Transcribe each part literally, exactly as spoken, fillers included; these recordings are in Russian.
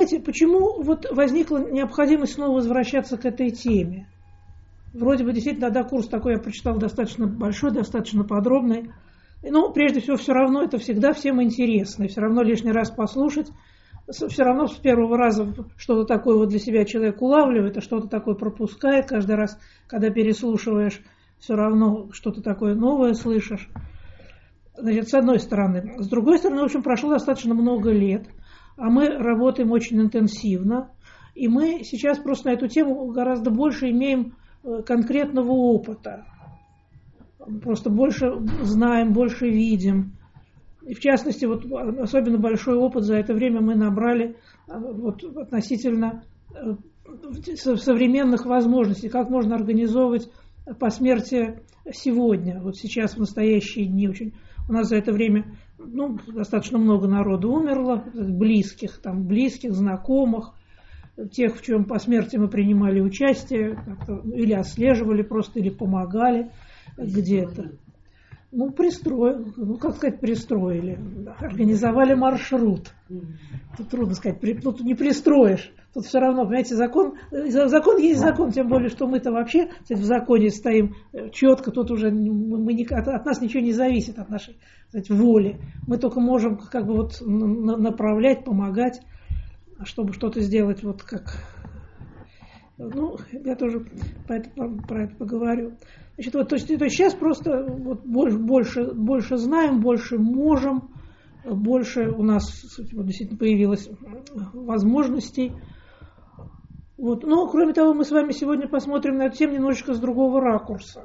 Знаете, почему вот возникла необходимость снова возвращаться к этой теме? Вроде бы действительно, да, курс такой я прочитал достаточно большой, достаточно подробный. Но прежде всего, все равно это всегда всем интересно. И все равно лишний раз послушать, все равно с первого раза что-то такое вот для себя человек улавливает, а что-то такое пропускает. Каждый раз, когда переслушиваешь, все равно что-то такое новое слышишь. Значит, с одной стороны. С другой стороны, в общем, прошло достаточно много лет, а мы работаем очень интенсивно. И мы сейчас просто на эту тему гораздо больше имеем конкретного опыта. Просто больше знаем, больше видим. И в частности, вот особенно большой опыт за это время мы набрали вот, относительно современных возможностей, как можно организовывать посмертие сегодня, вот сейчас, в настоящие дни. Очень, у нас за это время ну, достаточно много народу умерло, близких, там, близких, знакомых, тех, в чем посмертии мы принимали участие, или отслеживали просто, или помогали где-то. Ну, пристроили, ну, как сказать, пристроили, организовали маршрут. Тут трудно сказать, при, ну, тут не пристроишь. Тут все равно, понимаете, закон, закон есть закон, тем более, что мы-то вообще кстати, в законе стоим четко, тут уже мы не, от, от нас ничего не зависит, от нашей кстати, воли. Мы только можем как бы вот направлять, помогать, чтобы что-то сделать, вот как... Ну, я тоже про это, про это поговорю. Значит, вот, то, есть, то есть сейчас просто вот больше, больше, больше знаем, больше можем, больше у нас вот, действительно появилось возможностей. Вот. Но, кроме того, мы с вами сегодня посмотрим на эту тему немножечко с другого ракурса.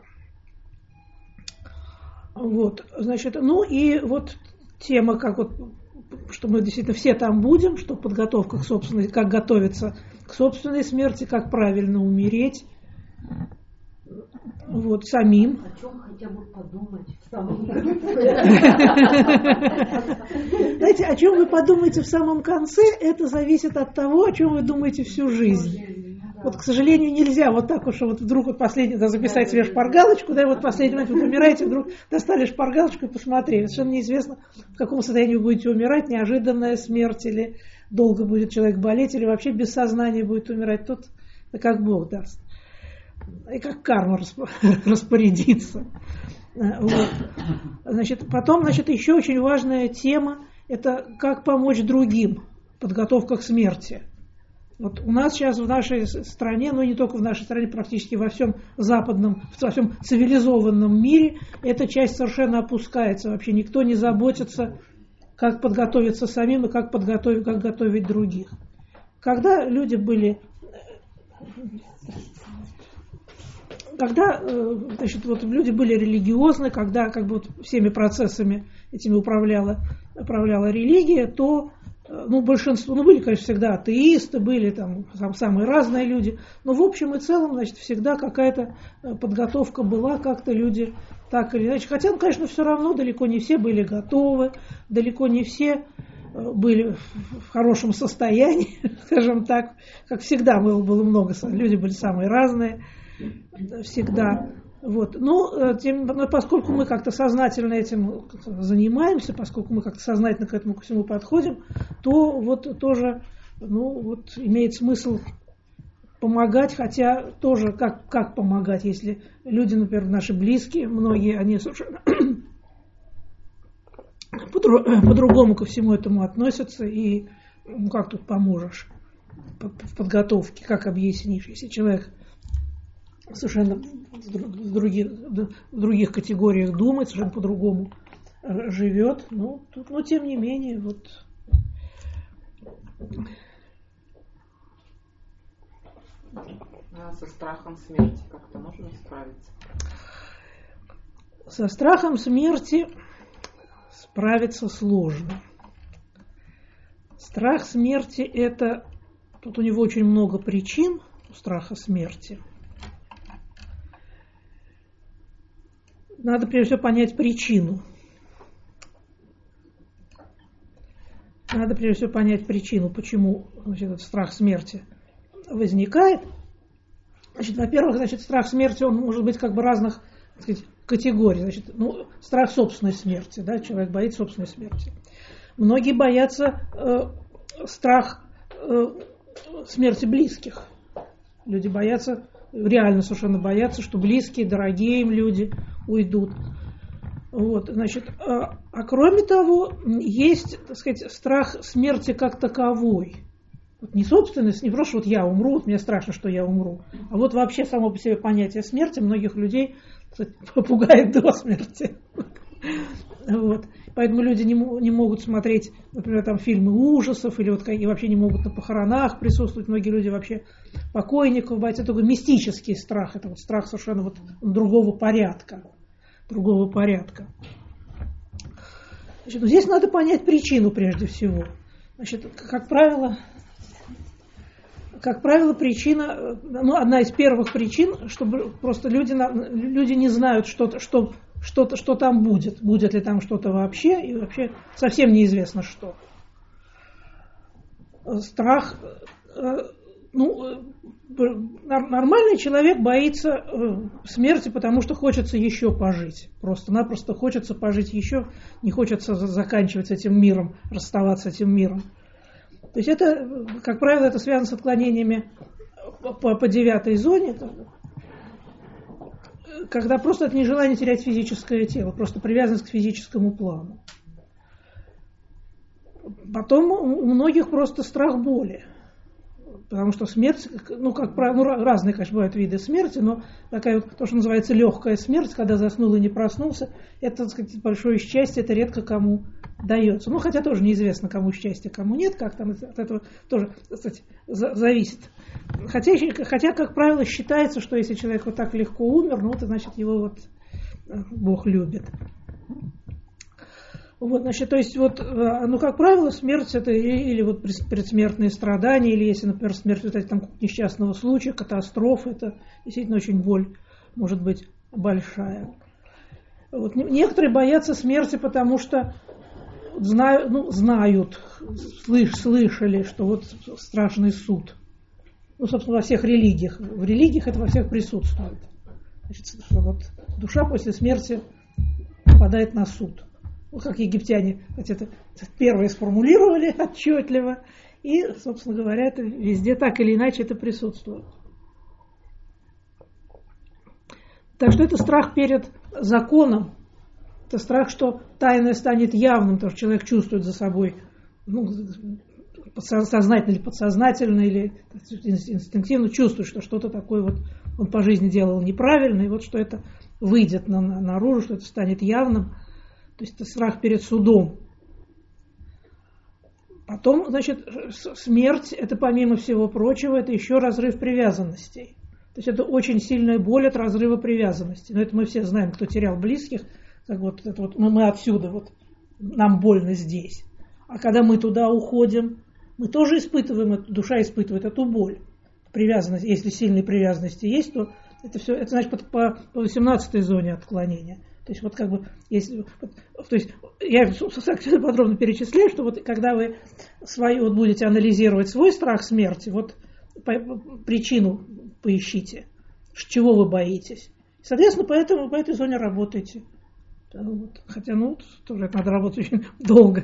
Вот, значит, ну и вот тема, как вот, что мы действительно все там будем, что подготовка к собственной, как готовиться к собственной смерти, как правильно умереть, вот, самим. О чем хотя бы подумать в самом конце? Знаете, о чем вы подумаете в самом конце, это зависит от того, о чем вы думаете всю жизнь. Вот, к сожалению, нельзя вот так уж вот вдруг вот последний, да, записать себе шпаргалочку, да, и вот последний момент вы умираете, вдруг достали шпаргалочку и посмотрели. Совершенно неизвестно, в каком состоянии вы будете умирать, неожиданная смерть, или долго будет человек болеть, или вообще без сознания будет умирать. Тут да, как Бог даст. И как карма распорядится. Вот. Значит, потом, значит, еще очень важная тема – это как помочь другим, подготовка к смерти. Вот у нас сейчас в нашей стране, ну не только в нашей стране, практически во всем западном, во всем цивилизованном мире эта часть совершенно опускается. Вообще никто не заботится, как подготовиться самим и как, подготовить, как готовить других. Когда люди были... Когда значит, вот люди были религиозны, когда как бы вот всеми процессами этими управляла, управляла религия, то ну, большинство, ну, были, конечно, всегда атеисты, были там, там самые разные люди, но в общем и целом, значит, всегда какая-то подготовка была, как-то люди так или иначе. Хотя, ну, конечно, все равно далеко не все были готовы, далеко не все были в хорошем состоянии, скажем так, как всегда было, было много, люди были самые разные, всегда. Вот. Но, тем, поскольку мы как-то сознательно этим занимаемся, поскольку мы как-то сознательно к этому ко всему подходим, то вот тоже ну, вот, имеет смысл помогать, хотя тоже как, как помогать, если люди, например, наши близкие, многие, они совершенно по-другому ко всему этому относятся, и ну, как тут поможешь в подготовке, как объяснишь, если человек совершенно в других, в других категориях думает, совершенно по-другому живет. Ну, тут, но тем не менее, вот. А со страхом смерти как-то можно справиться? Со страхом смерти справиться сложно. Страх смерти – это... Тут у него очень много причин, у страха смерти. Надо прежде всего понять причину. Надо прежде всего понять причину, почему значит, этот страх смерти возникает. Значит, во-первых, значит, страх смерти, он может быть как бы разных, так сказать, категорий. Значит, ну, страх собственной смерти, да, человек боится собственной смерти. Многие боятся э, страх э, смерти близких. Люди боятся, реально совершенно боятся, что близкие, дорогие им люди уйдут. Вот, значит, а, а кроме того, есть, так сказать, страх смерти как таковой. Вот не собственность, не просто, что вот я умру, вот мне страшно, что я умру, а вот вообще само по себе понятие смерти многих людей, кстати, пугает до смерти. Вот. Поэтому люди не, не могут смотреть, например, там фильмы ужасов, или вот, и вообще не могут на похоронах присутствовать. Многие люди вообще покойников боятся. Это такой мистический страх, это вот страх совершенно вот другого порядка. Другого порядка. Значит, ну, здесь надо понять причину прежде всего. Значит, как правило, как правило, причина, ну, одна из первых причин, чтобы просто люди, люди не знают, что, что, что, что там будет, будет ли там что-то вообще, и вообще совсем неизвестно что. Страх, ну, нормальный человек боится смерти, потому что хочется еще пожить. Просто-напросто хочется пожить еще, не хочется заканчивать этим миром, расставаться с этим миром. То есть это, как правило, это связано с отклонениями по, по девятой зоне, когда просто это нежелание терять физическое тело, просто привязанность к физическому плану. Потом у многих просто страх боли. Потому что смерть, ну, как правило, ну, разные, конечно, бывают виды смерти, но такая вот, то, что называется легкая смерть, когда заснул и не проснулся, это, так сказать, большое счастье, это редко кому дается. Ну, хотя тоже неизвестно, кому счастье, кому нет, как там от этого тоже, кстати, зависит. Хотя, хотя, как правило, считается, что если человек вот так легко умер, ну, это значит, его вот Бог любит. Вот, значит, то есть, вот, ну, как правило, смерть это или, или вот предсмертные страдания, или если, например, смерть вот, там, несчастного случая, катастрофы, это действительно очень боль может быть большая. Вот, некоторые боятся смерти, потому что знают, ну, знают слыш, слышали, что вот страшный суд. Ну, собственно, во всех религиях. В религиях это во всех присутствует. Значит, что вот душа после смерти попадает на суд. Ну, как египтяне, хотя это первые сформулировали отчетливо, и, собственно говоря, это везде так или иначе это присутствует. Так что это страх перед законом, это страх, что тайное станет явным, потому что человек чувствует за собой, ну, сознательно или подсознательно, или инстинктивно чувствует, что что-то такое вот он по жизни делал неправильно, и вот что это выйдет на, на, наружу, что это станет явным. То есть это страх перед судом. Потом, значит, смерть, это помимо всего прочего, это еще разрыв привязанностей. То есть это очень сильная боль от разрыва привязанности. Но это мы все знаем, кто терял близких, как вот это вот, ну, мы отсюда, вот, нам больно здесь. А когда мы туда уходим, мы тоже испытываем, душа испытывает эту боль. Привязанность, если сильные привязанности есть, то это все, это значит по, по восемнадцатой зоне отклонения. То есть вот как бы, если, вот, то есть я подробно перечисляю, что вот когда вы свою, вот будете анализировать свой страх смерти, вот по, причину поищите, чего вы боитесь. Соответственно, поэтому по этой зоне работайте. Вот. Хотя, ну, тоже это надо работать очень долго.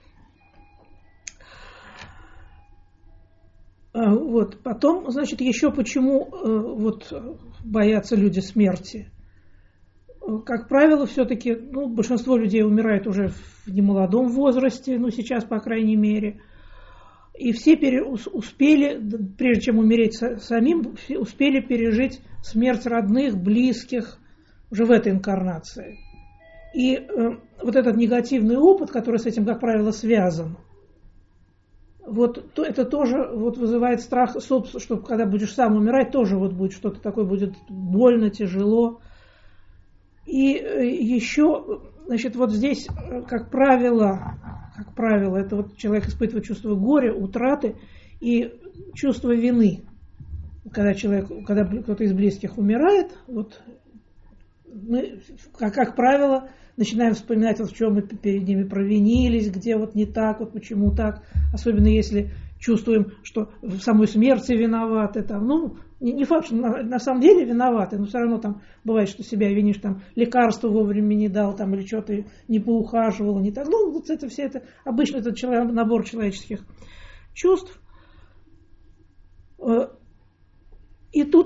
Вот. Потом, значит, еще почему вот, боятся люди смерти. Как правило, все-таки, ну, большинство людей умирает уже в немолодом возрасте, ну, сейчас, по крайней мере. И все пере, успели, прежде чем умереть самим, успели пережить смерть родных, близких уже в этой инкарнации. И э, вот этот негативный опыт, который с этим, как правило, связан, вот то, это тоже вот, вызывает страх, собственно, что когда будешь сам умирать, тоже вот будет что-то такое, будет больно, тяжело. И еще, значит, вот здесь, как правило, как правило, это вот человек испытывает чувство горя, утраты и чувство вины. Когда человек, когда кто-то из близких умирает, вот мы, как, как правило, начинаем вспоминать, вот в чем мы перед ними провинились, где вот не так, вот почему так. Особенно если чувствуем, что в самой смерти виноваты, там, ну, не, не факт, что на, на самом деле виноваты, но все равно там бывает, что себя винишь, там, лекарство вовремя не дал, там, или что-то не поухаживал, не так. Ну, вот это все это, обычно это человек, набор человеческих чувств.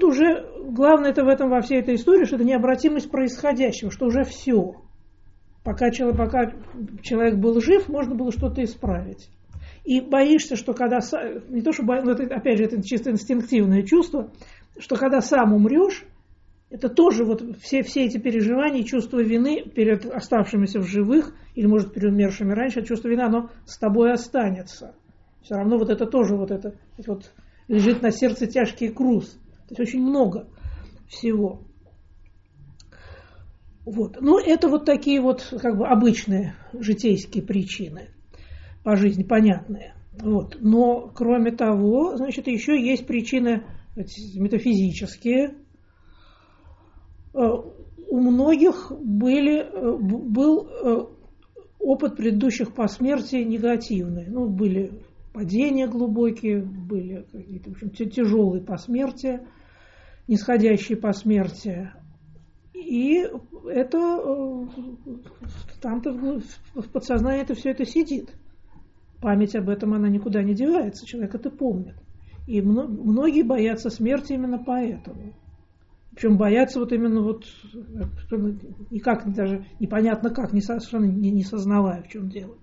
уже главное это в этом, во всей этой истории, что это необратимость происходящего, что уже все. Пока человек, пока человек был жив, можно было что-то исправить. И боишься, что когда... Не то, что боишься, это, опять же, это чисто инстинктивное чувство, что когда сам умрешь, это тоже вот все, все эти переживания, чувство вины перед оставшимися в живых, или, может, перед умершими раньше, чувство вины, оно с тобой останется. Все равно вот это тоже вот это вот лежит на сердце тяжкий груз. То есть очень много всего. Вот. Ну, это вот такие вот как бы обычные житейские причины по жизни, понятные. Вот. Но, кроме того, значит, еще есть причины метафизические. У многих были, был опыт предыдущих посмертий негативный. Ну, были падения глубокие, были какие-то, в общем, тяжелые посмертия, нисходящие посмертия. И это там-то в подсознании это все это сидит. Память об этом, она никуда не девается, человек это помнит. И многие боятся смерти именно поэтому. Причем боятся вот именно вот никак даже непонятно как, не, совершенно не, не сознавая, в чем дело.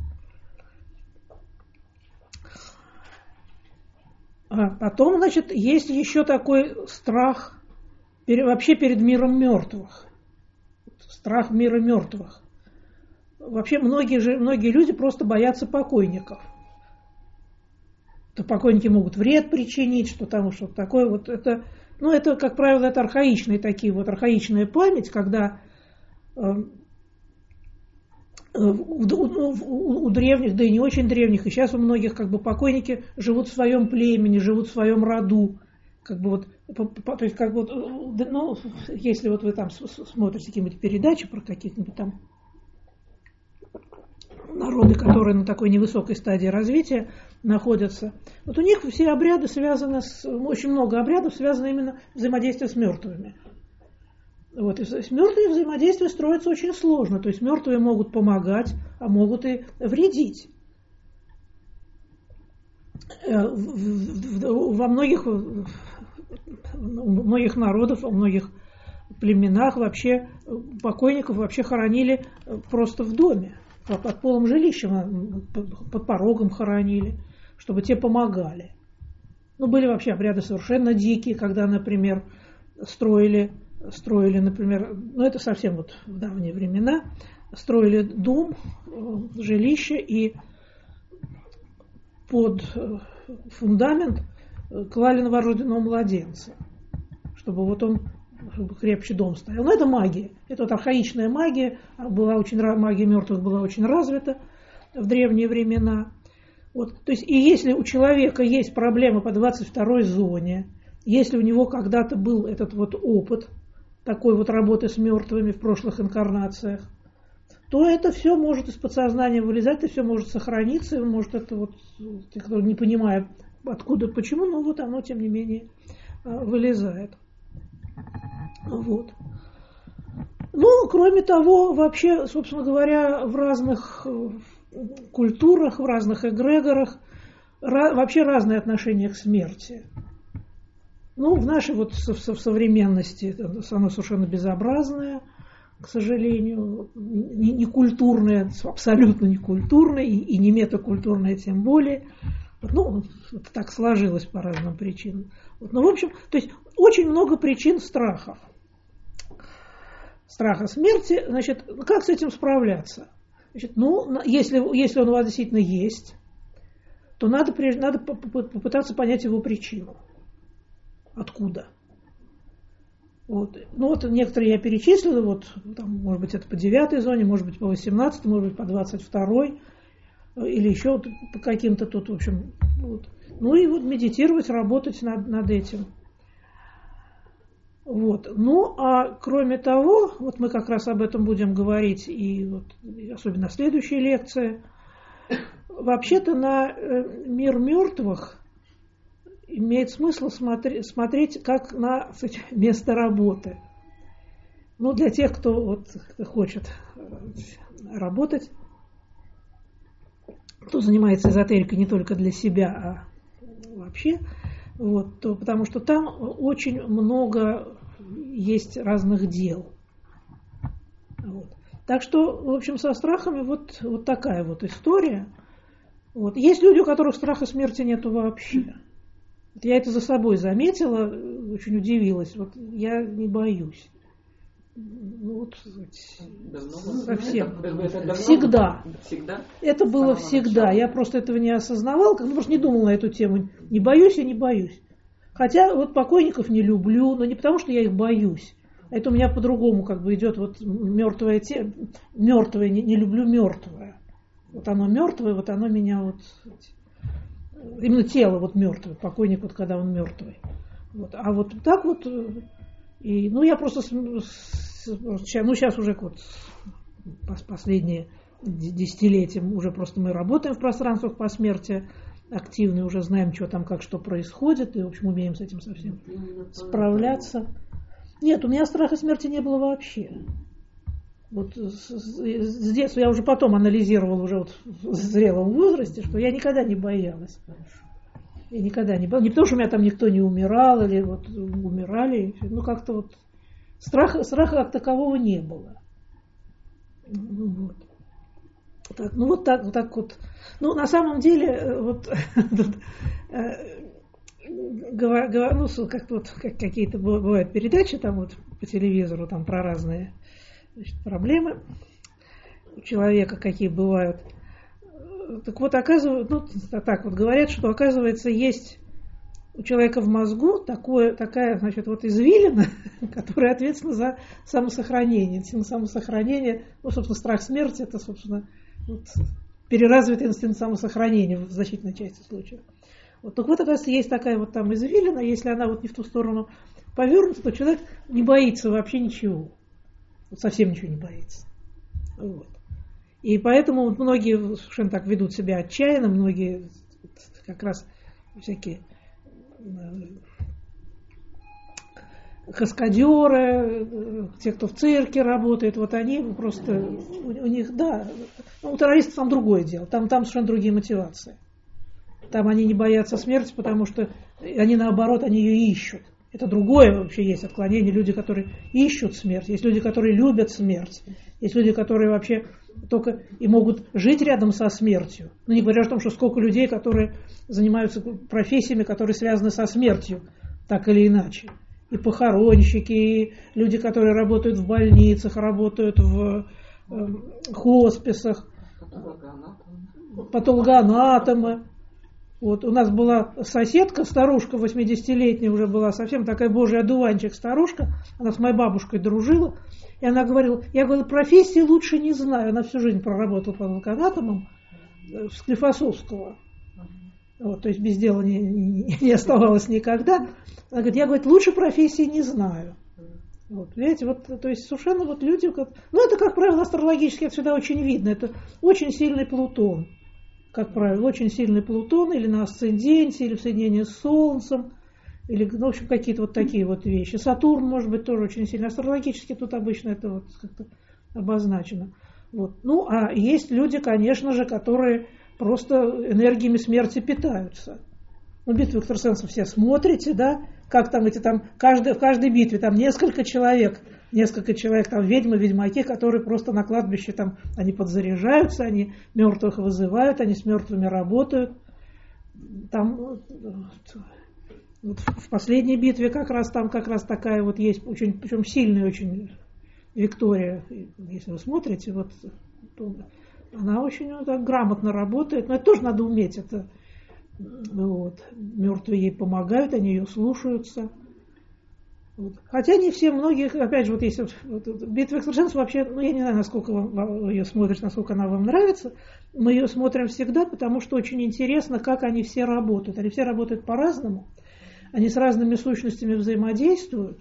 А потом, значит, есть еще такой страх вообще перед миром мертвых. Страх мира мертвых. Вообще многие, же, многие люди просто боятся покойников. То покойники могут вред причинить, что там что-то такое. Вот это, ну, это, как правило, это архаичные такие вот, архаичная память, когда э, у, у, у древних, да и не очень древних, и сейчас у многих как бы покойники живут в своем племени, живут в своем роду. Как бы вот, то есть как бы, ну, если вот вы там смотрите какие-нибудь передачи про каких-нибудь там народы, которые на такой невысокой стадии развития находятся, вот у них все обряды связаны с, очень много обрядов связано именно взаимодействие с мертвыми. Вот, и с мертвыми взаимодействие строится очень сложно, то есть мертвые могут помогать, а могут и вредить. Во многих, у многих народов, у многих племенах вообще покойников вообще хоронили просто в доме, под полом жилища, под порогом хоронили, чтобы те помогали. Ну, были вообще обряды совершенно дикие, когда, например, строили, строили, например, ну, это совсем вот в давние времена, строили дом, жилище, и под фундамент клали новорожденного младенца, чтобы вот он, чтобы крепче дом стоял. Но это магия. Это вот архаичная магия. Была очень, магия мертвых была очень развита в древние времена. Вот. То есть, и если у человека есть проблемы по двадцать второй зоне, если у него когда-то был этот вот опыт такой вот работы с мертвыми в прошлых инкарнациях, то это все может из подсознания вылезать, это все может сохраниться, и он может это вот, не понимая откуда, почему, но вот оно, тем не менее, вылезает. Вот. Ну, кроме того, вообще, собственно говоря, в разных культурах, в разных эгрегорах вообще разные отношения к смерти. Ну, в нашей вот в современности оно совершенно безобразное, к сожалению, не, не культурное, абсолютно не культурное, и, и не метакультурное тем более. Вот, ну, это так сложилось по разным причинам. Вот, ну, в общем, то есть очень много причин страхов. Страха смерти, значит, как с этим справляться? Значит, ну, если, если он у вас действительно есть, то надо, надо попытаться понять его причину. Откуда? Вот. Ну вот некоторые я перечислила, вот, там, может быть, это по девятой зоне, может быть, по восемнадцатой, может быть, по двадцать второй, или еще вот по каким-то тут, в общем, вот. Ну и вот медитировать, работать над, над этим. Вот. Ну, а кроме того, вот мы как раз об этом будем говорить, и вот, особенно в следующей лекции, вообще-то на мир мертвых имеет смысл смотреть, смотреть как на, кстати, место работы. Ну, для тех, кто, вот, кто хочет работать, кто занимается эзотерикой не только для себя, а вообще, Вот, то, потому что там очень много есть разных дел. Вот. Так что, в общем, со страхами вот, вот такая вот история. Вот. Есть люди, у которых страха смерти нету вообще. Вот я это за собой заметила, очень удивилась. Вот я не боюсь. Ну, вот, совсем. Это, это всегда. Всегда? Это было всегда. Я просто этого не осознавала, ну, просто не думала на эту тему. Не боюсь я не боюсь. Хотя вот покойников не люблю, но не потому, что я их боюсь. Это у меня по-другому как бы идет вот мертвое тело. Мертвое, не, не люблю мертвое. Вот оно мертвое, вот оно меня вот... Именно тело вот мертвое, покойник вот когда он мертвый. Вот. А вот так вот... И, ну, я просто... Ну, сейчас уже вот последние десятилетия уже просто мы работаем в пространствах посмертия активно, уже знаем, что там, как что происходит, и, в общем, умеем с этим совсем справляться. Нет, у меня страха смерти не было вообще. Вот с, с детства я уже потом анализировала, уже вот в зрелом возрасте, что я никогда не боялась. Я никогда не боялась. Не потому, что у меня там никто не умирал, или вот умирали. Ну, как-то вот страха, страха как такового не было. Вот. Так, ну, вот так, вот так вот. Ну, на самом деле, вот ну, как вот как какие-то бывают передачи там вот по телевизору там про разные, значит, проблемы у человека, какие бывают. Так вот, оказывается, ну, так вот говорят, что, оказывается, есть у человека в мозгу такое, такая, значит, вот извилина, которая ответственна за самосохранение. На самосохранение, ну, собственно, страх смерти, это, собственно, вот, переразвитый инстинкт самосохранения в значительной части случаев. Вот, так вот, оказывается, есть такая вот там извилина, если она вот не в ту сторону повернута, то человек не боится вообще ничего. Вот совсем ничего не боится. Вот. И поэтому вот многие совершенно так ведут себя отчаянно, многие как раз всякие каскадеры, те, кто в цирке работает, вот они просто, у, у них, да, ну, у террористов там другое дело, там, там совершенно другие мотивации. Там они не боятся смерти, потому что они, наоборот, они ее ищут. Это другое вообще есть отклонение. Люди, которые ищут смерть. Есть люди, которые любят смерть. Есть люди, которые вообще только и могут жить рядом со смертью. Ну, не говоря о том, что сколько людей, которые занимаются профессиями, которые связаны со смертью, так или иначе. И похоронщики, и люди, которые работают в больницах, работают в э, хосписах, патологоанатомы. Вот, у нас была соседка, старушка восьмидесятилетняя уже была, совсем такая божий одуванчик старушка, она с моей бабушкой дружила, и она говорила, я говорю, профессии лучше не знаю, она всю жизнь проработала патологоанатомом в Склифосовского, вот, то есть без дела не, не, не оставалось никогда. Она говорит, я говорит, лучше профессии не знаю. Вот, видите, вот, то есть совершенно вот люди, как, ну это, как правило, астрологически это всегда очень видно, это очень сильный Плутон. Как правило, очень сильный Плутон или на асценденте, или в соединении с Солнцем, или, ну, в общем, какие-то вот такие вот вещи. Сатурн, может быть, тоже очень сильно. Астрологически тут обычно это вот как-то обозначено. Вот. Ну, а есть люди, конечно же, которые просто энергиями смерти питаются. Ну, битву экстрасенсов все смотрите, да, как там эти там, каждый, в каждой битве там несколько человек, несколько человек, там ведьмы, ведьмаки, которые просто на кладбище там, они подзаряжаются, они мертвых вызывают, они с мертвыми работают. Там вот, вот в последней битве как раз там как раз такая вот есть, очень, причем сильная очень Виктория, если вы смотрите, вот она очень вот, так грамотно работает, но это тоже надо уметь, это вот, мертвые ей помогают, они ее слушаются. Вот. Хотя не все, многие, опять же, вот если вот, вот, битва экстрасенсов вообще, ну я не знаю, насколько вы ее смотрите, насколько она вам нравится, мы ее смотрим всегда, потому что очень интересно, как они все работают. Они все работают по-разному, они с разными сущностями взаимодействуют,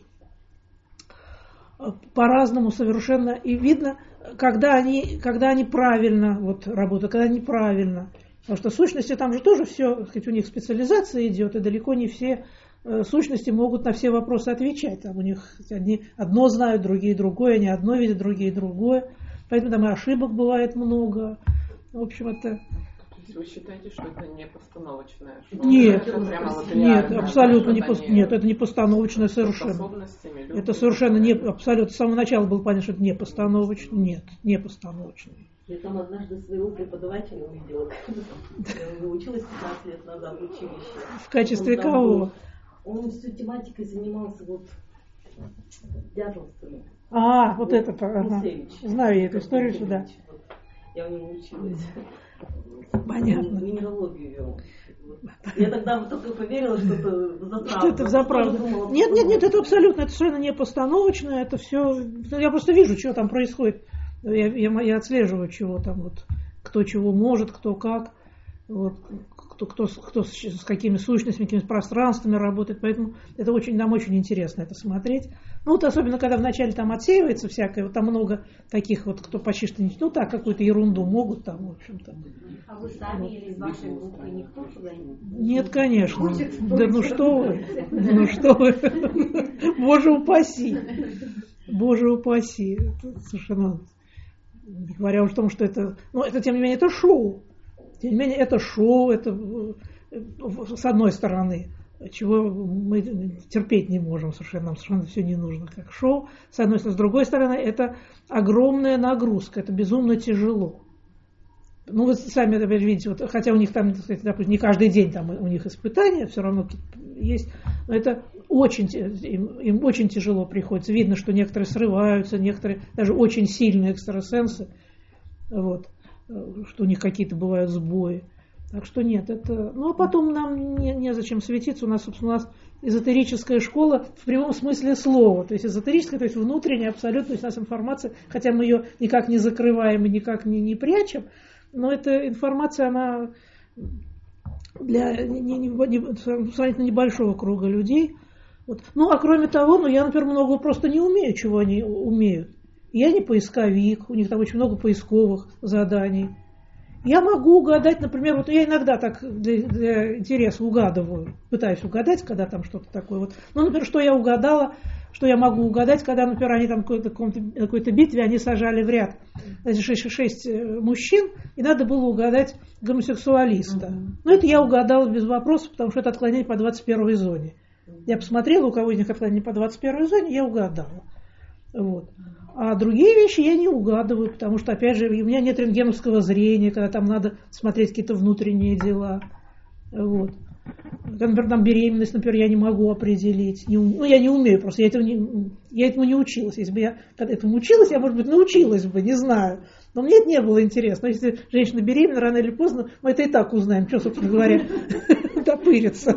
по-разному совершенно, и видно, когда они, когда они правильно вот, работают, когда неправильно. Потому что сущности там же тоже все, так сказать, у них специализация идет, и далеко не все э, сущности могут на все вопросы отвечать. Там у них одни одно знают, другие другое, они одно видят, другие другое. Поэтому там и ошибок бывает много. В общем, это... есть вы считаете, что это не постановочное шоу? Нет, это прямо вот нет, реально, абсолютно не, что пос... они нет, это не постановочное совершенно. способностями, Это любовью, совершенно не, да. абсолютно, с самого начала было понятно, что это не постановочное. Нет, не постановочное. Я там однажды своего преподавателя увидела, когда училась пятнадцать лет назад в училище. В качестве он кого? Был, он всю тематикой занимался вот дятловствами. А, вот, вот это, ага. Знаю я эту историю сюда. Вот, я у него училась. Понятно. Минералогию вел. Я тогда только поверила, что это за правду. Что это за правду? Нет, нет, нет, это абсолютно, это совершенно не постановочное, это все. Я просто вижу, что там происходит. Я, я, я отслеживаю, чего там вот, кто чего может, кто как, вот, кто, кто, кто с, с какими сущностями, какими пространствами работает. Поэтому это очень, нам очень интересно это смотреть. Ну вот особенно, когда вначале там отсеивается всякое, вот там много таких вот, кто почти что не, ну так, какую-то ерунду могут там, в общем-то. А вы сами вот. Или из вашей группы никто туда не... Нет, конечно. Да ну что вы, ну что вы, Боже упаси, Боже упаси. Это совершенно, не говоря уж о том, что это, ну это тем не менее это шоу. Тем не менее это шоу, это с одной стороны, чего мы терпеть не можем совершенно, нам совершенно все не нужно, как шоу. С одной стороны, с другой стороны, это огромная нагрузка, это безумно тяжело. Ну, вы сами это видите, вот, хотя у них там, допустим, не каждый день там у них испытания, все равно есть, но это очень, им, им очень тяжело приходится. Видно, что некоторые срываются, некоторые даже очень сильные экстрасенсы, вот, что у них какие-то бывают сбои. Так что нет, это... Ну, а потом нам не, незачем светиться. У нас, собственно, у нас эзотерическая школа в прямом смысле слова. То есть эзотерическая, то есть внутренняя абсолютно. То есть у нас информация, хотя мы ее никак не закрываем и никак не, не прячем, но эта информация, она для не, не, не, сравнительно небольшого круга людей. Вот. Ну, а кроме того, ну, я, например, много просто не умею, чего они умеют. Я не поисковик, у них там очень много поисковых заданий. Я могу угадать, например, вот я иногда так для, для интереса угадываю, пытаюсь угадать, когда там что-то такое. Вот. Ну, например, что я угадала, что я могу угадать, когда, например, они там в какой-то, какой-то битве, они сажали в ряд шесть, шесть мужчин, и надо было угадать гомосексуалиста. Mm-hmm. Ну, это я угадала без вопросов, потому что это отклонение по двадцать первой зоне. Mm-hmm. Я посмотрела, у кого из них отклонение по двадцать первой зоне, я угадала. Вот. А другие вещи я не угадываю, потому что, опять же, у меня нет рентгеновского зрения, когда там надо смотреть какие-то внутренние дела. Вот. Например, там беременность, например, я не могу определить. Не, ну, я не умею просто, я этому не, я этому не училась. Если бы я когда этому училась, я, может быть, научилась бы, не знаю. Но мне это не было интересно. Если женщина беременна, рано или поздно, мы это и так узнаем, что, собственно говоря, допырится.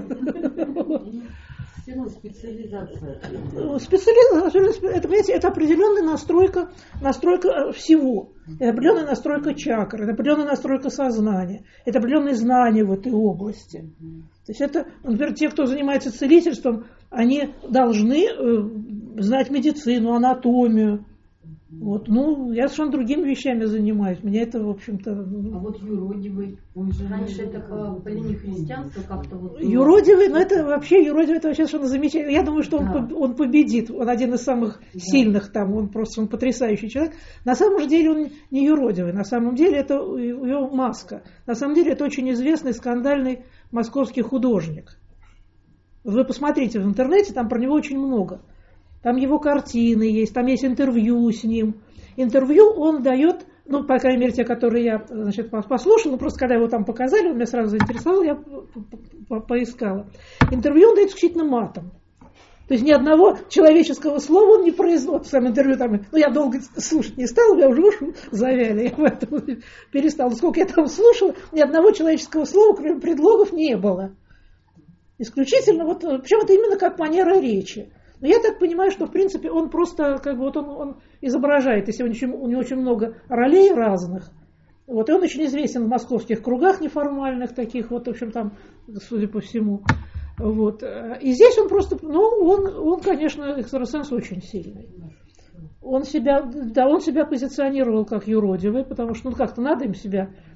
Специализация. Специализация, это, понимаете, это определенная настройка, настройка всего. Это определенная настройка чакр, это определенная настройка сознания, это определенные знания в этой области. То есть это, например, те, кто занимается целительством, они должны э, знать медицину, анатомию. Вот, ну, я совершенно другими вещами занимаюсь. Меня это, в общем-то... А вот юродивый, он же раньше это по линии христианства как-то вот... Юродивый, ну это вообще, юродивый, это вообще совершенно замечательно. Я думаю, что он, да. он победит. Он один из самых да. сильных там, он просто он потрясающий человек. На самом же деле он не юродивый, на самом деле это его маска. На самом деле это очень известный, скандальный московский художник. Вы посмотрите в интернете, там про него очень много. Там его картины есть, там есть интервью с ним. Интервью он дает, ну, по крайней мере, те, которые я, значит, послушала, ну, просто когда его там показали, он меня сразу заинтересовал, я поискала. Интервью он дает исключительно матом. То есть ни одного человеческого слова он не произносит. В самом интервью там, ну, я долго слушать не стала, я уже уши завяли, я поэтому перестала. Сколько я там слушала, ни одного человеческого слова, кроме предлогов, не было. Исключительно, вот, причем это именно как манера речи. Но я так понимаю, что в принципе он просто, как бы вот он, он изображает, если у него, у него очень много ролей разных, вот, и он очень известен в московских кругах неформальных таких, вот, в общем, там, судя по всему. Вот. И здесь он просто, ну, он, он, конечно, экстрасенс очень сильный. Он себя, да, он себя позиционировал как юродивый, потому что, ну, как-то надо им себя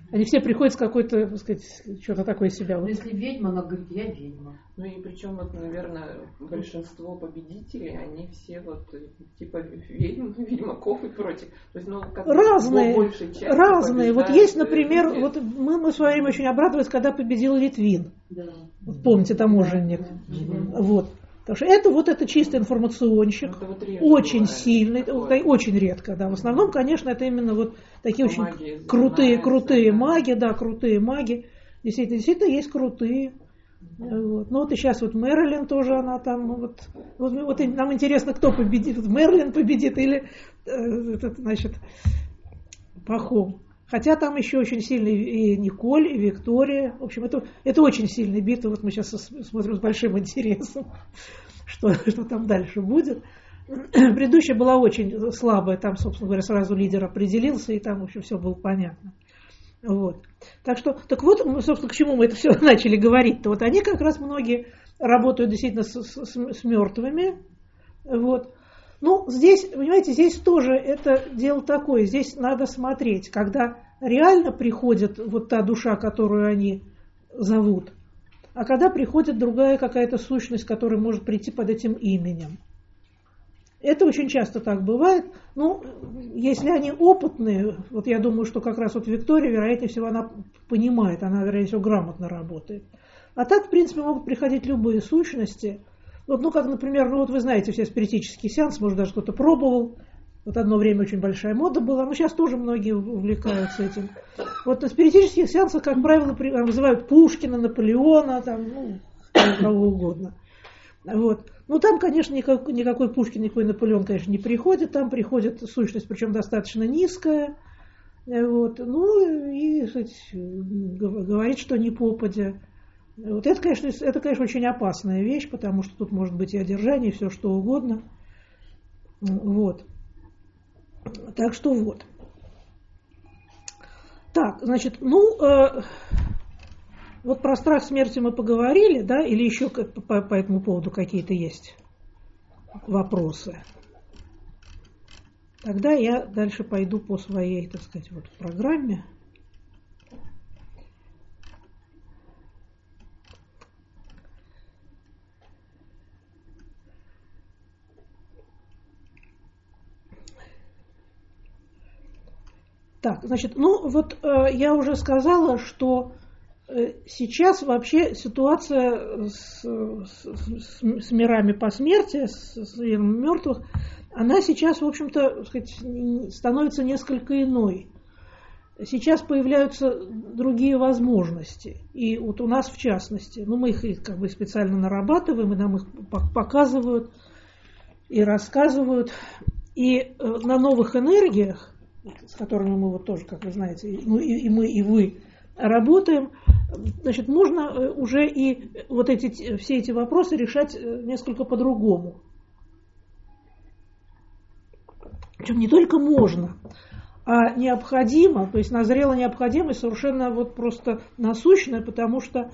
Они все приходят с какой-то, так сказать, что-то такое себя. Но если ведьма, она говорит, я ведьма. Ну и причем, вот, наверное, большинство победителей, они все вот типа ведьм, ведьмаков и прочее. То есть, ну, как разные, разные. Вот есть, например, люди. вот мы, мы в свое время очень обрадовались, когда победил Литвин. Да. Вот помните, таможенник. Да. Вот. Потому что это вот это чистый информационщик, это вот очень бывает, сильный, такое. очень редко, да. В основном, конечно, это именно вот такие очень Магия крутые, крутые да. маги, да, крутые маги. Действительно, действительно есть крутые. Вот. Ну вот и сейчас вот Мэрилин тоже, она там, вот, вот, вот нам интересно, кто победит, Мэрилин победит или э, этот, значит, Пахом. Хотя там еще очень сильные и Николь, и Виктория. В общем, это, это очень сильная битва. Вот мы сейчас смотрим с большим интересом, что, что там дальше будет. Предыдущая была очень слабая. Там, собственно говоря, сразу лидер определился, и там, в общем, все было понятно. Вот. Так что, так вот, собственно, к чему мы это все начали говорить-то. Вот они как раз многие работают действительно с, с, с мертвыми. Вот. Ну, здесь, понимаете, здесь тоже это дело такое, здесь надо смотреть, когда реально приходит вот та душа, которую они зовут, а когда приходит другая какая-то сущность, которая может прийти под этим именем. Это очень часто так бывает. Ну, если они опытные, вот я думаю, что как раз вот Виктория, вероятнее всего, она понимает, она, вероятнее всего, грамотно работает. А так, в принципе, могут приходить любые сущности. Вот, ну, как, например, ну, вот вы знаете все спиритический сеанс, может, даже кто-то пробовал. Вот одно время очень большая мода была, но сейчас тоже многие увлекаются этим. Вот на спиритических сеансах, как правило, вызывают Пушкина, Наполеона, там, ну, кого угодно. Вот. Ну, там, конечно, никакой, никакой Пушкин, никакой Наполеон, конечно, не приходит. Там приходит сущность, причем достаточно низкая. Вот. Ну, и, кстати, говорит, что не попадя. Вот это, конечно, это, конечно, очень опасная вещь, потому что тут может быть и одержание, и все что угодно. Вот. Так что вот. Так, значит, ну, э, вот про страх смерти мы поговорили, да, или еще по, по этому поводу какие-то есть вопросы? Тогда я дальше пойду по своей, так сказать, вот программе. Так, значит, ну вот э, я уже сказала, что э, сейчас вообще ситуация с, с, с, с мирами посмертия, с, с миром мертвых, она сейчас, в общем-то, сказать, становится несколько иной. Сейчас появляются другие возможности. И вот у нас в частности, ну мы их как бы специально нарабатываем, и нам их показывают и рассказывают. И э, на новых энергиях, с которыми мы вот тоже, как вы знаете, ну и, и мы, и вы работаем, значит, можно уже и вот эти, все эти вопросы решать несколько по-другому. Причем не только можно, а необходимо, то есть назрела необходимость совершенно вот просто насущная, потому что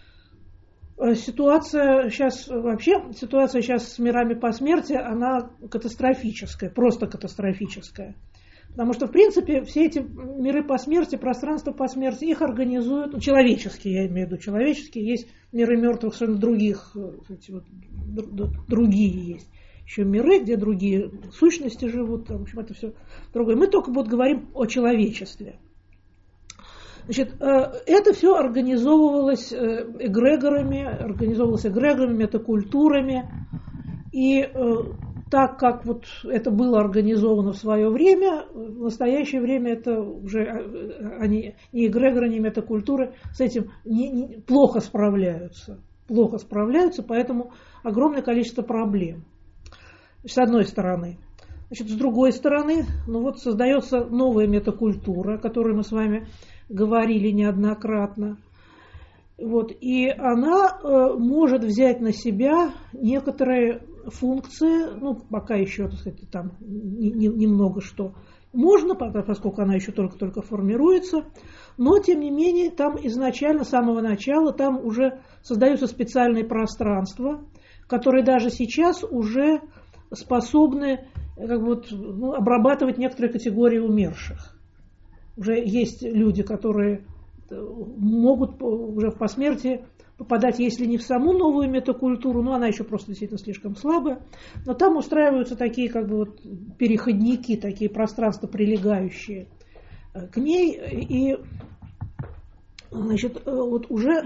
ситуация сейчас, вообще ситуация сейчас с мирами посмертия, она катастрофическая, просто катастрофическая. Потому что, в принципе, все эти миры посмертия, пространства посмертия, их организуют, ну, человеческие, я имею в виду, человеческие, есть миры мертвых, совершенно других, эти вот, другие есть еще миры, где другие сущности живут, в общем, это все другое. Мы только вот говорим о человечестве. Значит, это все организовывалось эгрегорами, организовывалось эгрегорами, метакультурами, и так как вот это было организовано в свое время, в настоящее время это уже они, ни эгрегоры, ни метакультуры с этим не, не, плохо справляются. Плохо справляются, поэтому огромное количество проблем. С одной стороны. Значит, с другой стороны, ну вот создается новая метакультура, о которой мы с вами говорили неоднократно. Вот, и она э, может взять на себя некоторые функции, ну, пока еще, так сказать, там не, не, немного что можно, поскольку она еще только-только формируется, но, тем не менее, там изначально, с самого начала, там уже создаются специальные пространства, которые даже сейчас уже способны как бы, вот, ну, обрабатывать некоторые категории умерших. уже есть люди, которые могут уже в посмертии попадать, если не в саму новую метакультуру, но она еще просто действительно слишком слабая, но там устраиваются такие как бы вот переходники, такие пространства, прилегающие к ней, и значит, вот уже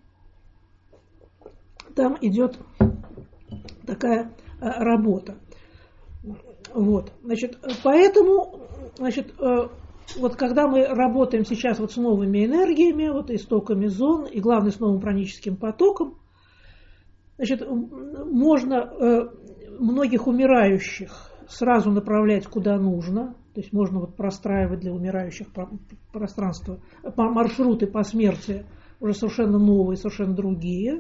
там идет такая работа. Вот, значит, поэтому, значит, вот когда мы работаем сейчас вот с новыми энергиями, вот истоками зон, и главное с новым праническим потоком, значит, можно многих умирающих сразу направлять куда нужно, то есть можно вот простраивать для умирающих пространства, маршруты по смерти уже совершенно новые, совершенно другие.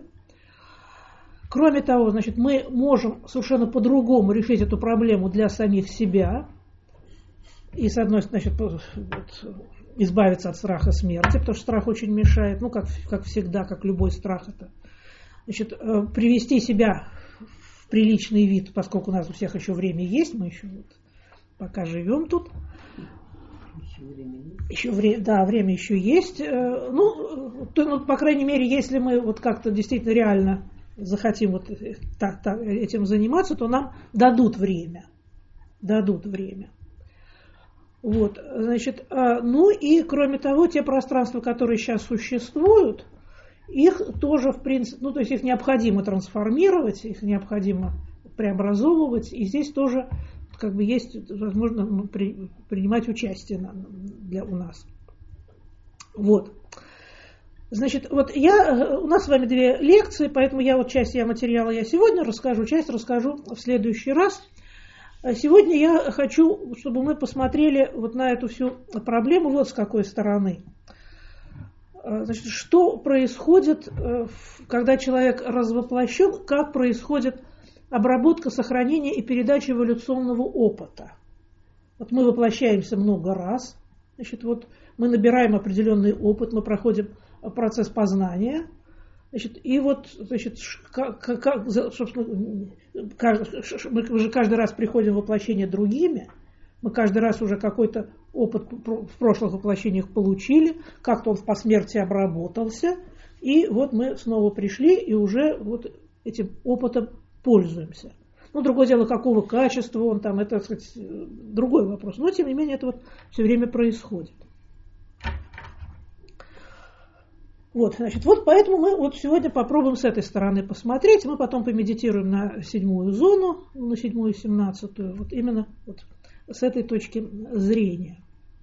Кроме того, значит, мы можем совершенно по-другому решить эту проблему для самих себя. И, с одной стороны, значит, вот, избавиться от страха смерти, потому что страх очень мешает, ну, как, как всегда, как любой страх это. Значит, привести себя в приличный вид, поскольку у нас у всех еще время есть, мы еще вот пока живем тут. Еще время есть. Еще вре- да, время еще есть. Ну, то, ну, по крайней мере, если мы вот как-то действительно реально захотим вот так, так, этим заниматься, то нам дадут время. Дадут время. Вот, значит, ну и кроме того, те пространства, которые сейчас существуют, их тоже, в принципе, ну то есть их необходимо трансформировать, их необходимо преобразовывать, и здесь тоже как бы есть возможно при, принимать участие на, для, у нас. Вот. Значит, вот я, у нас с вами две лекции, поэтому я вот часть я материала я сегодня расскажу, часть расскажу в следующий раз. Сегодня я хочу, чтобы мы посмотрели вот на эту всю проблему вот с какой стороны. Значит, что происходит, когда человек развоплощен, как происходит обработка, сохранение и передача эволюционного опыта. Вот мы воплощаемся много раз, значит, вот мы набираем определенный опыт, мы проходим процесс познания. Значит, и вот, значит, как, как, собственно, мы же каждый раз приходим в воплощение другими, мы каждый раз уже какой-то опыт в прошлых воплощениях получили, как-то он в посмертии обработался, и вот мы снова пришли и уже вот этим опытом пользуемся. Ну, другое дело, какого качества он там, это, так сказать, другой вопрос, но тем не менее это вот все время происходит. Вот, значит, вот поэтому мы вот сегодня попробуем с этой стороны посмотреть, мы потом помедитируем на седьмую зону, на седьмую и семнадцатую, вот именно вот с этой точки зрения.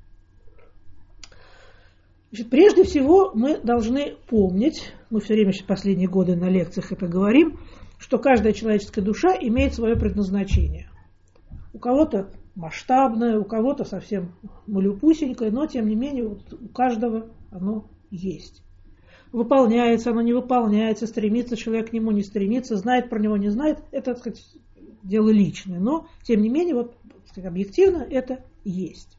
Значит, прежде всего мы должны помнить, мы все время в последние годы на лекциях это говорим, что каждая человеческая душа имеет свое предназначение. У кого-то масштабное, у кого-то совсем малюпусенькое, но тем не менее вот у каждого оно есть. Выполняется оно, не выполняется, стремится человек к нему, не стремится, знает про него, не знает, это, так сказать, дело личное. Но, тем не менее, вот, так сказать, объективно это есть.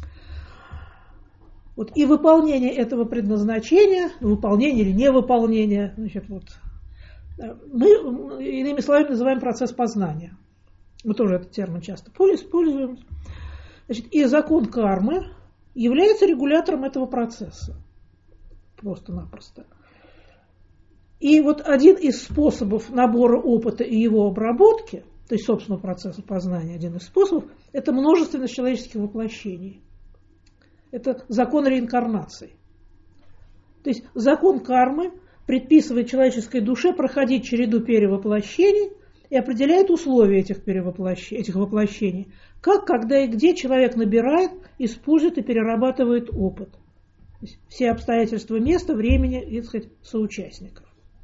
Вот, и выполнение этого предназначения, выполнение или невыполнение, значит, вот, мы, иными словами, называем процесс познания. Мы тоже этот термин часто используем. Значит, и закон кармы является регулятором этого процесса. Просто-напросто. И вот один из способов набора опыта и его обработки, то есть собственного процесса познания, один из способов, это множественность человеческих воплощений. Это закон реинкарнации. То есть закон кармы предписывает человеческой душе проходить череду перевоплощений и определяет условия этих, перевоплощений, этих воплощений. Как, когда и где человек набирает, использует и перерабатывает опыт. Все обстоятельства места, времени и, так сказать, соучастников.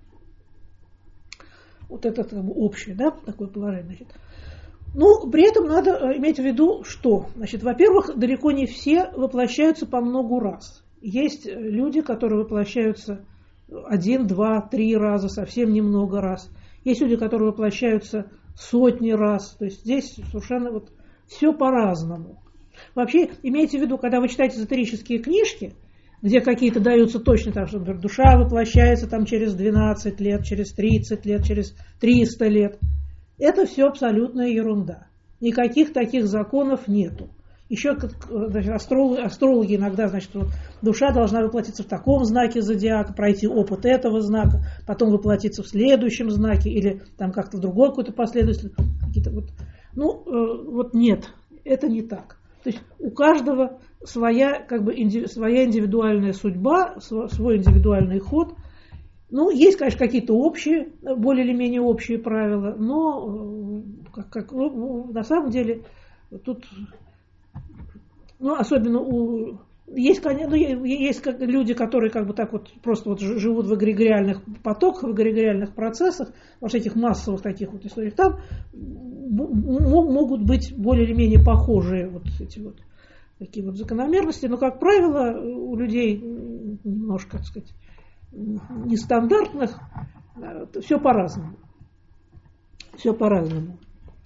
Вот это как бы общее, да, такое положение. Значит. Ну, при этом надо иметь в виду, что, значит, во-первых, далеко не все воплощаются по многу раз. Есть люди, которые воплощаются один, два, три раза, совсем немного раз. Есть люди, которые воплощаются сотни раз. То есть здесь совершенно вот все по-разному. Вообще, имейте в виду, когда вы читаете эзотерические книжки, где какие-то даются точно так, что, например, душа воплощается там через двенадцать лет, через тридцать лет, через триста лет. Это все абсолютная ерунда. Никаких таких законов нету. Еще значит, астрологи, астрологи иногда, значит, вот, душа должна воплотиться в таком знаке зодиака, пройти опыт этого знака, потом воплотиться в следующем знаке или там как-то в другой какой-то последовательности. Какие-то вот. Ну, э, вот нет, это не так. То есть у каждого своя, как бы, инди, своя индивидуальная судьба, свой индивидуальный ход. Ну, есть, конечно, какие-то общие, более или менее общие правила, но как, как, ну, на самом деле тут, ну, особенно у, есть, конечно, ну, есть как, люди, которые как бы так вот просто вот живут в эгрегориальных потоках, в эгрегориальных процессах, во всяких массовых таких вот историях, там могут быть более или менее похожие вот эти вот такие вот закономерности, но, как правило, у людей немножко, так сказать, нестандартных, все по-разному. Все по-разному.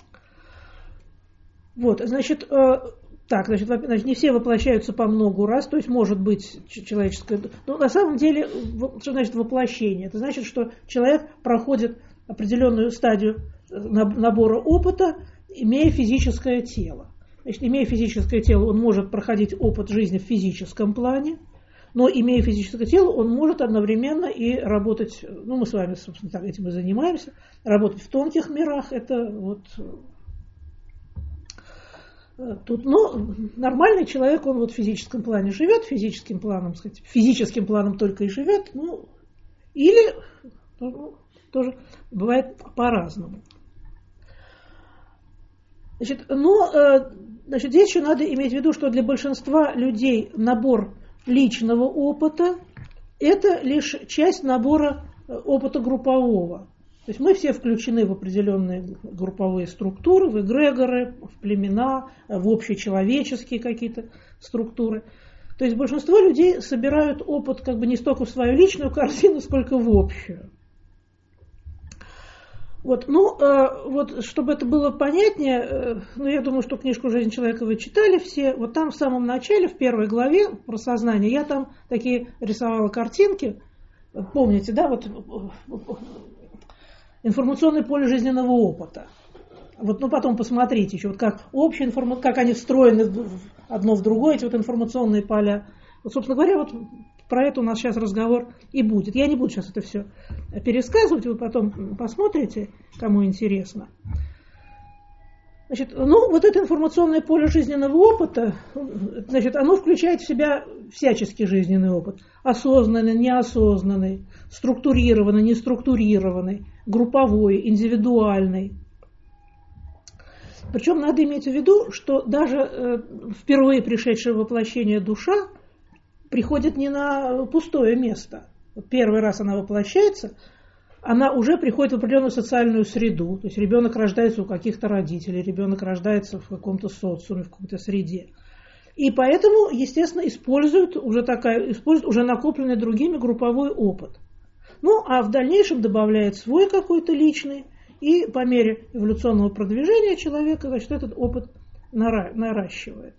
Вот, значит, э, так, значит, значит, не все воплощаются по многу раз, то есть может быть человеческое... Но на самом деле, что значит воплощение? Это значит, что человек проходит определенную стадию набора опыта, имея физическое тело. Значит, имея физическое тело, он может проходить опыт жизни в физическом плане, но, имея физическое тело, он может одновременно и работать, ну, мы с вами, собственно, так этим и занимаемся, работать в тонких мирах, это вот тут, ну, нормальный человек, он вот в физическом плане живет, физическим планом, сказать, физическим планом только и живет, ну, или, ну, тоже бывает по-разному. Значит, но, значит, здесь еще надо иметь в виду, что для большинства людей набор личного опыта – это лишь часть набора опыта группового. То есть мы все включены в определенные групповые структуры, в эгрегоры, в племена, в общечеловеческие какие-то структуры. То есть большинство людей собирают опыт как бы не столько в свою личную корзину, сколько в общую. Вот, ну, э, вот, чтобы это было понятнее, э, ну, я думаю, что книжку «Жизнь человека» вы читали все. Вот там в самом начале, в первой главе про сознание, я там такие рисовала картинки. Помните, да, вот информационное поле жизненного опыта. Вот, ну, потом посмотрите еще, вот как общая информация, как они встроены одно в другое, эти вот информационные поля. Вот, собственно говоря, вот про это у нас сейчас разговор и будет. Я не буду сейчас это все пересказывать, вы потом посмотрите, кому интересно. Значит, ну, вот это информационное поле жизненного опыта, значит, оно включает в себя всяческий жизненный опыт. Осознанный, неосознанный, структурированный, неструктурированный, групповой, индивидуальный. Причем надо иметь в виду, что даже э, впервые пришедшее воплощение душа приходит не на пустое место. Вот первый раз она воплощается, она уже приходит в определенную социальную среду. То есть ребенок рождается у каких-то родителей, ребенок рождается в каком-то социуме, в какой-то среде. И поэтому, естественно, используют уже, такая, используют уже накопленный другими групповой опыт. Ну, а в дальнейшем добавляет свой какой-то личный, и по мере эволюционного продвижения человека, значит, этот опыт наращивает.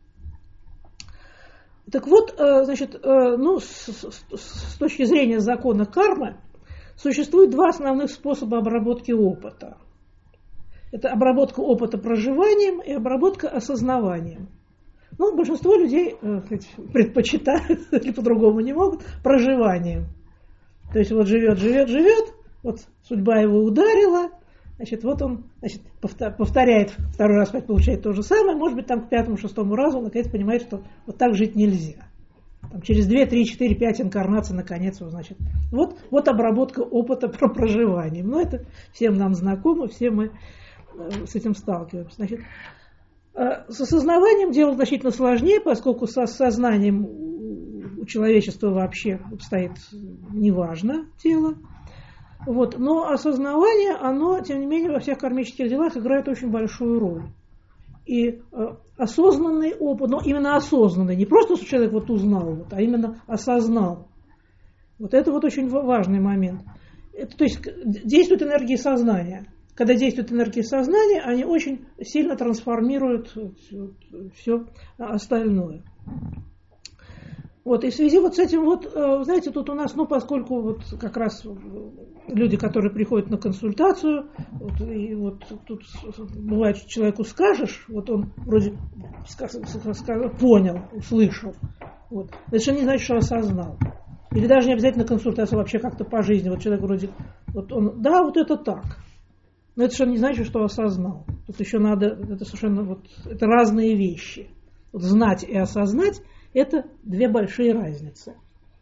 Так вот, значит, ну, с, с, с точки зрения закона кармы, существует два основных способа обработки опыта. Это обработка опыта проживанием и обработка осознаванием. Ну, большинство людей сказать, предпочитают, или по-другому не могут, проживанием. То есть вот живет, живет, живет, вот судьба его ударила, значит, вот он значит, повторяет, второй раз получает то же самое, может быть, там к пятому, шестому разу он наконец понимает, что вот так жить нельзя. Там, через две, три, четыре, пять инкарнаций, наконец, значит, вот, вот обработка опыта про проживание. Ну, это всем нам знакомо, все мы э, с этим сталкиваемся. Значит, э, с осознаванием дело значительно сложнее, поскольку со сознанием у человечества вообще обстоит неважно тело. Вот. Но осознавание, оно, тем не менее, во всех кармических делах играет очень большую роль. И э, осознанный опыт, но именно осознанный, не просто, что человек вот узнал, вот, а именно осознал. Вот это вот очень важный момент. Это, то есть действуют энергии сознания. Когда действуют энергии сознания, они очень сильно трансформируют вот, вот, все остальное. Вот, и в связи вот с этим, вот, знаете, тут у нас, ну, поскольку вот как раз люди, которые приходят на консультацию, вот, и вот тут бывает, что человеку скажешь, вот он вроде сказал, понял, услышал, вот, это же не значит, что осознал. Или даже не обязательно консультация, вообще как-то по жизни. Вот человек вроде, вот он, да, вот это так. Но это совершенно не значит, что осознал. Тут еще надо, это совершенно, вот, это разные вещи. Вот знать и осознать – это две большие разницы.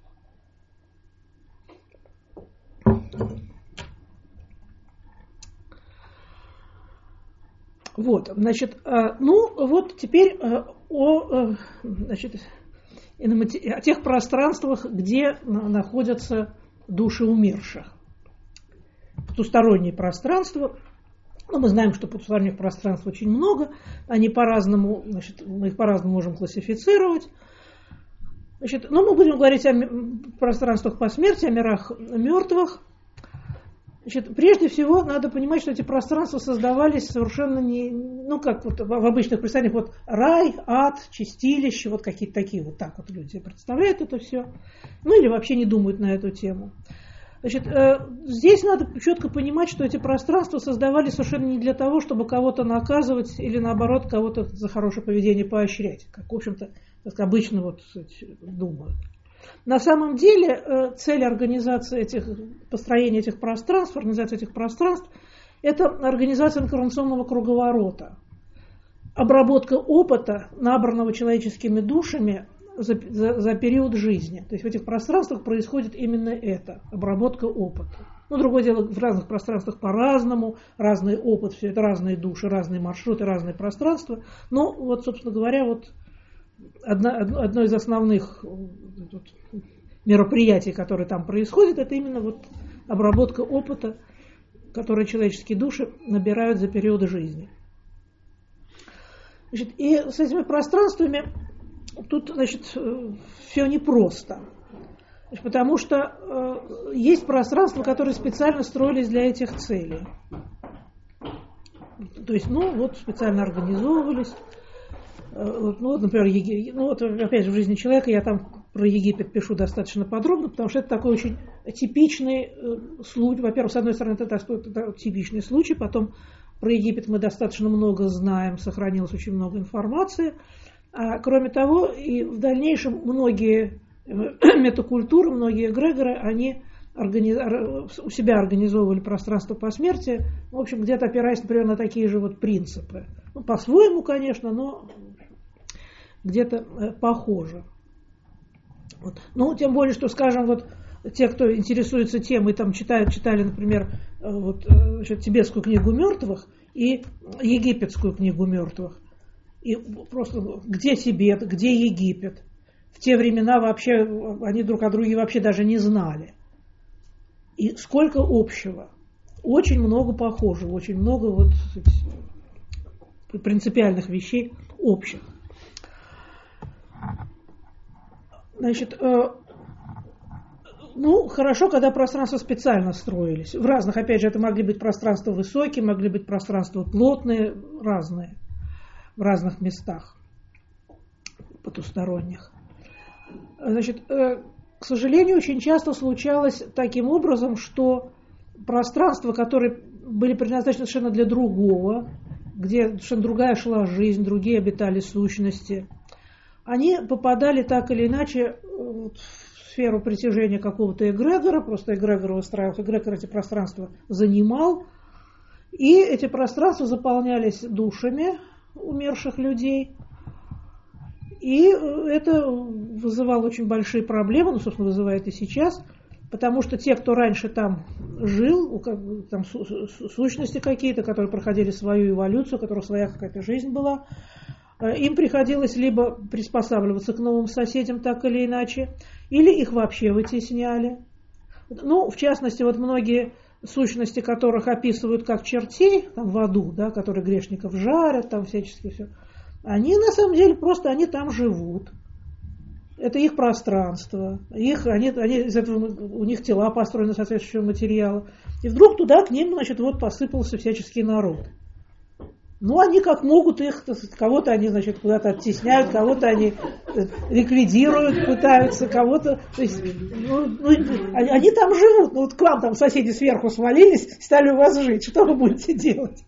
Вот, значит, ну вот теперь о, значит, о тех пространствах, где находятся души умерших. Потусторонние пространства. Ну, мы знаем, что потусторонних пространств очень много. Они по-разному, значит, мы их по-разному можем классифицировать. Значит, но мы будем говорить о пространствах по смерти, о мирах мертвых. Значит, прежде всего, надо понимать, что эти пространства создавались совершенно не, ну, как вот в обычных представлениях, вот рай, ад, чистилище, вот какие-то такие, вот так вот люди представляют это все. Ну, или вообще не думают на эту тему. Значит, здесь надо четко понимать, что эти пространства создавались совершенно не для того, чтобы кого-то наказывать или, наоборот, кого-то за хорошее поведение поощрять, как, в общем-то, как обычно вот думают. На самом деле цель организации этих, построения этих пространств, организации этих пространств – это организация инкарнационного круговорота, обработка опыта, набранного человеческими душами за, за, за период жизни. То есть в этих пространствах происходит именно это, обработка опыта. Ну, другое дело, в разных пространствах по-разному, разный опыт, все это разные души, разные маршруты, разные пространства. Но вот, собственно говоря, вот одна, одно из основных вот, мероприятий, которые там происходят, это именно вот обработка опыта, который человеческие души набирают за период жизни. Значит, и с этими пространствами тут, значит, все непросто. Значит, потому что э, есть пространства, которые специально строились для этих целей. То есть, ну, вот специально организовывались. Э, ну, вот, например, Еги... ну, вот, опять же, в жизни человека я там про Египет пишу достаточно подробно, потому что это такой очень типичный э, случай. Во-первых, с одной стороны, это, это, это типичный случай, потом про Египет мы достаточно много знаем, сохранилось очень много информации. А кроме того, и в дальнейшем многие метакультуры, многие эгрегоры, они организ... у себя организовывали пространство по смерти, в общем, где-то опираясь, например, на такие же вот принципы. Ну, по-своему, конечно, но где-то похоже. Вот. Ну, тем более, что, скажем, вот те, кто интересуется темой, там читают, читали, например, вот, значит, тибетскую книгу мертвых и египетскую книгу мертвых. И просто где Тибет, где Египет. В те времена вообще они друг о друге вообще даже не знали. И сколько общего. Очень много похожего, очень много вот принципиальных вещей общих. Значит, ну, хорошо, когда пространства специально строились. В разных, опять же, это могли быть пространства высокие, могли быть пространства плотные, разные. В разных местах потусторонних. Значит, к сожалению, очень часто случалось таким образом, что пространства, которые были предназначены совершенно для другого, где совершенно другая шла жизнь, другие обитали сущности, они попадали так или иначе в сферу притяжения какого-то эгрегора, просто эгрегор выстраивался, эгрегор эти пространства занимал, и эти пространства заполнялись душами умерших людей. И это вызывало очень большие проблемы, ну, собственно, вызывает и сейчас, потому что те, кто раньше там жил, там сущности какие-то, которые проходили свою эволюцию, у которых своя какая-то жизнь была, им приходилось либо приспосабливаться к новым соседям так или иначе, или их вообще вытесняли. Ну, в частности, вот многие сущности, которых описывают как чертей там, в аду, да, которые грешников жарят, там всячески все, они на самом деле просто они там живут. Это их пространство, их, они, они, из этого, у них тела построены соответствующего материала. И вдруг туда к ним, значит, вот посыпался всяческий народ. Ну, они как могут их, кого-то они, значит, куда-то оттесняют, кого-то они ликвидируют, пытаются, кого-то, то есть, ну, ну, они, они там живут, ну, вот к вам там соседи сверху свалились, стали у вас жить, что вы будете делать?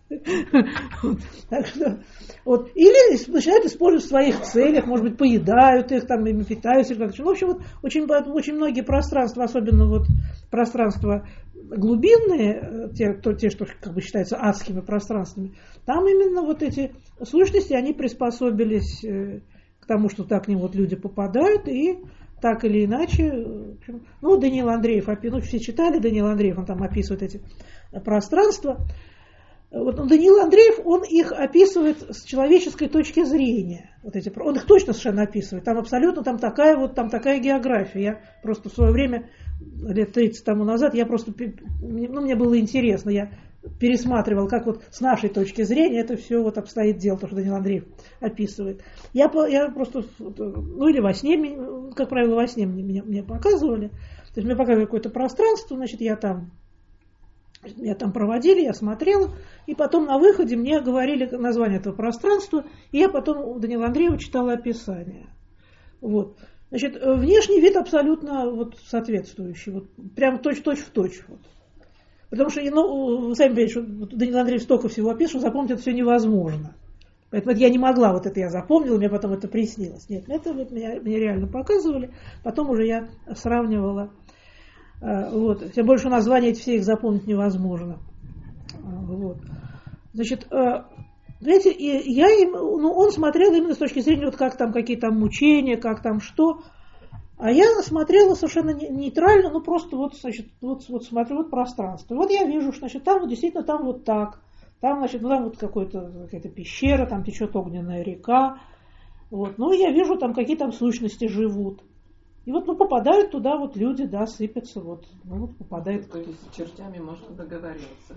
Так что, вот, или начинают использовать в своих целях, может быть, поедают их, там, ими питаются, как-то. Ну, в общем, вот, очень, очень многие пространства, особенно вот пространства глубинные, те, то, те, что как бы считаются адскими пространствами, там именно вот эти сущности, они приспособились к тому, что так к ним вот люди попадают, и так или иначе, ну, Даниил Андреев, ну, все читали, Даниил Андреев, он там описывает эти пространства. Вот Даниил Андреев, он их описывает с человеческой точки зрения. Вот эти, он их точно совершенно описывает. Там абсолютно там такая вот там такая география. Я просто в свое время, лет тридцать тому назад, я просто, ну, мне было интересно, я пересматривал, как вот с нашей точки зрения это все вот обстоит дело, то, что Даниил Андреев описывает. Я, я просто, ну или во сне, как правило, во сне мне, мне показывали. То есть мне показывали какое-то пространство, значит, я там Меня там проводили, я смотрела, и потом на выходе мне говорили название этого пространства, и я потом у Даниила Андреева читала описание. Вот. Значит, внешний вид абсолютно вот соответствующий, вот, прям точь-точь в точь. Вот. Потому что, ну, вы сами понимаете, что Даниил Андреев столько всего описывает, что запомнить это все невозможно. Поэтому я не могла, вот это я запомнила, мне потом это приснилось. Нет, это вот мне, мне реально показывали, потом уже я сравнивала. Вот. Тем больше названия эти все их запомнить невозможно. Вот. Значит, знаете, и я им, ну, он смотрел именно с точки зрения, вот как там, какие там мучения, как там что. А я смотрела совершенно нейтрально, ну просто вот, значит, вот, вот смотрю, вот пространство. Вот я вижу, что, значит, там вот действительно там вот так. Там, значит, ну, там вот какой-то, какая-то пещера, там течет огненная река. Вот. Ну, я вижу, там какие там сущности живут. И вот, ну, попадают туда вот люди, да, сыпятся, вот, ну, вот попадает. То есть с чертями можно договариваться.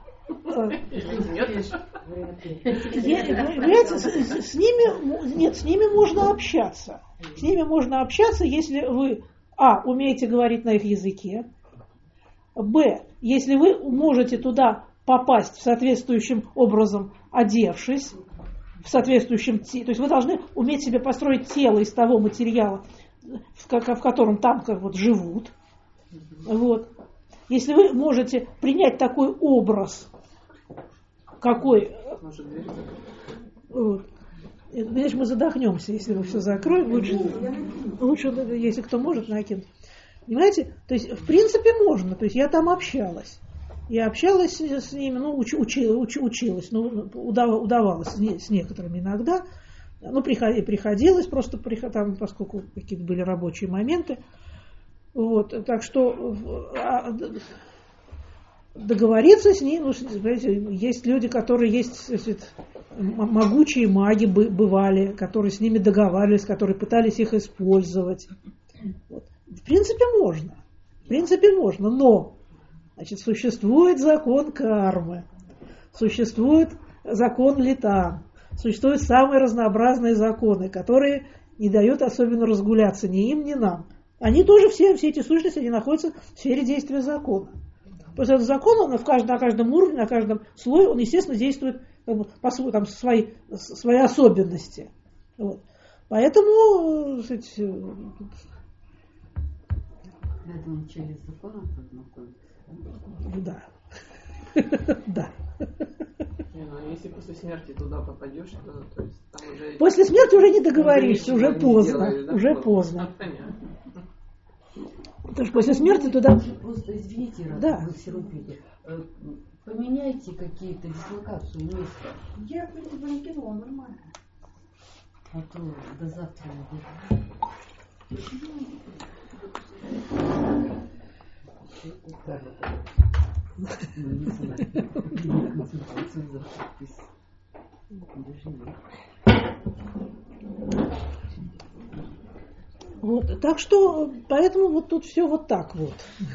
Понимаете, с ними, нет, с ними можно общаться. С ними можно общаться, если вы, а, умеете говорить на их языке, б, если вы можете туда попасть в соответствующим образом, одевшись, в соответствующем, то есть вы должны уметь себе построить тело из того материала, в, в котором там как вот живут. Вот. Если вы можете принять такой образ, какой... Вот. Видишь, мы задохнемся, если мы все закроем. Лучше, лучше, если кто может, накинуть. Понимаете? То есть, в принципе, можно. То есть, я там общалась. Я общалась с ними, ну, уч, учи, уч, училась, ну, удавалось с некоторыми иногда. Ну, приходилось просто, там, поскольку какие-то были рабочие моменты. Вот, так что договориться с ним, ну, знаете, есть люди, которые есть, могучие маги бывали, которые с ними договаривались, которые пытались их использовать. Вот. В принципе, можно. В принципе, можно, но, значит, существует закон кармы, существует закон летан. Существуют самые разнообразные законы, которые не дают особенно разгуляться ни им, ни нам. Они тоже все, все эти сущности, они находятся в сфере действия закона. Потому что этот закон, он в каждом, на каждом уровне, на каждом слое, он, естественно, действует как бы, по там, своей, своей особенности. Вот. Поэтому, кстати, надо начали с законом познакомиться. Да. Да. Не, ну, если после смерти туда попадешь, то, то есть там уже... После смерти уже не договоришься, уже поздно. Сделали, да? Уже Вот. поздно. Понятно. Потому что после смерти туда... Просто извините, раз Да. вы все рубите. Поменяйте какие-то дислокацию места. Я, в принципе, не кинула, нормально. А то до завтра не Ну, не знаю. Консультацию запись. Даже нет. Вот. Так что, поэтому вот тут все вот так вот.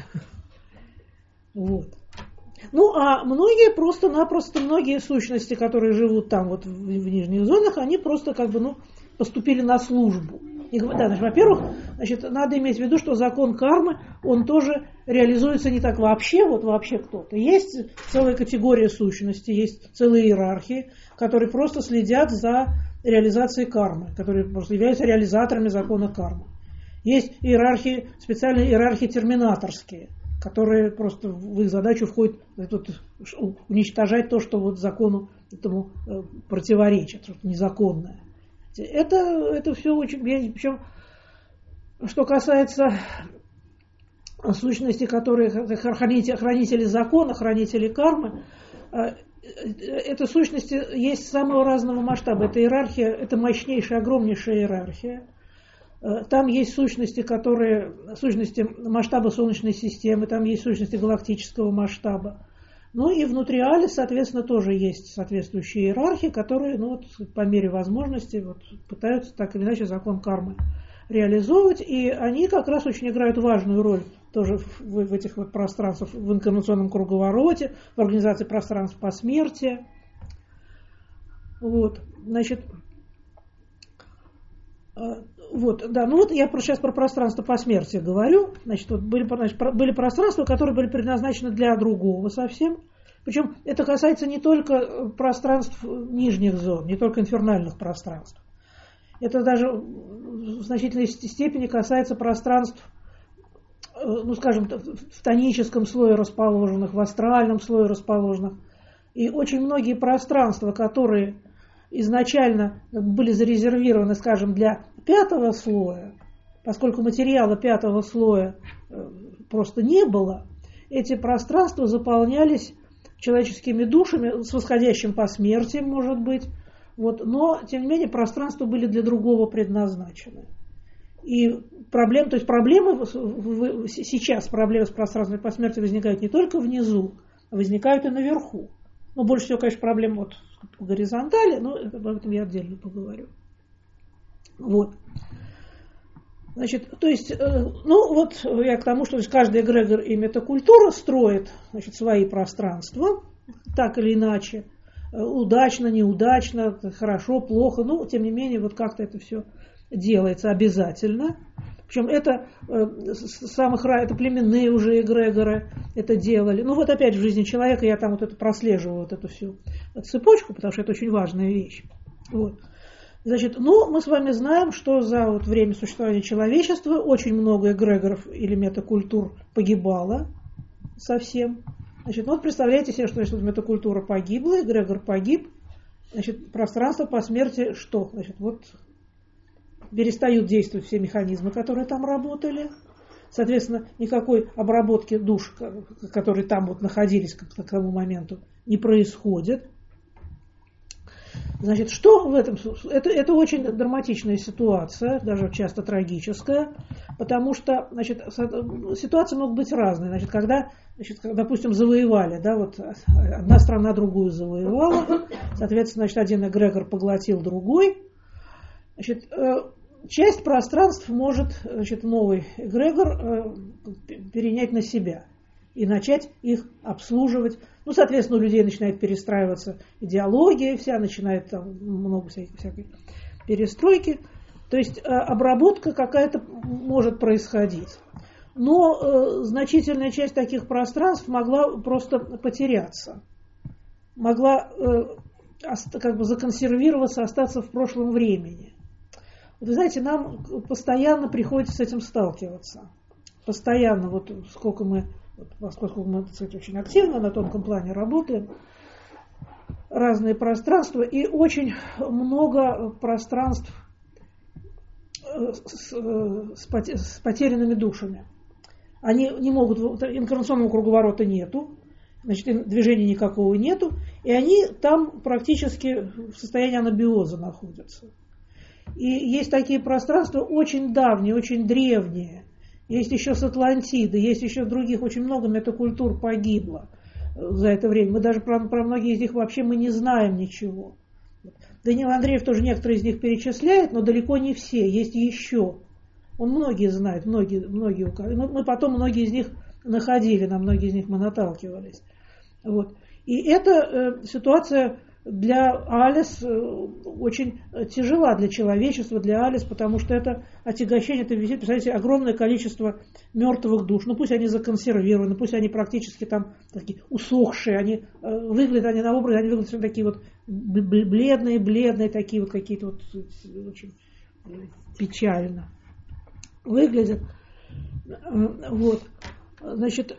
Вот. Ну, а многие просто-напросто, многие сущности, которые живут там вот в, в нижних зонах, они просто как бы, ну, поступили на службу. И, да, значит, во-первых, значит, надо иметь в виду, что закон кармы, он тоже реализуется не так вообще, вот вообще кто-то. Есть целая категория сущностей, есть целые иерархии, которые просто следят за реализацией кармы, которые просто являются реализаторами закона кармы. Есть иерархии, специальные иерархии терминаторские, которые просто в их задачу входит тут, уничтожать то, что вот закону этому противоречит, что незаконное. Это, это все очень... Причем, что касается сущностей, которые хранители, хранители закона, хранители кармы, это сущности есть самого разного масштаба. Это иерархия, это мощнейшая, огромнейшая иерархия. Там есть сущности, которые, сущности масштаба Солнечной системы, там есть сущности галактического масштаба. Ну и внутри Али, соответственно, тоже есть соответствующие иерархии, которые, ну, вот, по мере возможности вот, пытаются так или иначе закон кармы реализовывать. И они как раз очень играют важную роль тоже в, в этих вот пространствах, в инкарнационном круговороте, в организации пространств посмертия. Вот, значит, вот, да, ну вот я сейчас про пространство посмертия говорю. Значит, вот были, значит, были пространства, которые были предназначены для другого совсем. Причем это касается не только пространств нижних зон, не только инфернальных пространств. Это даже в значительной степени касается пространств, ну, скажем, в тоническом слое расположенных, в астральном слое расположенных. И очень многие пространства, которые изначально были зарезервированы, скажем, для пятого слоя, поскольку материала пятого слоя просто не было, эти пространства заполнялись человеческими душами с восходящим посмертием, может быть, вот, но, тем не менее, пространства были для другого предназначены. И проблем, то есть проблемы сейчас, проблемы с пространством посмертия возникают не только внизу, а возникают и наверху. Ну, больше всего, конечно, проблем вот по горизонтали, но об этом я отдельно поговорю. Вот. Значит, то есть, э, ну вот я к тому, что каждый эгрегор и метакультура строит, значит, свои пространства, так или иначе, э, удачно, неудачно, хорошо, плохо, но тем не менее вот как-то это все делается обязательно. Причем это э, самых это племенные уже эгрегоры это делали. Ну вот опять в жизни человека я там вот это прослеживаю, вот эту всю цепочку, потому что это очень важная вещь. Вот. Значит, ну мы с вами знаем, что за вот время существования человечества очень много эгрегоров или метакультур погибало совсем. Значит, ну вот представляете себе, что если метакультура погибла, эгрегор погиб, значит, пространство посмертия что? Значит, вот перестают действовать все механизмы, которые там работали. Соответственно, никакой обработки душ, которые там вот находились к тому моменту, не происходит. Значит, что в этом? Это, это очень драматичная ситуация, даже часто трагическая, потому что, значит, ситуации могут быть разные. Значит, когда, значит, допустим, завоевали, да, вот одна страна другую завоевала, соответственно, значит, один эгрегор поглотил другой. Значит, часть пространств может, значит, новый эгрегор перенять на себя и начать их обслуживать. Ну, соответственно, у людей начинает перестраиваться идеология, вся начинает там много всякой, всякой перестройки. То есть обработка какая-то может происходить. Но э, значительная часть таких пространств могла просто потеряться. Могла э, ост- как бы законсервироваться, остаться в прошлом времени. Вы знаете, нам постоянно приходится с этим сталкиваться. Постоянно, вот сколько мы, поскольку мы, так сказать, очень активно на тонком плане работаем, разные пространства, и очень много пространств с, с, с потерянными душами. Они не могут, инкарнационного круговорота нету, значит, движения никакого нету, и они там практически в состоянии анабиоза находятся. И есть такие пространства очень давние, очень древние. Есть еще с Атлантиды, есть еще других, очень много метакультур погибло за это время. Мы даже про, про многие из них вообще мы не знаем ничего. Даниил Андреев тоже некоторые из них перечисляет, но далеко не все, есть еще. Он многие знает, многие, многие. Мы потом многие из них находили, на многие из них мы наталкивались. Вот. И эта э, ситуация для Алис очень тяжела, для человечества, для Алис, потому что это отягощение, это висит, представляете, огромное количество мертвых душ. Ну пусть они законсервированы, пусть они практически там такие усохшие, они выглядят, они на образе, они выглядят такие вот бледные, бледные, такие вот какие-то вот очень печально выглядят. Вот. Значит,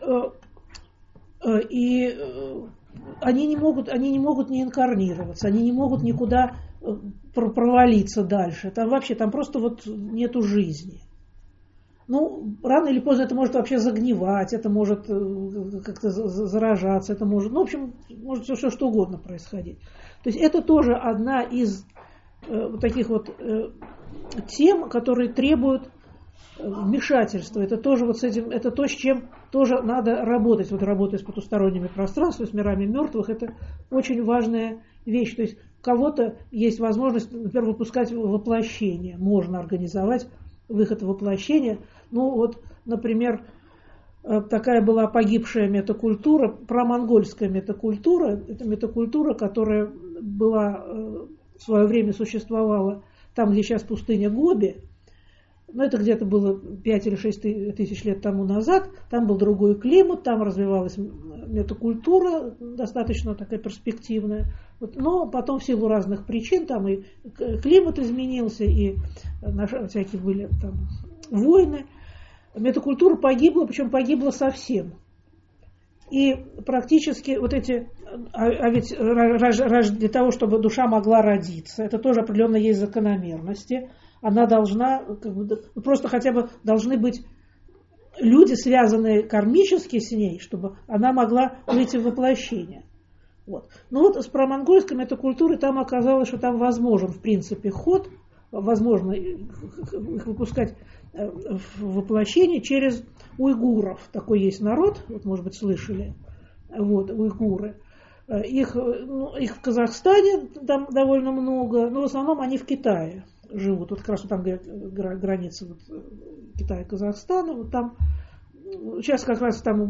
и они не могут, они не могут не инкарнироваться, они не могут никуда провалиться дальше. Там вообще, там просто вот нету жизни. Ну, рано или поздно это может вообще загнивать, это может как-то заражаться, это может, ну, в общем, может все, все что угодно происходить. То есть это тоже одна из э, вот таких вот э, тем, которые требуют вмешательства. Это тоже вот с этим, это то, с чем тоже надо работать. Вот работая с потусторонними пространствами, с мирами мертвых, это очень важная вещь. То есть у кого-то есть возможность, например, выпускать воплощение, можно организовать выход в воплощение. Ну вот, например, такая была погибшая метакультура, промонгольская метакультура. Это метакультура, которая была, в свое время существовала там, где сейчас пустыня Гоби. Но это где-то было пять или шесть тысяч лет тому назад. Там был другой климат, там развивалась метакультура достаточно такая перспективная. Вот, но потом в силу разных причин там и климат изменился, и наши, всякие были там войны. Метакультура погибла, причем погибла совсем. И практически вот эти, а, а ведь рож, рож, для того, чтобы душа могла родиться, это тоже определенно есть закономерности. Она должна, как бы, просто хотя бы должны быть люди, связанные кармически с ней, чтобы она могла выйти в воплощение. Вот. Но вот с промонгольской метакультурой там оказалось, что там возможен в принципе ход, возможно их выпускать в воплощение через уйгуров. Такой есть народ, вот, может быть, слышали, вот, уйгуры. Их, ну, их в Казахстане там довольно много, но в основном они в Китае живут. Вот как раз вот там граница вот, Китая и Казахстана. Вот там, сейчас как раз там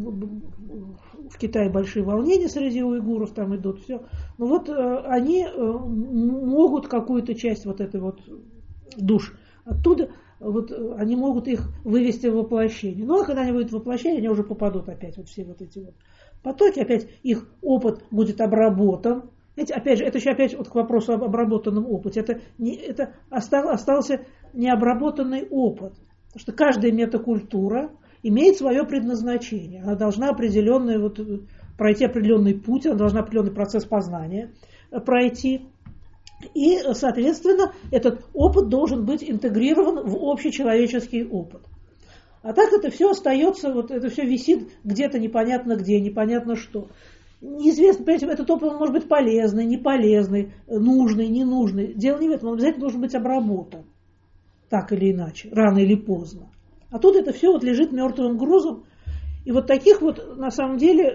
в Китае большие волнения среди уйгуров там идут, все. Но вот они могут какую-то часть вот этой вот душ оттуда, вот они могут их вывести в воплощение. Ну а когда они выйдут в воплощение, они уже попадут опять вот все вот эти вот потоки, опять их опыт будет обработан. Знаете, опять же, это еще опять вот к вопросу об обработанном опыте. Это, не, это остал, остался необработанный опыт. Потому что каждая метакультура имеет свое предназначение. Она должна определенный, вот, пройти определенный путь, она должна определенный процесс познания пройти. И, соответственно, этот опыт должен быть интегрирован в общечеловеческий опыт. А так это все остается, вот это все висит где-то непонятно где, непонятно что. Неизвестно, понимаете, этот опыт может быть полезный, не полезный, нужный, ненужный. Дело не в этом, он обязательно должен быть обработан. Так или иначе, рано или поздно. А тут это все вот лежит мертвым грузом. И вот таких вот на самом деле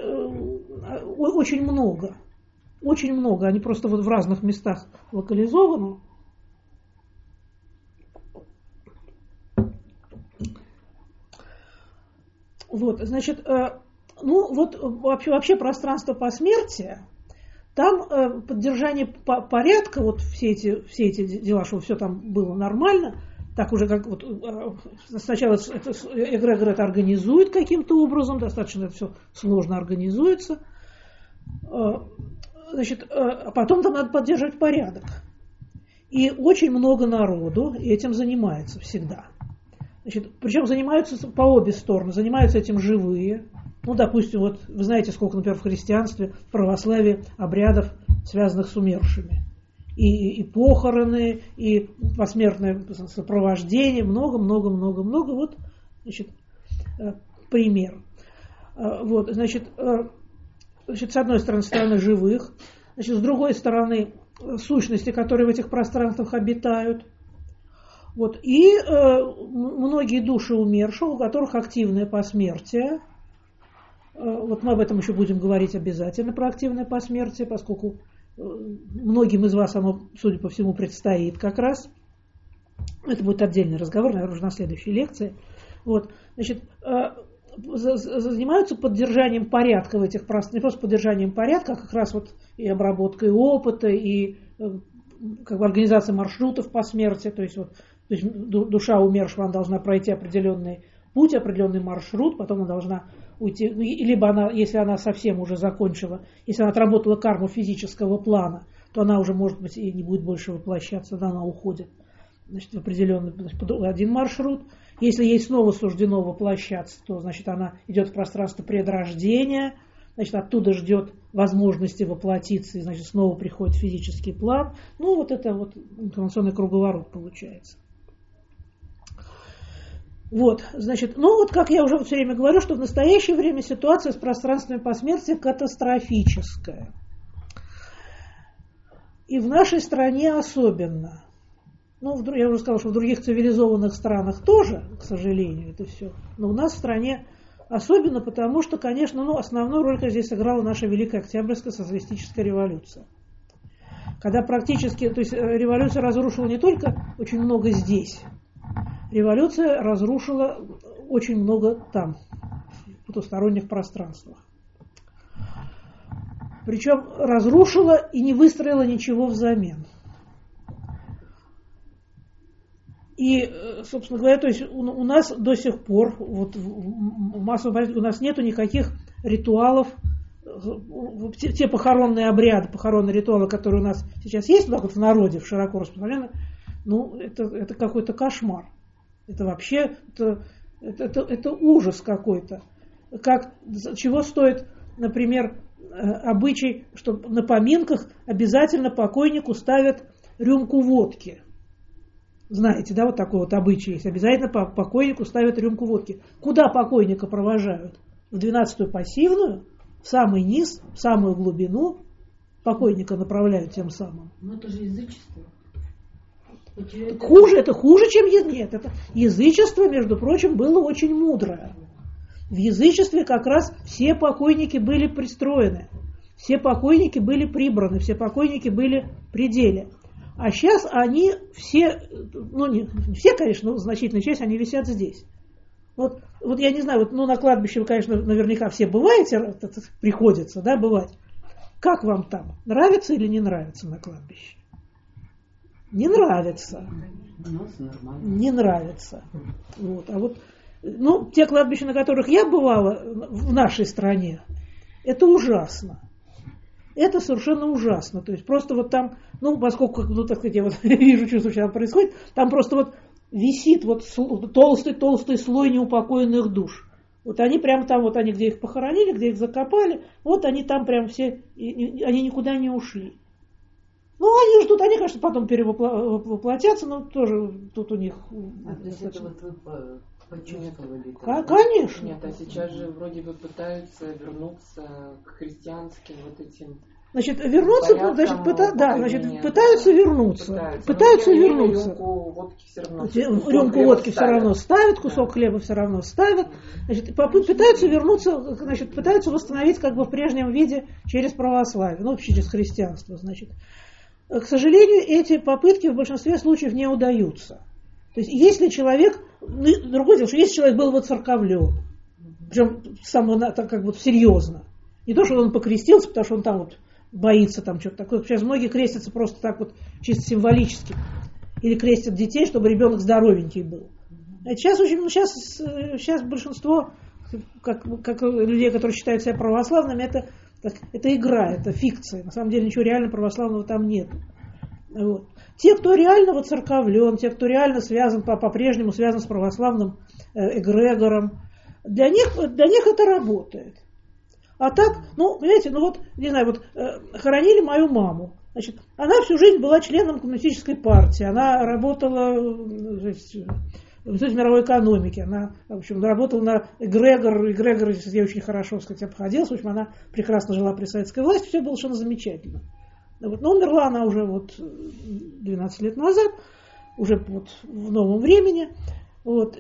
очень много. Очень много. Они просто вот в разных местах локализованы. Вот, значит, ну вот вообще, вообще пространство посмертия, там поддержание порядка, вот все эти, все эти дела, чтобы все там было нормально, так уже как вот сначала это, эгрегор это организует каким-то образом, достаточно это все сложно организуется, значит, а потом там надо поддерживать порядок. И очень много народу этим занимается всегда. Значит, причем занимаются по обе стороны, занимаются этим живые. Ну, допустим, вот вы знаете, сколько, например, в христианстве, в православии обрядов, связанных с умершими. И, и похороны, и посмертное сопровождение, много-много-много-много. Вот, значит, пример. Вот, значит, значит, с одной стороны, стороны живых, значит, с другой стороны, сущности, которые в этих пространствах обитают. Вот, и э, многие души умерших, у которых активное посмертие. Вот мы об этом еще будем говорить обязательно, про активное посмертие, поскольку многим из вас оно, судя по всему, предстоит как раз. Это будет отдельный разговор, наверное, уже на следующей лекции. Вот, значит, занимаются поддержанием порядка в этих пространствах, не просто поддержанием порядка, а как раз вот и обработкой опыта, и как бы организацией маршрутов по смерти, то есть, вот, то есть душа умершего, она должна пройти определенный путь, определенный маршрут, потом она должна уйти, либо она, если она совсем уже закончила, если она отработала карму физического плана, то она уже, может быть, и не будет больше воплощаться, да, она уходит, значит, в определенный, значит, один маршрут. Если ей снова суждено воплощаться, то, значит, она идет в пространство предрождения, значит, оттуда ждет возможности воплотиться, и, значит, снова приходит в физический план. Ну, вот это вот инкарнационный круговорот получается. Вот, значит, ну вот как я уже все время говорю, что в настоящее время ситуация с пространствами посмертия катастрофическая. И в нашей стране особенно. Ну, я уже сказала, что в других цивилизованных странах тоже, к сожалению, это все. Но у нас в стране особенно потому, что, конечно, ну, основную роль здесь сыграла наша Великая Октябрьская социалистическая революция. Когда практически, то есть революция разрушила не только очень много здесь, революция разрушила очень много там, в потусторонних пространствах. Причем разрушила и не выстроила ничего взамен. И, собственно говоря, то есть у нас до сих пор, вот в массовом порядке, у нас нету никаких ритуалов, те, те похоронные обряды, похоронные ритуалы, которые у нас сейчас есть, так вот в народе, в широко распространенных, ну, это, это какой-то кошмар. Это вообще, это, это, это, это ужас какой-то. Как, чего стоит, например, обычай, что на поминках обязательно покойнику ставят рюмку водки. Знаете, да, вот такой вот обычай есть. Обязательно покойнику ставят рюмку водки. Куда покойника провожают? В двенадцатую пассивную, в самый низ, в самую глубину. Покойника направляют тем самым. Ну это же язычество. Это хуже, это хуже, чем язычество. Нет, это язычество, между прочим, было очень мудрое. В язычестве как раз все покойники были пристроены, все покойники были прибраны, все покойники были при деле. А сейчас они все, ну не, не все, конечно, но значительная часть, они висят здесь. Вот, вот я не знаю, вот, ну на кладбище вы, конечно, наверняка все бываете, приходится, да, бывать. Как вам там? Нравится или не нравится на кладбище? Не нравится. Не нравится. Вот. А вот, ну, те кладбища, на которых я бывала в нашей стране, это ужасно. Это совершенно ужасно. То есть просто вот там, ну, поскольку, ну, так сказать, я вот вижу, чувствую, что происходит, там просто вот висит вот толстый-толстый слой неупокоенных душ. Вот они прямо там, вот они, где их похоронили, где их закопали, вот они там прям все, они никуда не ушли. Ну, они ждут, они, конечно, потом перевоплотятся, но тоже тут у них... А то есть это вот вы почувствовали? А, конечно. Нет, а сейчас же вроде бы пытаются вернуться к христианским вот этим... Значит, вернуться, ну, значит, пыта, да, значит, пытаются вернуться. Пытаются, пытаются вернуться. Рюмку водки все равно, рюмку водки все равно ставят, кусок да. хлеба все равно ставят. Значит, пытаются вернуться, значит, пытаются восстановить как бы в прежнем виде через православие, ну, через христианство, значит. К сожалению, эти попытки в большинстве случаев не удаются. То есть, если человек, другое дело, что если человек был воцерковлен, причем самого, так как бы серьезно, не то, что он покрестился, потому что он там вот боится там что-то такое. Сейчас многие крестятся просто так вот чисто символически. Или крестят детей, чтобы ребенок здоровенький был. А сейчас, очень, сейчас, сейчас большинство как, как людей, которые считают себя православными, это, так, это игра, это фикция. На самом деле ничего реально православного там нет. Вот. Те, кто реально воцерковлен, те, кто реально связан, по-прежнему связан с православным эгрегором, для них, для них это работает. А так, ну, понимаете, ну вот, не знаю, вот э, хоронили мою маму. Значит, она всю жизнь была членом коммунистической партии, она работала в Институте мировой экономики, она, в общем, работала на эгрегор, эгрегор, я очень хорошо, так сказать, обходилась, в общем, она прекрасно жила при советской власти, все было совершенно замечательно. Вот, но умерла она уже вот двенадцать лет назад, уже вот в новом времени. Вот.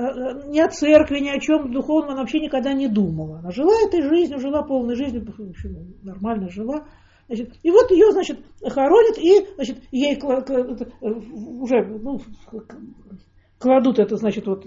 Ни о церкви, ни о чем духовном она вообще никогда не думала. Она жила этой жизнью, жила полной жизнью, в общем, нормально жила. Значит, и вот ее, значит, хоронят, и, значит, ей уже, ну, кладут это, значит, вот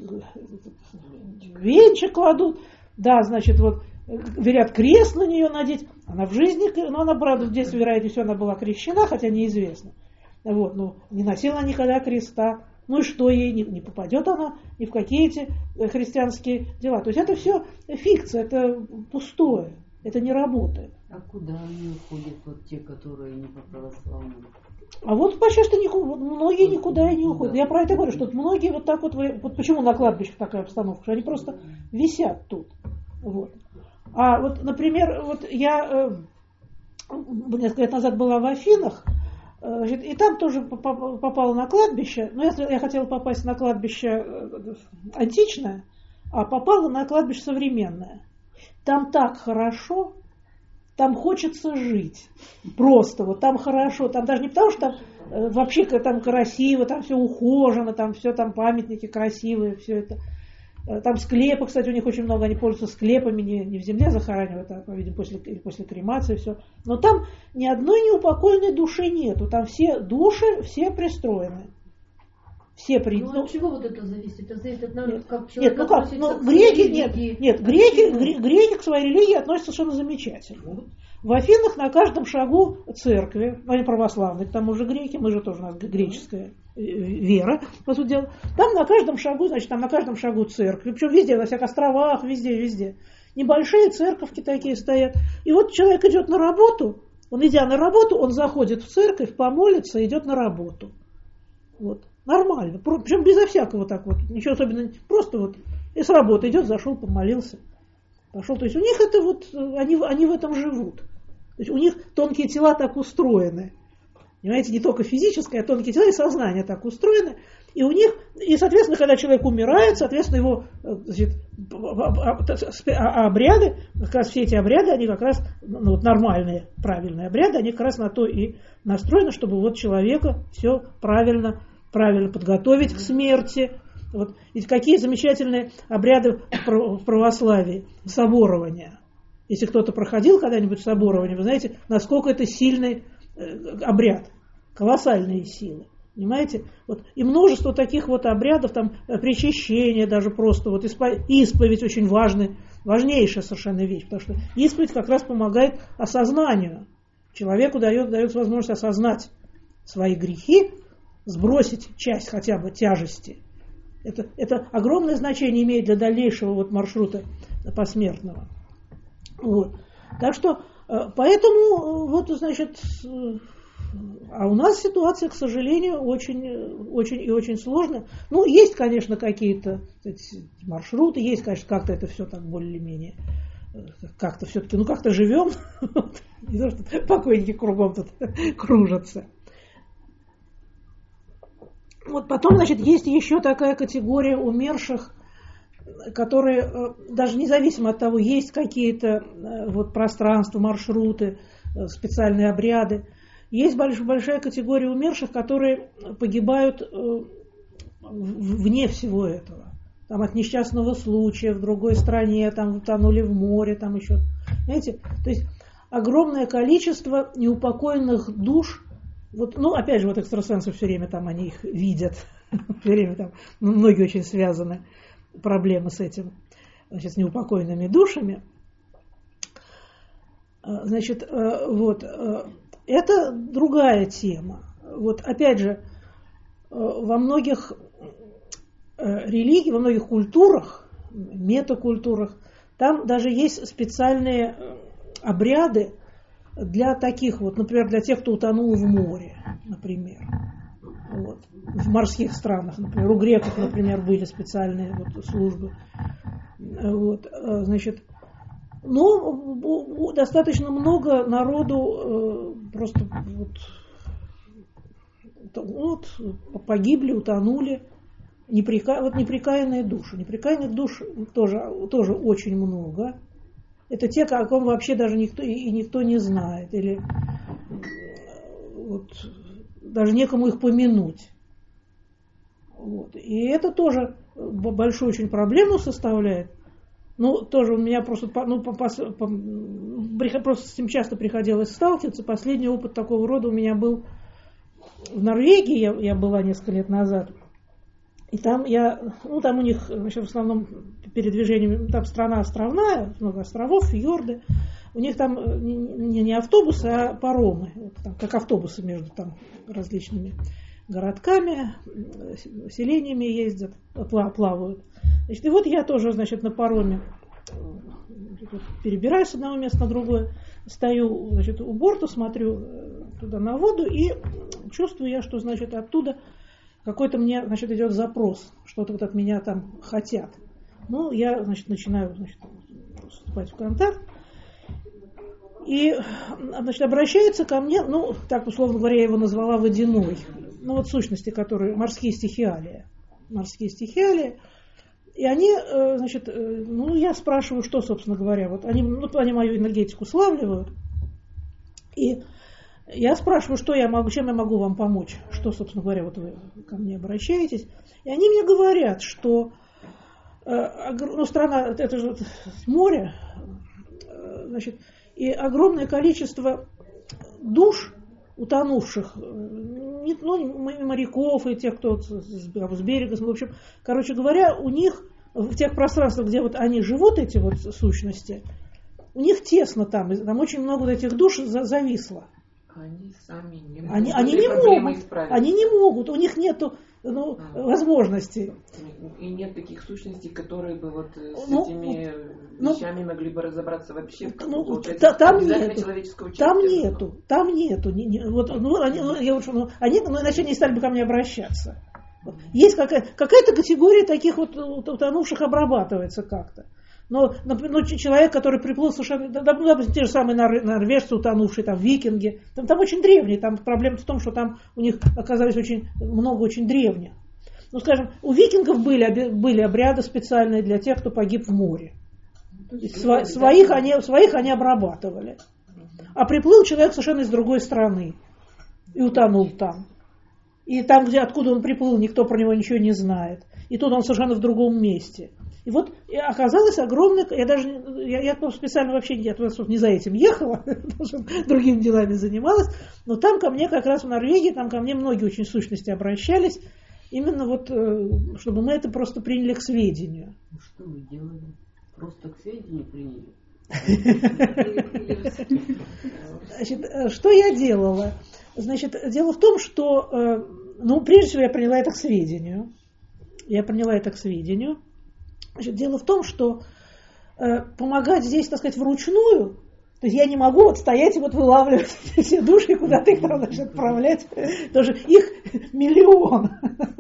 венчик кладут, да, значит, вот велят крест на нее надеть. Она в жизни, ну, она, правда, в детстве, вероятнее всего, она была крещена, хотя неизвестно. Вот, ну, не носила никогда креста. Ну и что ей, не, не попадет она ни в какие эти христианские дела. То есть это все фикция, это пустое, это не работает. А куда они уходят, вот те, которые не по православному? А вот почти что никуда, многие никуда и не уходят. Я про это говорю, что многие вот так вот, вот почему на кладбищах такая обстановка, что они просто висят тут. Вот. А вот, например, вот я э, несколько лет назад была в Афинах, э, и там тоже попала на кладбище, но я, я хотела попасть на кладбище античное, а попала на кладбище современное. Там так хорошо, там хочется жить. Просто вот там хорошо. Там даже не потому, что там э, вообще там красиво, там все ухожено, там все там памятники красивые, все это. Там склепы, кстати, у них очень много, они пользуются склепами, не, не в земле захоранивают, а, по-видимому, после, после кремации все. Но там ни одной неупокоенной души нету, там все души, все пристроены. Все при... Ну, ну, от чего вот это зависит? Это зависит от того, нет, как человек нет, ну как, относится ну, к греки, своей нет, религии. нет, греки, гре, греки к своей религии относятся совершенно замечательно. В Афинах на каждом шагу церкви, они православные, к тому же греки, мы же тоже, у нас греческая вера, по сути дела. Там на каждом шагу, значит, там на каждом шагу церкви, причем везде, на всех островах, везде, везде. Небольшие церковки такие стоят. И вот человек идет на работу, он, идя на работу, он заходит в церковь, помолится, идет на работу. Вот. Нормально. Причем безо всякого так вот, ничего особенного. Просто вот и с работы идет, зашел, помолился, пошел. То есть у них это вот, они, они в этом живут. То есть у них тонкие тела так устроены. Понимаете, не только физическое, а тонкие тела и сознание так устроены. И у них, и, соответственно, когда человек умирает, соответственно, его значит, обряды, как раз все эти обряды, они как раз, ну, вот нормальные, правильные обряды, они как раз на то и настроены, чтобы вот человека все правильно, правильно подготовить к смерти. Вот. И какие замечательные обряды в православии, соборование. Если кто-то проходил когда-нибудь соборование, вы знаете, насколько это сильный обряд, колоссальные силы. Понимаете? Вот. И множество таких вот обрядов, там, причащения даже просто, вот исповедь очень важная, важнейшая совершенно вещь, потому что исповедь как раз помогает осознанию. Человеку дает, дает возможность осознать свои грехи, сбросить часть хотя бы тяжести. Это, это огромное значение имеет для дальнейшего вот маршрута посмертного. Вот. Так что, поэтому, вот, значит, а у нас ситуация, к сожалению, очень, очень и очень сложная. Ну, есть, конечно, какие-то маршруты, есть, конечно, как-то это все так более-менее, как-то все-таки, ну, как-то живем, не то, что покойники кругом тут кружатся. Вот потом, значит, есть еще такая категория умерших, которые даже независимо от того, есть какие-то вот пространства, маршруты, специальные обряды, есть большая категория умерших, которые погибают вне всего этого. Там от несчастного случая в другой стране, там утонули в море, там еще. Знаете, то есть огромное количество неупокоенных душ. Вот, ну, опять же, вот экстрасенсы все время там, они их видят, все время там, ну, многие очень связаны проблемы с этим, значит, с неупокоенными душами. Значит, вот, это другая тема. Вот, опять же, во многих религиях, во многих культурах, метакультурах, там даже есть специальные обряды для таких вот, например, для тех, кто утонул в море, например. Вот. В морских странах, например, у греков, например, были специальные вот службы. Вот. Значит, но достаточно много народу просто вот, вот, погибли, утонули. Непрека... Вот непрекаянные души. Непрекаянных душ тоже, тоже очень много. Это те, о ком вообще даже никто и никто не знает. Или вот, даже некому их помянуть. Вот. И это тоже большую очень проблему составляет. Ну, тоже у меня просто, ну, по, по, по, просто с этим часто приходилось сталкиваться. Последний опыт такого рода у меня был в Норвегии. Я, я была несколько лет назад. И там я, ну там у них, значит, в основном передвижение, там страна островная, много островов, фьорды. У них там не, не автобусы, а паромы, вот, там, как автобусы между там различными городками, селениями ездят, плавают. Значит, и вот я тоже, значит, на пароме перебираюсь с одного места на другое, стою, значит, у борта, смотрю туда на воду и чувствую я, что, значит, оттуда какой-то мне, значит, идет запрос, что-то вот от меня там хотят. Ну, я, значит, начинаю, значит, вступать в контакт. И, значит, обращается ко мне, ну, так, условно говоря, я его назвала водяной. Ну, вот сущности, которые морские стихиалии. Морские стихиалии. И они, значит, ну, я спрашиваю, что, собственно говоря, вот они, ну, они мою энергетику славливают. И я спрашиваю, что я могу, чем я могу вам помочь, что, собственно говоря, вот вы ко мне обращаетесь. И они мне говорят, что ну, страна, это же море, значит, и огромное количество душ утонувших, ну, моряков и тех, кто с берега, в общем, короче говоря, у них в тех пространствах, где вот они живут, эти вот сущности, у них тесно там, там очень много вот этих душ зависло. Они сами не могут. Они, они не могут. Они не могут. У них нету ну, а, возможностей. И нет таких сущностей, которые бы вот с ну, этими ну, вещами могли бы разобраться вообще. В ну, получается, та, там нету. Там было. нету. Там нету. Не, не, вот, ну, они, ну, я, ну, они, ну, иначе не стали бы ко мне обращаться. Есть какая, какая-то категория таких вот утонувших обрабатывается как-то. Но, ну, человек, который приплыл совершенно, допустим, те же самые норвежцы, утонувшие, там, викинги, там, там очень древние, там проблема в том, что там у них оказалось очень много очень древних. Ну, скажем, у викингов были, были обряды специальные для тех, кто погиб в море. И сво, своих, они, своих они обрабатывали. А приплыл человек совершенно из другой страны и утонул там. И там, где, откуда он приплыл, никто про него ничего не знает. И тут он совершенно в другом месте. И вот оказалось огромное, я даже, я, я специально вообще я не за этим ехала, потому что другими делами занималась, но там ко мне как раз в Норвегии, там ко мне многие очень сущности обращались, именно вот, чтобы мы это просто приняли к сведению. Что вы делали? Просто к сведению приняли? Значит, что я делала? Значит, дело в том, что, ну, прежде всего я приняла это к сведению. Я приняла это к сведению. Значит, дело в том, что э, помогать здесь, так сказать, вручную, то есть я не могу вот стоять и вот вылавливать все души, куда-то их там, значит, отправлять. Тоже их миллион.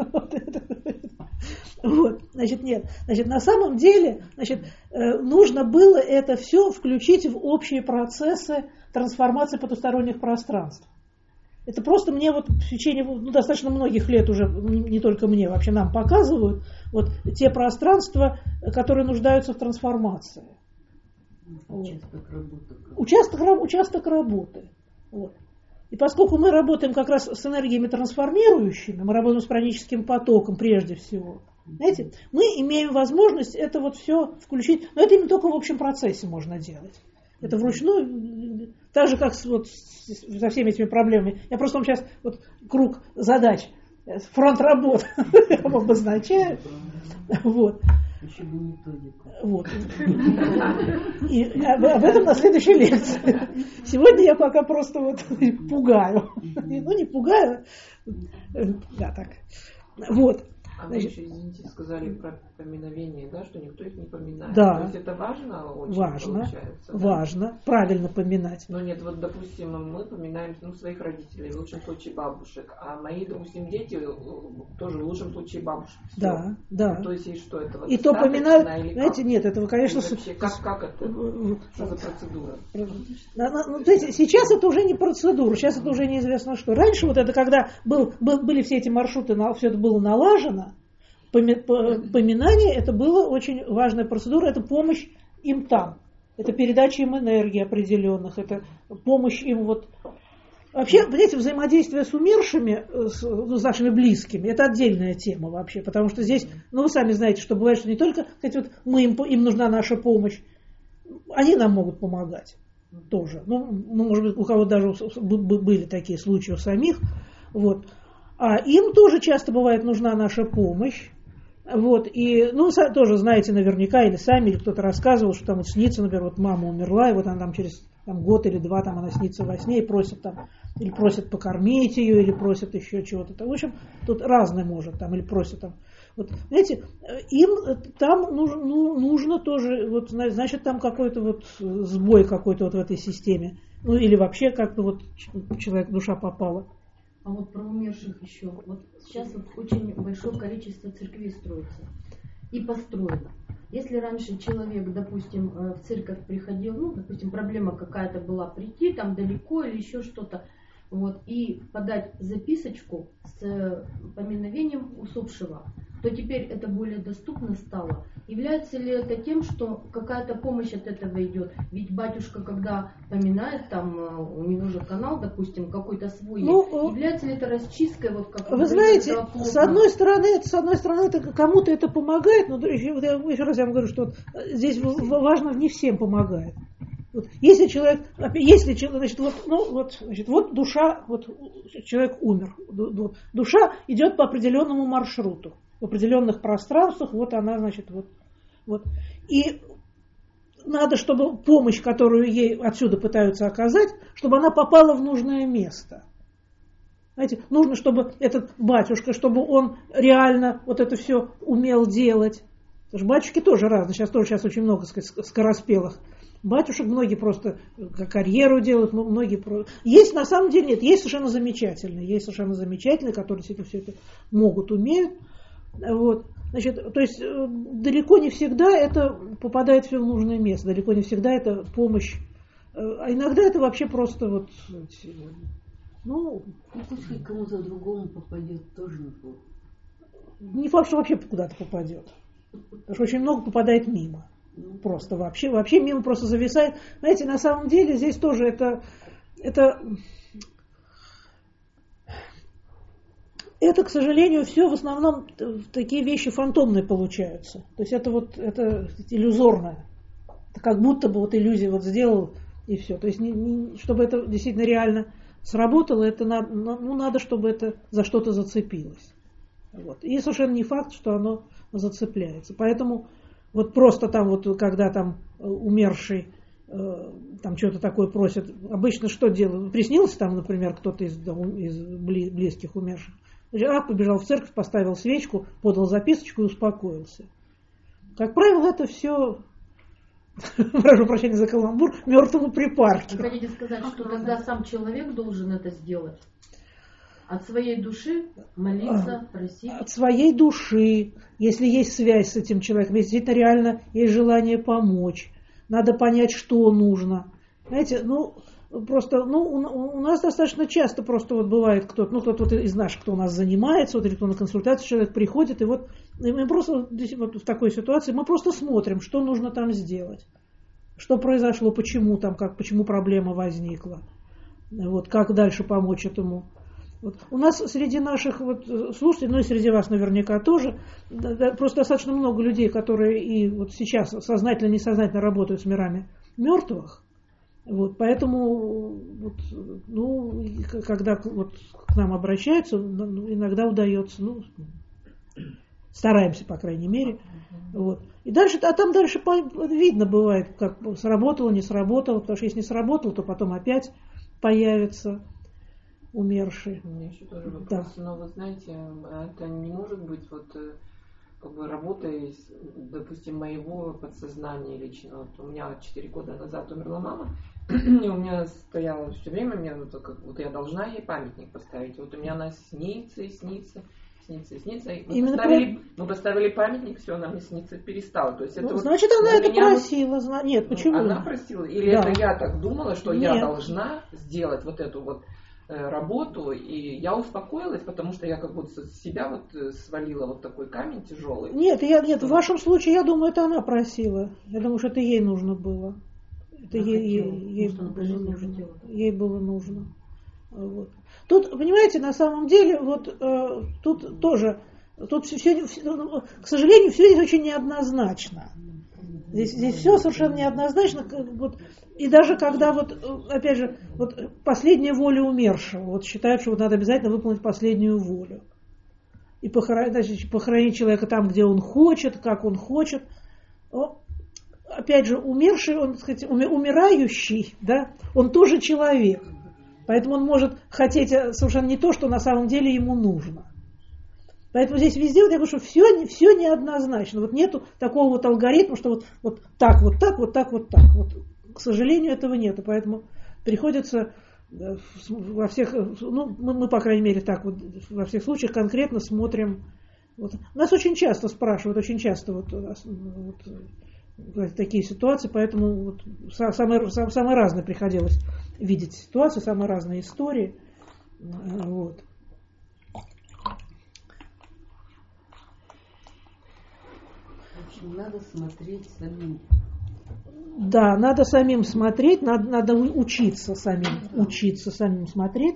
Вот, значит, нет. Значит, на самом деле, значит, э, нужно было это все включить в общие процессы трансформации потусторонних пространств. Это просто мне вот в течение ну, достаточно многих лет уже, не только мне, вообще нам показывают вот те пространства, которые нуждаются в трансформации. Участок вот. работы. Участок, участок работы. Вот. И поскольку мы работаем как раз с энергиями трансформирующими, мы работаем с праническим потоком прежде всего, знаете, мы имеем возможность это вот все включить, но это именно только в общем процессе можно делать. Это вручную, так же, как с, вот, со всеми этими проблемами. Я просто вам сейчас вот круг задач, фронт работ обозначаю. Вот. Еще бы методику. Вот. И об, об этом на следующей лекции. Сегодня я пока просто вот пугаю. Ну, не пугаю. Да, так. Вот. А вы еще, извините, сказали про поминовение, да, что никто их не поминает. Да. То есть это важно очень, важно, получается? Важно, да? Правильно поминать. Но нет, вот, допустим, мы поминаем ну, своих родителей, в лучшем случае бабушек, а мои, допустим, дети тоже в лучшем случае бабушек. Все. Да, да. То есть и что это? Вот и то поминают, знаете, как? Нет, этого, конечно... Вообще, как, как это? Что за процедура? Ну, сейчас это уже не процедура, сейчас это уже неизвестно что. Раньше вот это, когда был, был, были все эти маршруты, все это было налажено, поминание, это была очень важная процедура, это помощь им там, это передача им энергии определенных, это помощь им вот... Вообще, понимаете, взаимодействие с умершими, с, ну, с нашими близкими, это отдельная тема вообще, потому что здесь, ну вы сами знаете, что бывает, что не только, кстати, вот мы им, им нужна наша помощь, они нам могут помогать тоже. Ну, ну может быть, у кого даже были такие случаи у самих, вот. А им тоже часто бывает нужна наша помощь. Вот, и, ну, тоже знаете наверняка, или сами, или кто-то рассказывал, что там вот снится, например, вот мама умерла, и вот она там через там, год или два там она снится во сне и просит там, или просит покормить ее, или просит еще чего-то. В общем, тут разное может, там, или просит там. Вот, знаете, им там нужно, ну, нужно тоже, вот, значит, там какой-то вот сбой какой-то вот в этой системе. Ну, или вообще как-то вот человек, душа попала. А вот про умерших еще. Вот сейчас вот очень большое количество церквей строится и построено. Если раньше человек, допустим, в церковь приходил, ну, допустим, проблема какая-то была прийти там далеко или еще что-то, вот, и подать записочку с поминовением усопшего, то теперь это более доступно стало. Является ли это тем, что какая-то помощь от этого идет? Ведь батюшка, когда поминает, там у него же канал, допустим, какой-то свой, ну, является ли это расчисткой? Вот, как вы знаете, с одной стороны, с одной стороны, это кому-то это помогает, но еще, еще раз я вам говорю, что вот здесь важно, не всем помогает. Вот, если человек, если значит, вот, ну, вот, значит, вот душа, вот человек умер, душа идет по определенному маршруту, в определенных пространствах, вот она, значит, вот, вот. И надо, чтобы помощь, которую ей отсюда пытаются оказать, чтобы она попала в нужное место. Знаете, нужно, чтобы этот батюшка, чтобы он реально вот это все умел делать. Потому что батюшки тоже разные, сейчас тоже сейчас очень много, так сказать, скороспелых батюшек, многие просто карьеру делают, многие просто... Есть на самом деле, нет, есть совершенно замечательные, есть совершенно замечательные, которые все это, все это могут, умеют. Вот. Значит, то есть далеко не всегда это попадает все в нужное место, далеко не всегда это помощь, а иногда это вообще просто вот, ну... Пусть хоть кому-то другому попадет, тоже не плохо. Не факт, что вообще куда-то попадет, потому что очень много попадает мимо. Просто вообще, вообще мимо просто зависает. Знаете, на самом деле здесь тоже это, это, это, к сожалению, все в основном такие вещи фантомные получаются. То есть это вот это иллюзорное. Это как будто бы вот иллюзия вот сделал и все. То есть не, не, чтобы это действительно реально сработало, это надо, ну, надо, чтобы это за что-то зацепилось. Вот. И совершенно не факт, что оно зацепляется. Поэтому вот просто там вот, когда там умерший э, там что-то такое просит, обычно что делают? Приснился там, например, кто-то из, из близких умерших. А, побежал в церковь, поставил свечку, подал записочку и успокоился. Как правило, это все, прошу прощения за каламбур, мертвому припарке. Вы хотите сказать, что тогда сам человек должен это сделать? От своей души молиться, просить? От своей души, если есть связь с этим человеком, если действительно реально есть желание помочь, надо понять, что нужно. Знаете, ну, просто, ну, у, у нас достаточно часто просто вот бывает кто-то, ну, кто-то вот из наших, кто у нас занимается, вот, или кто на консультацию, человек приходит, и вот и мы просто вот в такой ситуации, мы просто смотрим, что нужно там сделать, что произошло, почему там, как, почему проблема возникла, вот, как дальше помочь этому. Вот. У нас среди наших вот слушателей, ну и среди вас наверняка тоже, да, да, просто достаточно много людей, которые и вот сейчас сознательно, несознательно работают с мирами мертвых. Вот, поэтому вот, ну, когда вот к нам обращаются, иногда удается, ну, стараемся, по крайней мере. Вот. И дальше, а там дальше видно бывает, как сработало, не сработало, потому что если не сработало, то потом опять появится умерший. У меня еще тоже вопрос, да. Но вы знаете, это не может быть вот как бы работа из, допустим, моего подсознания лично. Вот у меня четыре года назад умерла мама, и у меня стояло все время, мне вот, как, вот я должна ей памятник поставить. Вот у меня она снится и снится, снится и снится. И мы, поставили, про... мы поставили памятник, все, она мне снится перестала. То есть это ну, вот значит, она это меня... просила. Нет, почему? Она просила? Или да. Это я так думала, что Нет. я должна сделать вот эту вот работу, и я успокоилась, потому что я как будто с себя вот свалила вот такой камень тяжелый. Нет, я, нет, в вашем случае, я думаю, это она просила. Я думаю, что это ей нужно было. Это ей, ей, ей, было нужно. ей было нужно. Вот. Тут, понимаете, на самом деле, вот э, тут тоже, тут все, все, к сожалению, все здесь очень неоднозначно. Здесь, здесь все совершенно неоднозначно. Вот, и даже когда, вот, опять же, вот последняя воля умершего, вот считают, что вот надо обязательно выполнить последнюю волю. и похоронить, значит, похоронить человека там, где он хочет, как он хочет. Но, опять же, умерший, он, так сказать, умирающий, да, он тоже человек. Поэтому он может хотеть совершенно не то, что на самом деле ему нужно. Поэтому здесь везде, вот я говорю, что все, все неоднозначно. Вот нету такого вот алгоритма, что вот, вот так, вот так, вот так, вот так. Вот, к сожалению, этого нету. Поэтому приходится во всех, ну, мы, мы, по крайней мере, так вот во всех случаях конкретно смотрим. Вот. Нас очень часто спрашивают, очень часто вот, вот, такие ситуации, поэтому вот, самые, самые разные приходилось видеть ситуации, самые разные истории. Вот. Надо смотреть самим. Да, надо самим смотреть, надо, надо учиться самим, учиться самим смотреть,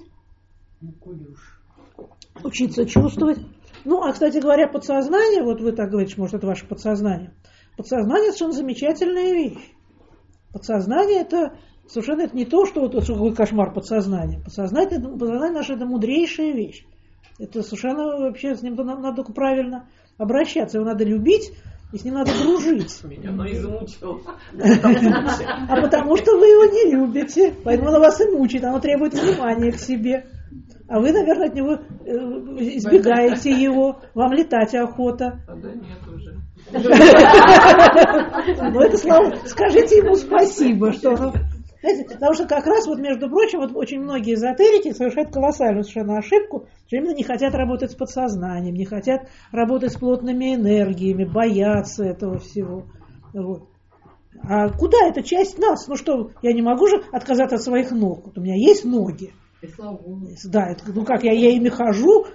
учиться чувствовать. Ну, а, кстати говоря, подсознание, вот вы так говорите, может, это ваше подсознание. Подсознание совершенно замечательная вещь. Подсознание это совершенно это не то, что вот какой кошмар подсознания. Подсознание, подсознание наше это мудрейшая вещь. Это совершенно вообще с ним надо, надо правильно обращаться, его надо любить. И с ним надо дружить. Меня оно измучило. А потому что вы его не любите. Поэтому оно вас и мучает. Оно требует внимания к себе. А вы, наверное, от него избегаете его. Вам летать охота. А да нет уже. Ну это слава. Скажите ему спасибо, что оно... Знаете, потому что как раз, вот, между прочим, вот очень многие эзотерики совершают колоссальную совершенно ошибку, что именно не хотят работать с подсознанием, не хотят работать с плотными энергиями, боятся этого всего. Вот. А куда эта часть нас? Ну что, я не могу же отказаться от своих ног. Вот у меня есть ноги. Да, это, ну как, я, я ими хожу.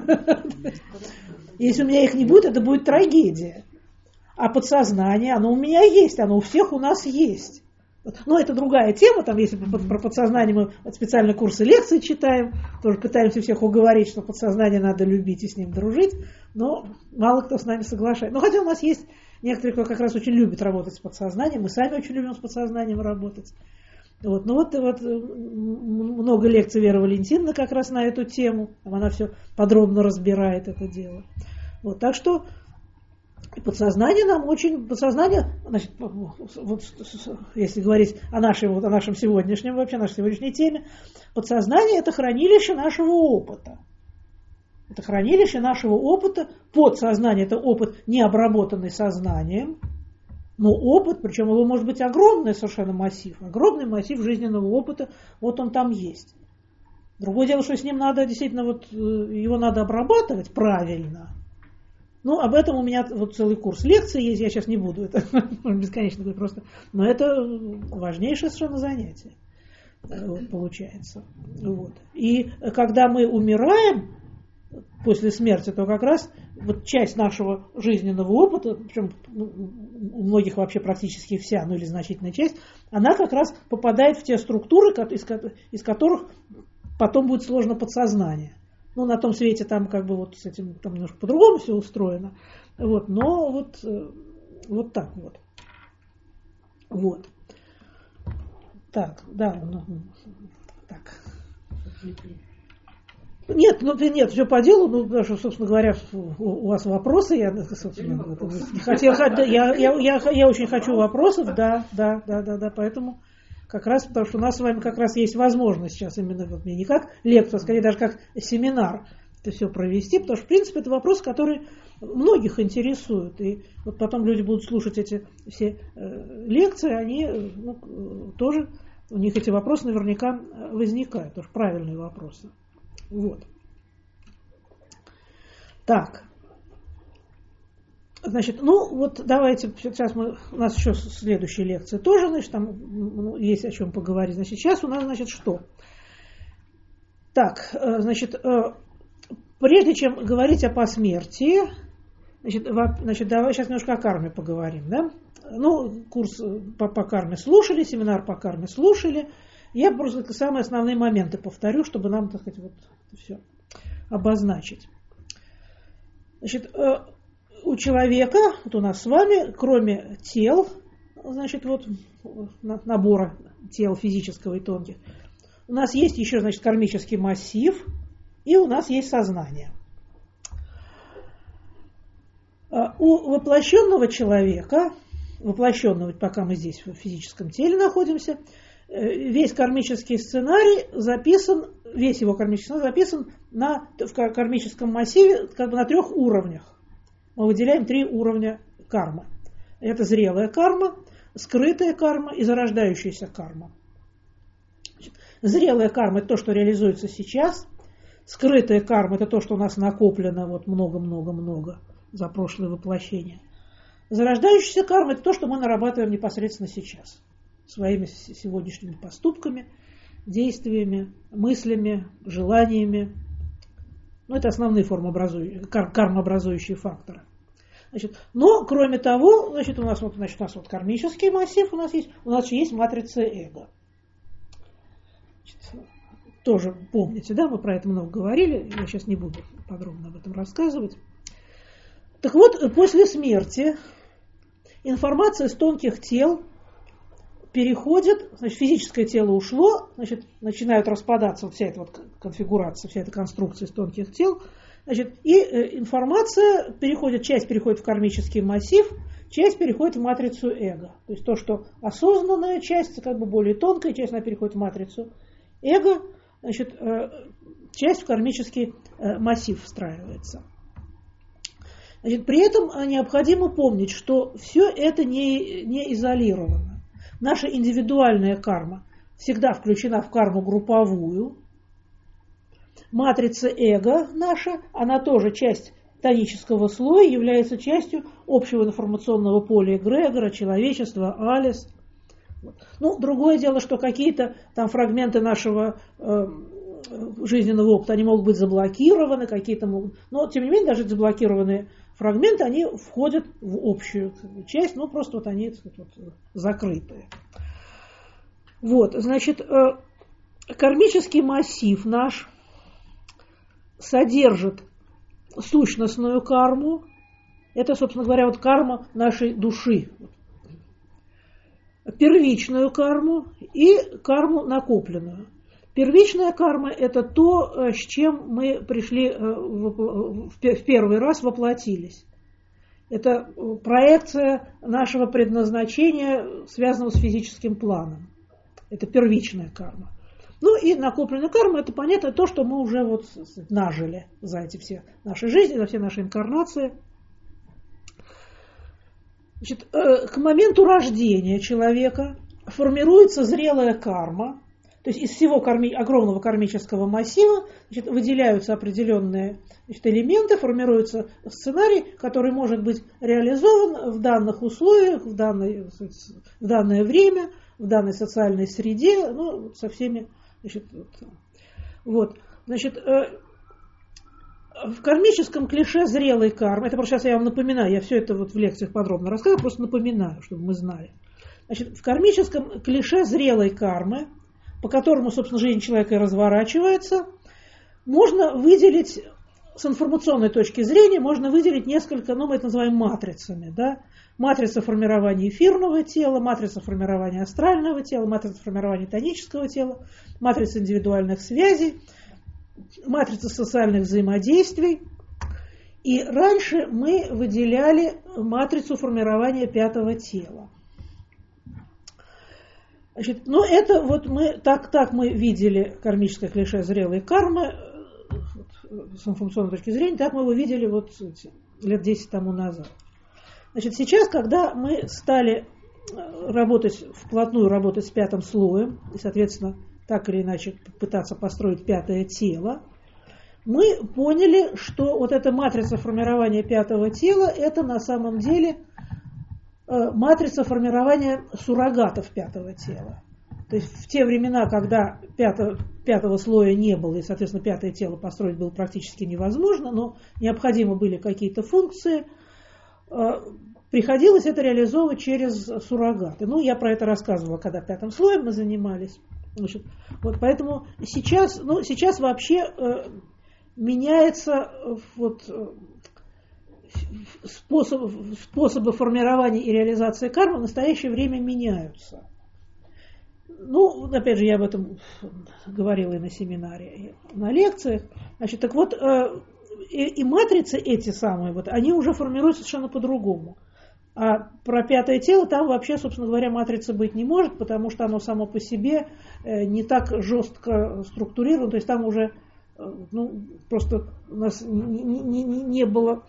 Если у меня их не будет, это будет трагедия. А подсознание, оно у меня есть, оно у всех у нас есть. Но это другая тема, там, если про подсознание мы специально курсы лекций читаем, тоже пытаемся всех уговорить, что подсознание надо любить и с ним дружить, но мало кто с нами соглашается. Но хотя у нас есть некоторые, кто как раз очень любит работать с подсознанием, мы сами очень любим с подсознанием работать. Вот. Ну вот, вот много лекций Веры Валентиновны как раз на эту тему, она все подробно разбирает это дело. Вот. Так что и подсознание нам очень, подсознание, значит, вот, если говорить о нашем, вот, о нашем сегодняшнем, вообще нашей сегодняшней теме, подсознание это хранилище нашего опыта. Это хранилище нашего опыта, подсознание это опыт, не обработанный сознанием, но опыт, причем его может быть огромный совершенно массив, огромный массив жизненного опыта, вот он там есть. Другое дело, что с ним надо действительно, вот, его надо обрабатывать правильно. Ну, об этом у меня вот целый курс лекций есть, я сейчас не буду, это бесконечно будет просто, но это важнейшее совершенно занятие, вот, получается. Вот. И когда мы умираем после смерти, то как раз вот часть нашего жизненного опыта, причем у многих вообще практически вся, ну или значительная часть, она как раз попадает в те структуры, из которых потом будет сложно подсознание. Ну, на том свете там как бы вот с этим там немножко по-другому все устроено. Вот, но вот, вот так вот. Вот. Так, да, ну, так. Нет, ну нет, все по делу, ну, потому что, собственно говоря, у, у вас вопросы, я, собственно, хотел, я, я, я, я очень хочу вопросов, да, да, да, да, да, поэтому как раз, потому что у нас с вами как раз есть возможность сейчас именно вот, не как лекция, а скорее даже как семинар это все провести, потому что, в принципе, это вопрос, который многих интересует. И вот потом люди будут слушать эти все э, лекции, они ну, тоже, у них эти вопросы наверняка возникают, тоже правильные вопросы. Вот. Так. Значит, ну вот давайте, сейчас мы, у нас еще следующая лекция тоже, значит, там ну, есть о чем поговорить. Значит, сейчас у нас, значит, что? Так, значит, прежде чем говорить о посмертии, значит, значит давай сейчас немножко о карме поговорим, да? Ну, курс по, по карме слушали, семинар по карме слушали. Я просто самые основные моменты повторю, чтобы нам, так сказать, вот все обозначить. Значит, у человека, вот у нас с вами, кроме тел, значит, вот набора тел физического и тонких, у нас есть еще, значит, кармический массив, и у нас есть сознание. У воплощенного человека, воплощенного, пока мы здесь в физическом теле находимся, весь кармический сценарий записан, весь его кармический сценарий записан на, в кармическом массиве как бы на трех уровнях. Мы выделяем три уровня кармы. Это зрелая карма, скрытая карма и зарождающаяся карма. Значит, зрелая карма – это то, что реализуется сейчас. Скрытая карма – это то, что у нас накоплено вот много-много-много за прошлое воплощение. Зарождающаяся карма – это то, что мы нарабатываем непосредственно сейчас. Своими сегодняшними поступками, действиями, мыслями, желаниями. Ну, это основные формы кар- кармообразующие факторы. Значит, но, кроме того, значит, у нас вот, значит, у нас вот кармический массив, у нас есть, у нас есть матрица эго. Значит, тоже помните, да, мы про это много говорили, я сейчас не буду подробно об этом рассказывать. Так вот, после смерти информация из тонких тел переходит, значит, физическое тело ушло, значит, начинают распадаться вот вся эта вот конфигурация, вся эта конструкция из тонких тел, значит, и э, информация переходит, часть переходит в кармический массив, часть переходит в матрицу эго. То есть то, что осознанная часть, как бы более тонкая часть, она переходит в матрицу эго, значит, э, часть в кармический э, массив встраивается. Значит, при этом необходимо помнить, что все это не, не изолировано. Наша индивидуальная карма всегда включена в карму групповую. Матрица эго наша, она тоже часть тонического слоя, является частью общего информационного поля эгрегора, человечества, алис. Ну, другое дело, что какие-то там фрагменты нашего э, жизненного опыта, они могут быть заблокированы, какие-то могут... Но, тем не менее, даже заблокированные фрагменты, они входят в общую часть, но просто вот они, так сказать, вот, закрытые. Вот, значит, э, кармический массив наш содержит сущностную карму. Это, собственно говоря, вот карма нашей души. Первичную карму и карму накопленную. Первичная карма – это то, с чем мы пришли в первый раз, воплотились. Это проекция нашего предназначения, связанного с физическим планом. Это первичная карма. Ну и накопленная карма – это, понятно, то, что мы уже вот нажили за эти все наши жизни, за все наши инкарнации. Значит, к моменту рождения человека формируется зрелая карма. То есть из всего карми, огромного кармического массива, значит, выделяются определенные, значит, элементы, формируется сценарий, который может быть реализован в данных условиях, в, данной, в данное время, в данной социальной среде, ну, со всеми. Значит, вот, значит, в кармическом клише зрелой кармы, это просто сейчас я вам напоминаю, я все это вот в лекциях подробно рассказываю, просто напоминаю, чтобы мы знали. Значит, в кармическом клише зрелой кармы, по которому, собственно, жизнь человека и разворачивается, можно выделить, с информационной точки зрения, можно выделить несколько, ну, мы это называем матрицами, да, матрица формирования эфирного тела, матрица формирования астрального тела, матрица формирования тонического тела, матрица индивидуальных связей, матрица социальных взаимодействий. И раньше мы выделяли матрицу формирования пятого тела. Значит, ну это вот мы, так, так мы видели кармическое клише зрелой кармы с информационной точки зрения, так мы его видели вот лет десять тому назад. Значит, сейчас, когда мы стали работать, вплотную работать с пятым слоем, и, соответственно, так или иначе пытаться построить пятое тело, мы поняли, что вот эта матрица формирования пятого тела, это на самом деле матрица формирования суррогатов пятого тела. То есть в те времена, когда пятого, пятого слоя не было, и, соответственно, пятое тело построить было практически невозможно, но необходимы были какие-то функции, приходилось это реализовывать через суррогаты. Ну, я про это рассказывала, когда пятым слоем мы занимались. Значит, вот поэтому сейчас, ну, сейчас вообще э, меняется вот, способ, способы формирования и реализации кармы в настоящее время меняются. Ну, опять же, я об этом говорила и на семинаре, и на лекциях. Значит, так вот, э, и, и матрицы эти самые, вот, они уже формируются совершенно по-другому. А про пятое тело там вообще, собственно говоря, матрицы быть не может, потому что оно само по себе не так жестко структурировано, то есть там уже ну, просто у нас не, не, не было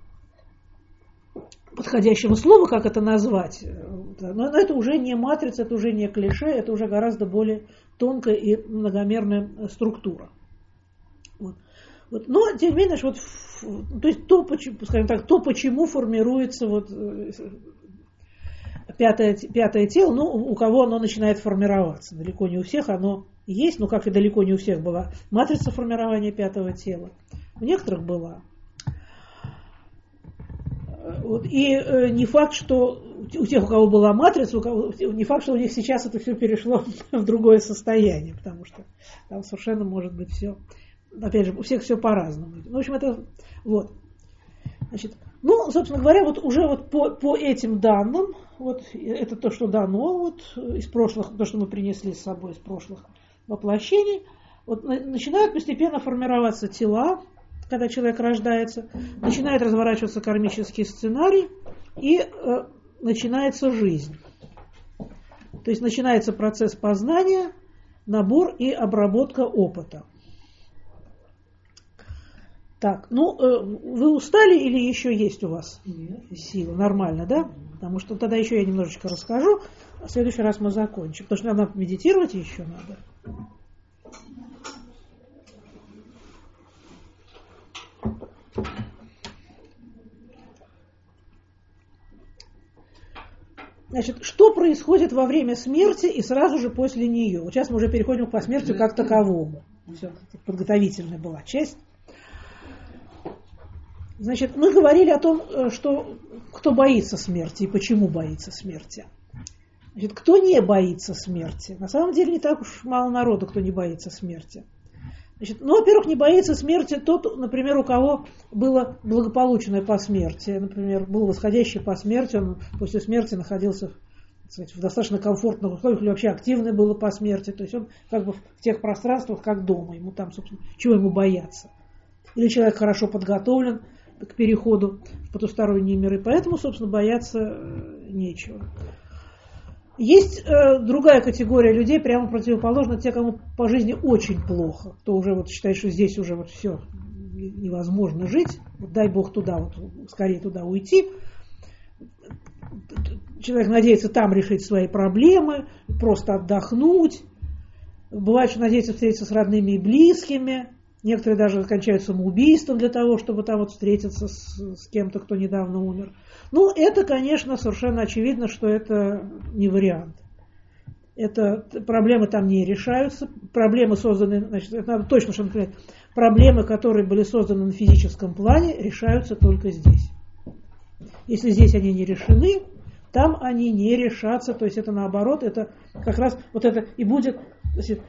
подходящего слова, как это назвать. Но это уже не матрица, это уже не клише, это уже гораздо более тонкая и многомерная структура. Вот. Вот. Но, тем не менее, вот, то есть то, скажем так, то, почему формируется вот пятое, пятое тело, ну, у кого оно начинает формироваться. Далеко не у всех оно есть, но как и далеко не у всех была матрица формирования пятого тела. У некоторых была. Вот. И э, не факт, что у тех, у кого была матрица, у кого, не факт, что у них сейчас это все перешло в другое состояние, потому что там совершенно может быть все, опять же, у всех все по-разному. Ну, в общем, это вот. Значит, ну, собственно говоря, вот уже вот по, по этим данным, вот это то, что дано вот из прошлых, то, что мы принесли с собой из прошлых воплощений, вот начинают постепенно формироваться тела, когда человек рождается, начинает разворачиваться кармический сценарий, и э, начинается жизнь. То есть начинается процесс познания, набор и обработка опыта. Так, ну, э, вы устали или еще есть у вас силы? Нормально, да? Потому что тогда еще я немножечко расскажу, а в следующий раз мы закончим. Потому что надо медитировать еще надо. Значит, что происходит во время смерти и сразу же после нее? Вот сейчас мы уже переходим к посмертию как таковому. Все, подготовительная была часть. Значит, мы говорили о том, что кто боится смерти и почему боится смерти. Значит, кто не боится смерти? На самом деле не так уж мало народу, кто не боится смерти. Значит, ну, во-первых, не боится смерти тот, например, у кого было благополучное посмертие, например, был восходящий по смерти, он после смерти находился, так сказать, в достаточно комфортных условиях, или вообще активное было посмертие, то есть он как бы в тех пространствах, как дома, ему там, собственно, чего ему бояться. Или человек хорошо подготовлен к переходу в потусторонние миры, поэтому, собственно, бояться нечего. Есть э, другая категория людей, прямо противоположно, те, кому по жизни очень плохо, кто уже вот считает, что здесь уже вот все невозможно жить, вот дай Бог туда, вот скорее туда уйти. Человек надеется там решить свои проблемы, просто отдохнуть. Бывает, что надеется встретиться с родными и близкими. Некоторые даже кончают самоубийством для того, чтобы там вот встретиться с, с кем-то, кто недавно умер. Ну, это, конечно, совершенно очевидно, что это не вариант. Это проблемы там не решаются. Проблемы созданы, значит, это надо точно что сказать, проблемы, которые были созданы на физическом плане, решаются только здесь. Если здесь они не решены, там они не решатся. То есть это наоборот, это как раз вот это и будет значит,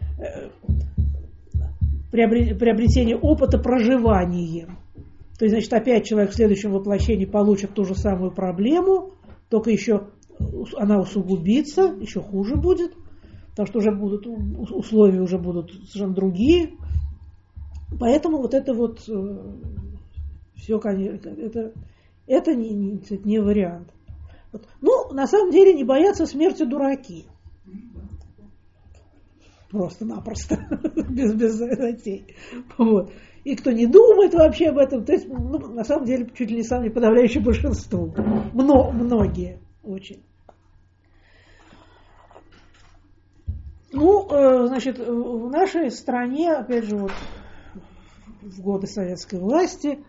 приобретение опыта проживанием. То есть, значит, опять человек в следующем воплощении получит ту же самую проблему, только еще она усугубится, еще хуже будет, потому что уже будут условия уже будут совершенно другие. Поэтому вот это вот все, конечно, это, это не, не, не вариант. Вот. Ну, на самом деле, не боятся смерти дураки. Просто-напросто, без, без затей. Вот. И кто не думает вообще об этом, то есть, ну, на самом деле, чуть ли не самое подавляющее большинство. Мно, многие очень. Ну, э, значит, в нашей стране, опять же, вот в годы советской власти,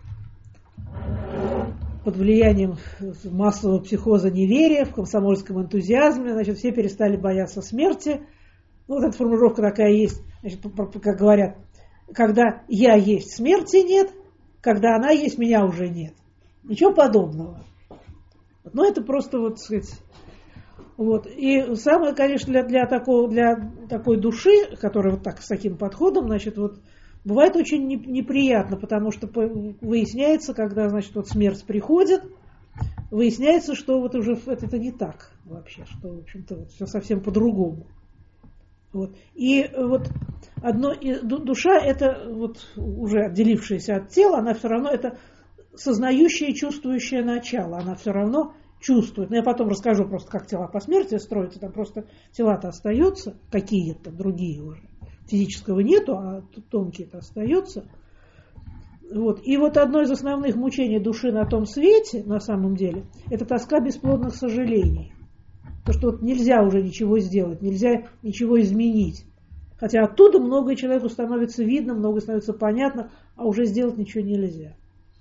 под влиянием массового психоза неверия, в комсомольском энтузиазме, значит, все перестали бояться смерти. Ну, вот эта формулировка такая есть, значит, как говорят, когда я есть, смерти нет, когда она есть, меня уже нет. Ничего подобного. Но это просто вот, так сказать, вот. И самое, конечно, для, для, такого, для такой души, которая вот так, с таким подходом, значит, вот, бывает очень неприятно, потому что выясняется, когда, значит, вот смерть приходит, выясняется, что вот уже это, это не так вообще, что, в общем-то, вот все совсем по-другому. Вот. И вот одно, душа это вот уже отделившаяся от тела, она все равно это сознающее и чувствующее начало, она все равно чувствует. Но я потом расскажу просто, как тела по смерти строятся, там просто тела-то остаются, какие-то другие уже. Физического нету, а тонкие-то остаются. Вот. И вот одно из основных мучений души на том свете, на самом деле, это тоска бесплодных сожалений. То, что вот нельзя уже ничего сделать, нельзя ничего изменить. Хотя оттуда многое человеку становится видно, многое становится понятно, а уже сделать ничего нельзя.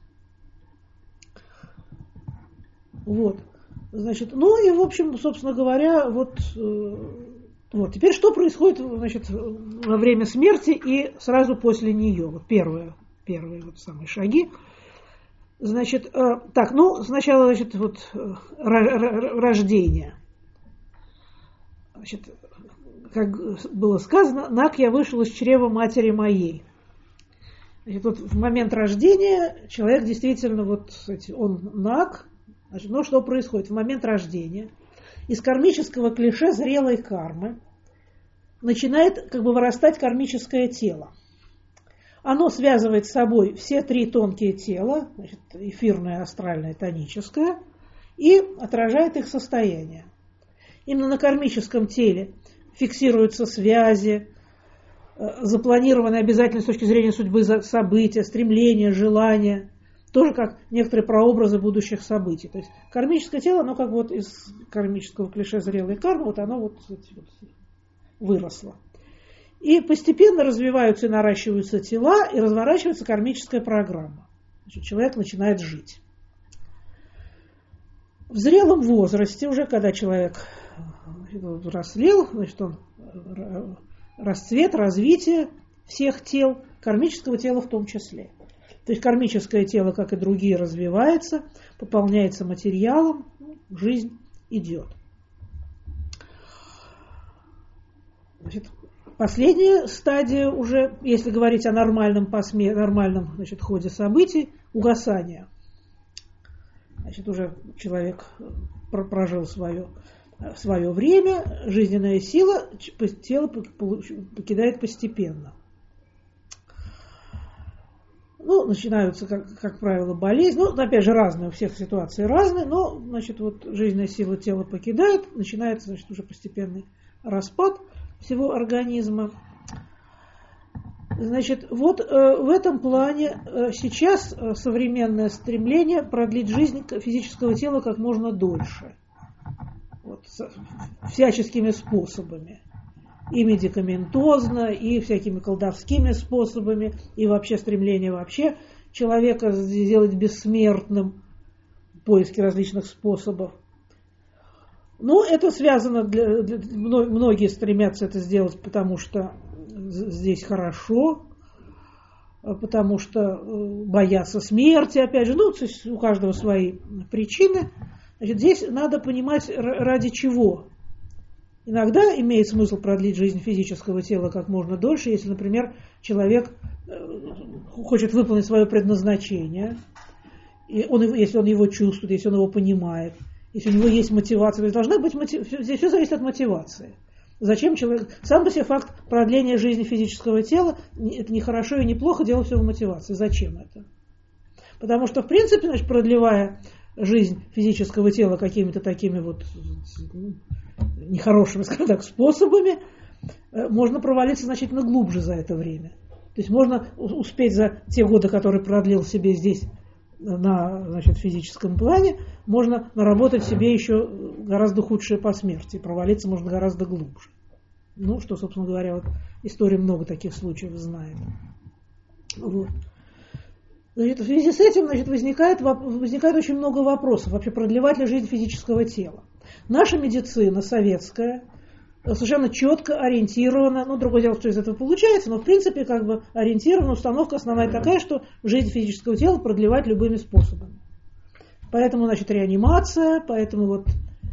Вот. Значит, ну и, в общем, собственно говоря, вот, вот теперь что происходит, значит, во время смерти и сразу после нее. Вот первое, первые вот самые шаги. Значит, э, так, ну, сначала, значит, вот рождение. Значит, как было сказано, наг я вышел из чрева матери моей. Значит, вот в момент рождения человек действительно, вот, он наг. Значит, ну, что происходит? В момент рождения из кармического клише зрелой кармы начинает как бы вырастать кармическое тело. Оно связывает с собой все три тонкие тела, значит, эфирное, астральное, тоническое, и отражает их состояние. Именно на кармическом теле фиксируются связи, запланированные обязательно с точки зрения судьбы события, стремления, желания, тоже как некоторые прообразы будущих событий. То есть кармическое тело, оно как вот из кармического клише зрелой кармы, вот оно вот, вот выросло. И постепенно развиваются и наращиваются тела, и разворачивается кармическая программа. Значит, человек начинает жить. В зрелом возрасте, уже когда человек взрослел, значит, он расцвет, развитие всех тел, кармического тела в том числе. То есть кармическое тело, как и другие, развивается, пополняется материалом, жизнь идет. Значит, последняя стадия уже, если говорить о нормальном, посме, нормальном значит, ходе событий, угасание. Значит, уже человек прожил свое, свое время, жизненная сила, тело покидает постепенно. Ну, начинаются, как, как правило, болезни. Ну, опять же, разные, у всех ситуации разные, но, значит, вот жизненная сила тела покидает, начинается, значит, уже постепенный распад всего организма. Значит, вот э, в этом плане э, сейчас э, современное стремление продлить жизнь физического тела как можно дольше. Вот, с, всяческими способами. И медикаментозно, и всякими колдовскими способами, и вообще стремление вообще человека сделать бессмертным, поиски различных способов. Ну, это связано, для, для, многие стремятся это сделать, потому что здесь хорошо, потому что боятся смерти, опять же, ну, то есть у каждого свои причины. Значит, здесь надо понимать, ради чего. Иногда имеет смысл продлить жизнь физического тела как можно дольше, если, например, человек хочет выполнить свое предназначение, и он, если он его чувствует, если он его понимает, если у него есть мотивация. То есть должна быть мотив... Здесь все зависит от мотивации. Зачем человек... Сам по себе факт продления жизни физического тела, это не хорошо и не плохо, дело все в мотивации. Зачем это? Потому что, в принципе, значит, продлевая жизнь физического тела какими-то такими вот нехорошими, скажем так, способами, можно провалиться значительно глубже за это время. То есть можно успеть за те годы, которые продлил себе здесь на, значит, физическом плане, можно наработать себе еще гораздо худшее по смерти. Провалиться можно гораздо глубже. Ну, что, собственно говоря, вот история много таких случаев знает. Вот. Значит, в связи с этим, значит, возникает, возникает очень много вопросов. Вообще, продлевать ли жизнь физического тела? Наша медицина советская совершенно четко ориентирована, ну, другое дело, что из этого получается, но, в принципе, как бы ориентирована, установка основная такая, что жизнь физического тела продлевать любыми способами. Поэтому, значит, реанимация, поэтому вот...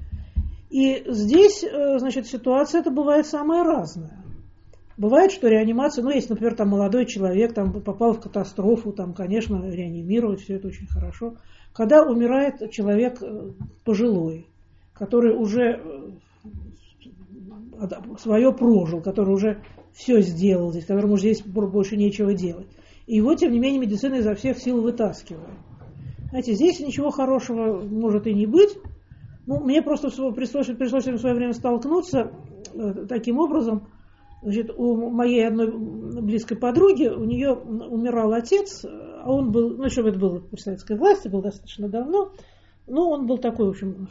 И здесь, значит, ситуация это бывает самая разная. Бывает, что реанимация, ну, если, например, там молодой человек там, попал в катастрофу, там, конечно, реанимировать, все это очень хорошо. Когда умирает человек пожилой, который уже свое прожил, который уже все сделал здесь, которому уже здесь больше нечего делать. И его, тем не менее, медицина изо всех сил вытаскивает. Знаете, здесь ничего хорошего может и не быть. Ну, мне просто пришлось, пришлось в свое время столкнуться э, таким образом. Значит, у моей одной близкой подруги, у нее умирал отец, а он был, ну, еще это было при советской власти, был достаточно давно, но он был такой, в общем,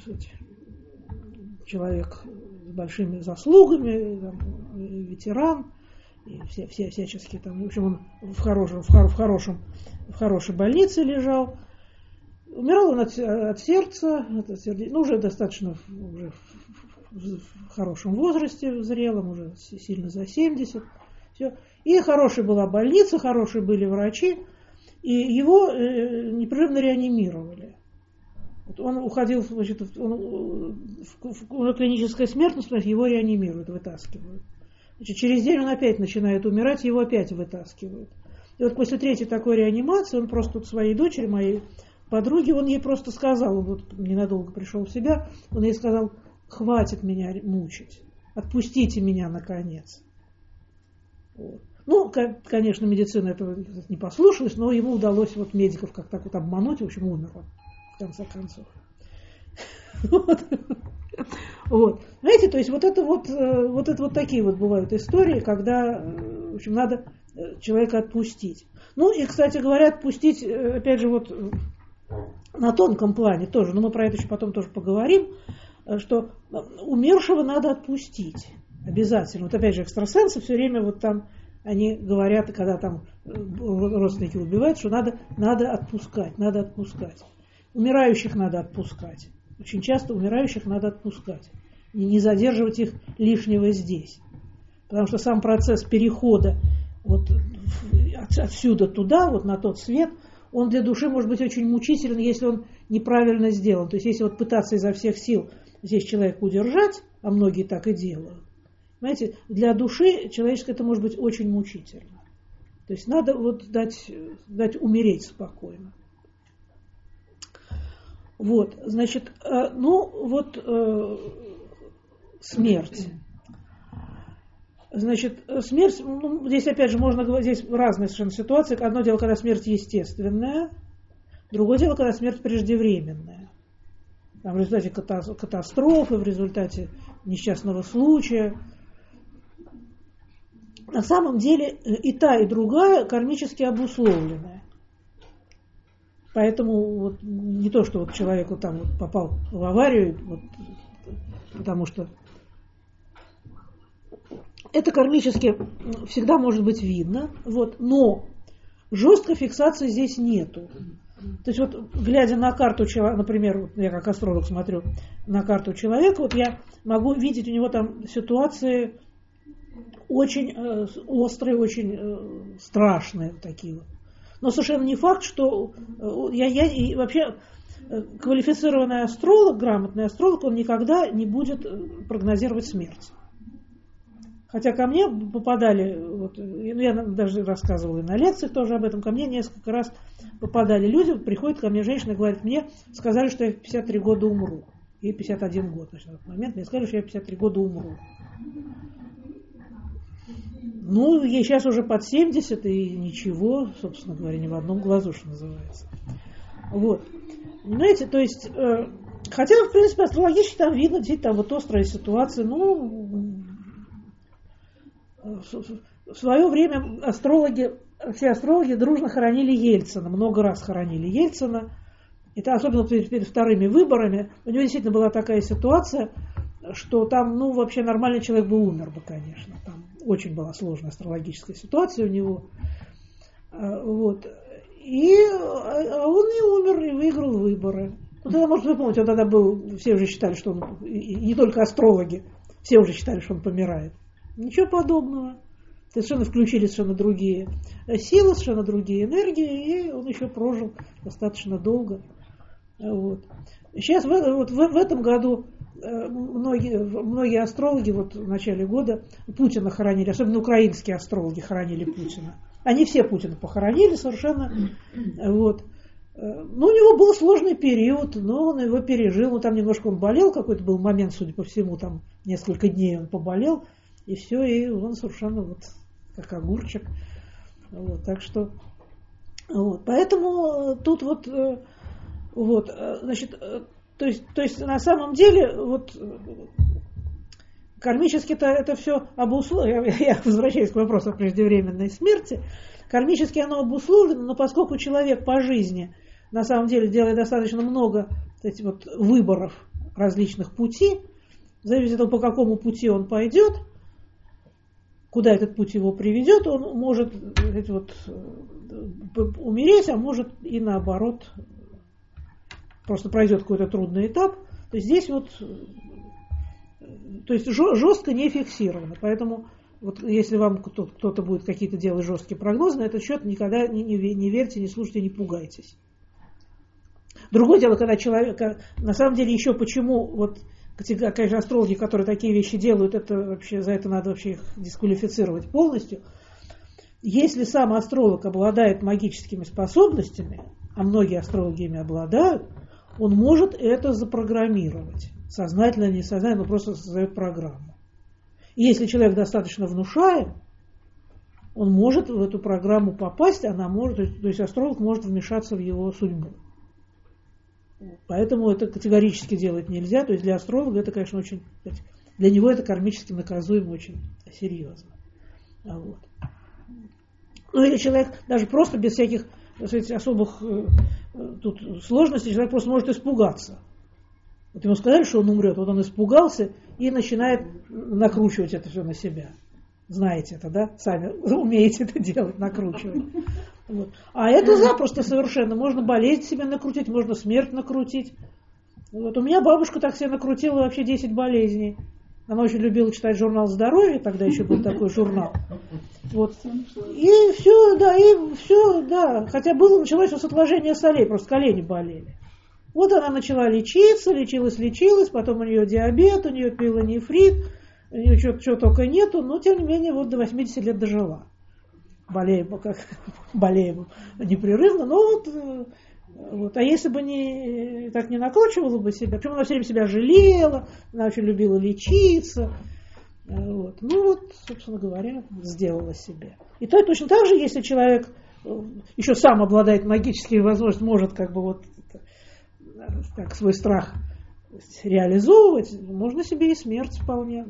человек с большими заслугами, там, ветеран, и все, все всяческие там, в общем, он в хорошем, в, в хорошем, в хорошей больнице лежал. Умирал он от, от сердца, от, ну, уже достаточно уже в, в хорошем возрасте, в зрелом, уже сильно за семьдесят. Все. И хорошая была больница, хорошие были врачи, и его э, непрерывно реанимировали. Вот он уходил, значит, он, в, в, в клинической смертности, его реанимируют, вытаскивают. Значит, через день он опять начинает умирать, его опять вытаскивают. И вот после третьей такой реанимации он просто своей дочери, моей подруге, он ей просто сказал, он вот ненадолго пришел в себя, он ей сказал: хватит меня мучить, отпустите меня наконец. Вот. Ну, конечно, медицина этого не послушалась, но ему удалось вот медиков как так вот обмануть, в общем, умер он, в конце концов. Вот. Вот. Знаете, то есть вот это вот, вот это вот такие вот бывают истории, когда, в общем, надо человека отпустить. Ну и, кстати говоря, отпустить, опять же, вот на тонком плане тоже, но мы про это еще потом тоже поговорим, что умершего надо отпустить обязательно. Вот опять же, экстрасенсы все время вот там, они говорят, когда там родственники убивают, что надо, надо отпускать, надо отпускать. Умирающих надо отпускать. Очень часто умирающих надо отпускать. И не задерживать их лишнего здесь. Потому что сам процесс перехода вот отсюда туда, вот на тот свет, он для души может быть очень мучителен, если он неправильно сделан. То есть если вот пытаться изо всех сил здесь человека удержать, а многие так и делают, знаете, для души человеческой это может быть очень мучительно. То есть надо вот дать, дать умереть спокойно. Вот, значит, ну вот смерть. Значит, смерть, ну, здесь опять же можно говорить, здесь разные совершенно ситуации. Одно дело, когда смерть естественная, другое дело, когда смерть преждевременная. Там, в результате катастрофы, в результате несчастного случая. На самом деле и та, и другая кармически обусловленная. Поэтому вот, не то, что вот человек вот там вот попал в аварию, вот, потому что это кармически всегда может быть видно, вот, но жесткой фиксации здесь нету. То есть вот глядя на карту человека, например, вот я как астролог смотрю на карту человека, вот я могу видеть у него там ситуации очень э, острые, очень э, страшные такие вот. Но совершенно не факт, что э, я, я и вообще э, квалифицированный астролог, грамотный астролог, он никогда не будет прогнозировать смерть. Хотя ко мне попадали, вот, я даже рассказывала и на лекциях тоже об этом, ко мне несколько раз попадали люди, приходят ко мне женщина и говорят: мне сказали, что я в пятьдесят три года умру. Ей пятьдесят один год, значит, на этот момент мне сказали, что я в пятьдесят три года умру. Ну, ей сейчас уже под семьдесят, и ничего, собственно говоря, ни в одном глазу, что называется. Вот. Понимаете, то есть, э, хотя, в принципе, астрологически там видно, действительно, там вот острая ситуация, ну, в свое время астрологи, все астрологи дружно хоронили Ельцина, много раз хоронили Ельцина. Это особенно перед, перед вторыми выборами. У него действительно была такая ситуация, что там, ну, вообще нормальный человек бы умер бы, конечно. Там очень была сложная астрологическая ситуация у него. Вот. И он не умер и выиграл выборы. Ну, тогда, может, вы помните, он тогда был, все уже считали, что он, и не только астрологи, все уже считали, что он помирает. Ничего подобного. Совершенно включили совершенно другие силы, совершенно другие энергии, и он еще прожил достаточно долго. Вот. Сейчас в, вот в, в этом году многие, многие астрологи вот в начале года Путина хоронили, особенно украинские астрологи хоронили Путина. Они все Путина похоронили совершенно. Вот. Ну, у него был сложный период, но он его пережил. Ну, там немножко он болел, какой-то был момент, судя по всему, там несколько дней он поболел, и все, и он совершенно вот как огурчик. Вот, так что, вот, поэтому тут вот, вот, значит, то есть, то есть на самом деле, вот, кармически-то это все обусловлено, я, я возвращаюсь к вопросу о преждевременной смерти, кармически оно обусловлено, но поскольку человек по жизни на самом деле делает достаточно много этих вот выборов различных путей, зависит от того, по какому пути он пойдет, куда этот путь его приведет, он может эти вот, умереть, а может и наоборот, просто пройдет какой-то трудный этап. То есть здесь вот, то есть жестко не фиксировано, поэтому вот если вам кто-то будет какие-то делать жесткие прогнозы на этот счет, никогда не, не, не верьте, не слушайте, не пугайтесь. Другое дело, когда человек, на самом деле еще почему вот, конечно, астрологи, которые такие вещи делают, это вообще, за это надо вообще их дисквалифицировать полностью. Если сам астролог обладает магическими способностями, а многие астрологи ими обладают, он может это запрограммировать. Сознательно или несознательно, он просто создает программу. И если человек достаточно внушаем, он может в эту программу попасть, она может, то есть, то есть астролог может вмешаться в его судьбу. Поэтому это категорически делать нельзя. То есть для астролога это, конечно, очень... Для него это кармически наказуемо очень серьезно. Вот. Ну или человек даже просто без всяких, так сказать, особых тут сложностей, человек просто может испугаться. Вот ему сказали, что он умрет, вот он испугался и начинает накручивать это все на себя. Знаете это, да? Сами умеете это делать, накручивать. Вот. А это запросто совершенно. Можно болезнь себе накрутить, можно смерть накрутить. Вот. У меня бабушка так себе накрутила вообще десять болезней. Она очень любила читать журнал «Здоровье», тогда еще был такой журнал. Вот. И все, да, и все, да. Хотя было, началось с отложения солей, просто колени болели. Вот она начала лечиться, лечилась, лечилась, потом у нее диабет, у нее пилонефрит, у нее чего, чего только нету, но тем не менее вот до восьмидесяти лет дожила. Болеем, как болеем непрерывно, но вот, вот. А если бы не, так не накручивала бы себя, причем она все время себя жалела, она очень любила лечиться, вот. Ну вот, собственно говоря, сделала себе. И то точно так же, если человек еще сам обладает магическими возможностями, может как бы вот так свой страх реализовывать, можно себе и смерть вполне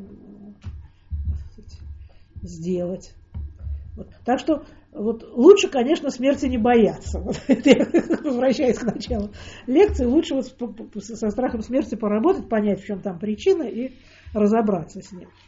сделать. Вот. Так что вот, лучше, конечно, смерти не бояться. Вот, возвращаясь к началу лекции, лучше вот со страхом смерти поработать, понять, в чем там причина и разобраться с ним.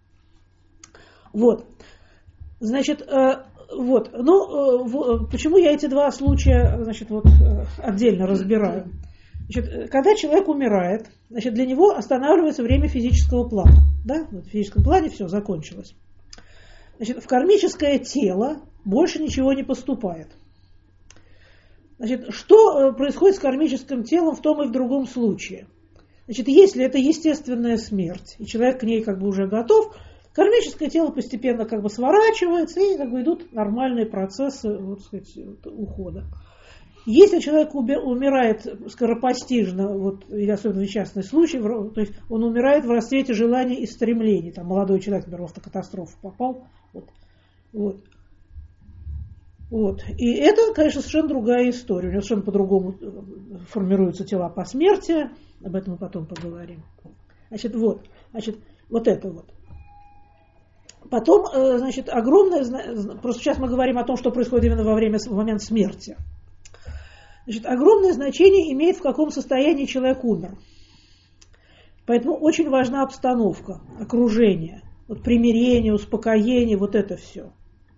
Вот. Значит, э, вот. Ну, э, почему я эти два случая, значит, вот, э, отдельно разбираю? Значит, когда человек умирает, значит, для него останавливается время физического плана. Да? Вот в физическом плане все закончилось. Значит, в кармическое тело больше ничего не поступает. Значит, что происходит с кармическим телом в том и в другом случае? Значит, если это естественная смерть, и человек к ней как бы уже готов, кармическое тело постепенно как бы сворачивается, и как бы идут нормальные процессы, вот, сказать, ухода. Если человек умирает скоропостижно, вот, или особенно несчастный случай, то есть он умирает в расцвете желаний и стремлений, там молодой человек, например, в автокатастрофу попал, вот, вот, вот. И это, конечно, совершенно другая история, у него совершенно по-другому формируются тела по смерти, об этом мы потом поговорим. Значит, вот, значит, вот это вот. Потом, значит, огромное, просто сейчас мы говорим о том, что происходит именно во время, в момент смерти. Значит, огромное значение имеет, в каком состоянии человек умер. Поэтому очень важна обстановка, окружение, вот примирение, успокоение, вот это все.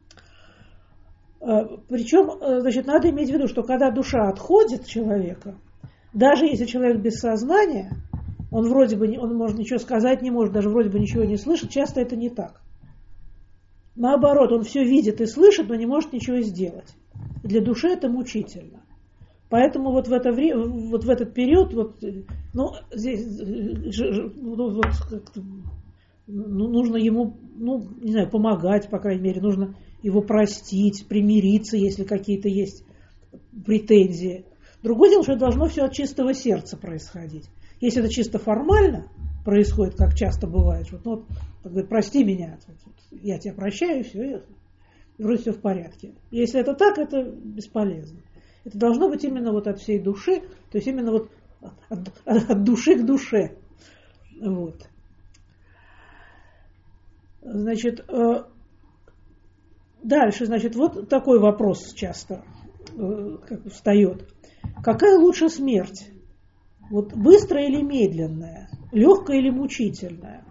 Причем, значит, надо иметь в виду, что когда душа отходит человека, даже если человек без сознания, он вроде бы, он может ничего сказать не может, даже вроде бы ничего не слышит, часто это не так. Наоборот, он все видит и слышит, но не может ничего сделать. Для души это мучительно. Поэтому вот в, это время, вот в этот период, вот, ну, здесь, ну, вот, ну, нужно ему, ну, не знаю, помогать, по крайней мере, нужно его простить, примириться, если какие-то есть претензии. Другое дело, что это должно все от чистого сердца происходить. Если это чисто формально происходит, как часто бывает, вот, ну, вот, так говорит, прости меня, я тебя прощаю, все, вроде все в порядке. Если это так, это бесполезно. Это должно быть именно вот от всей души, то есть именно вот от, от, от души к душе. Вот. Значит, э, дальше, значит, вот такой вопрос часто э, как встает. Какая лучше смерть? Вот быстрая или медленная? Легкая или мучительная?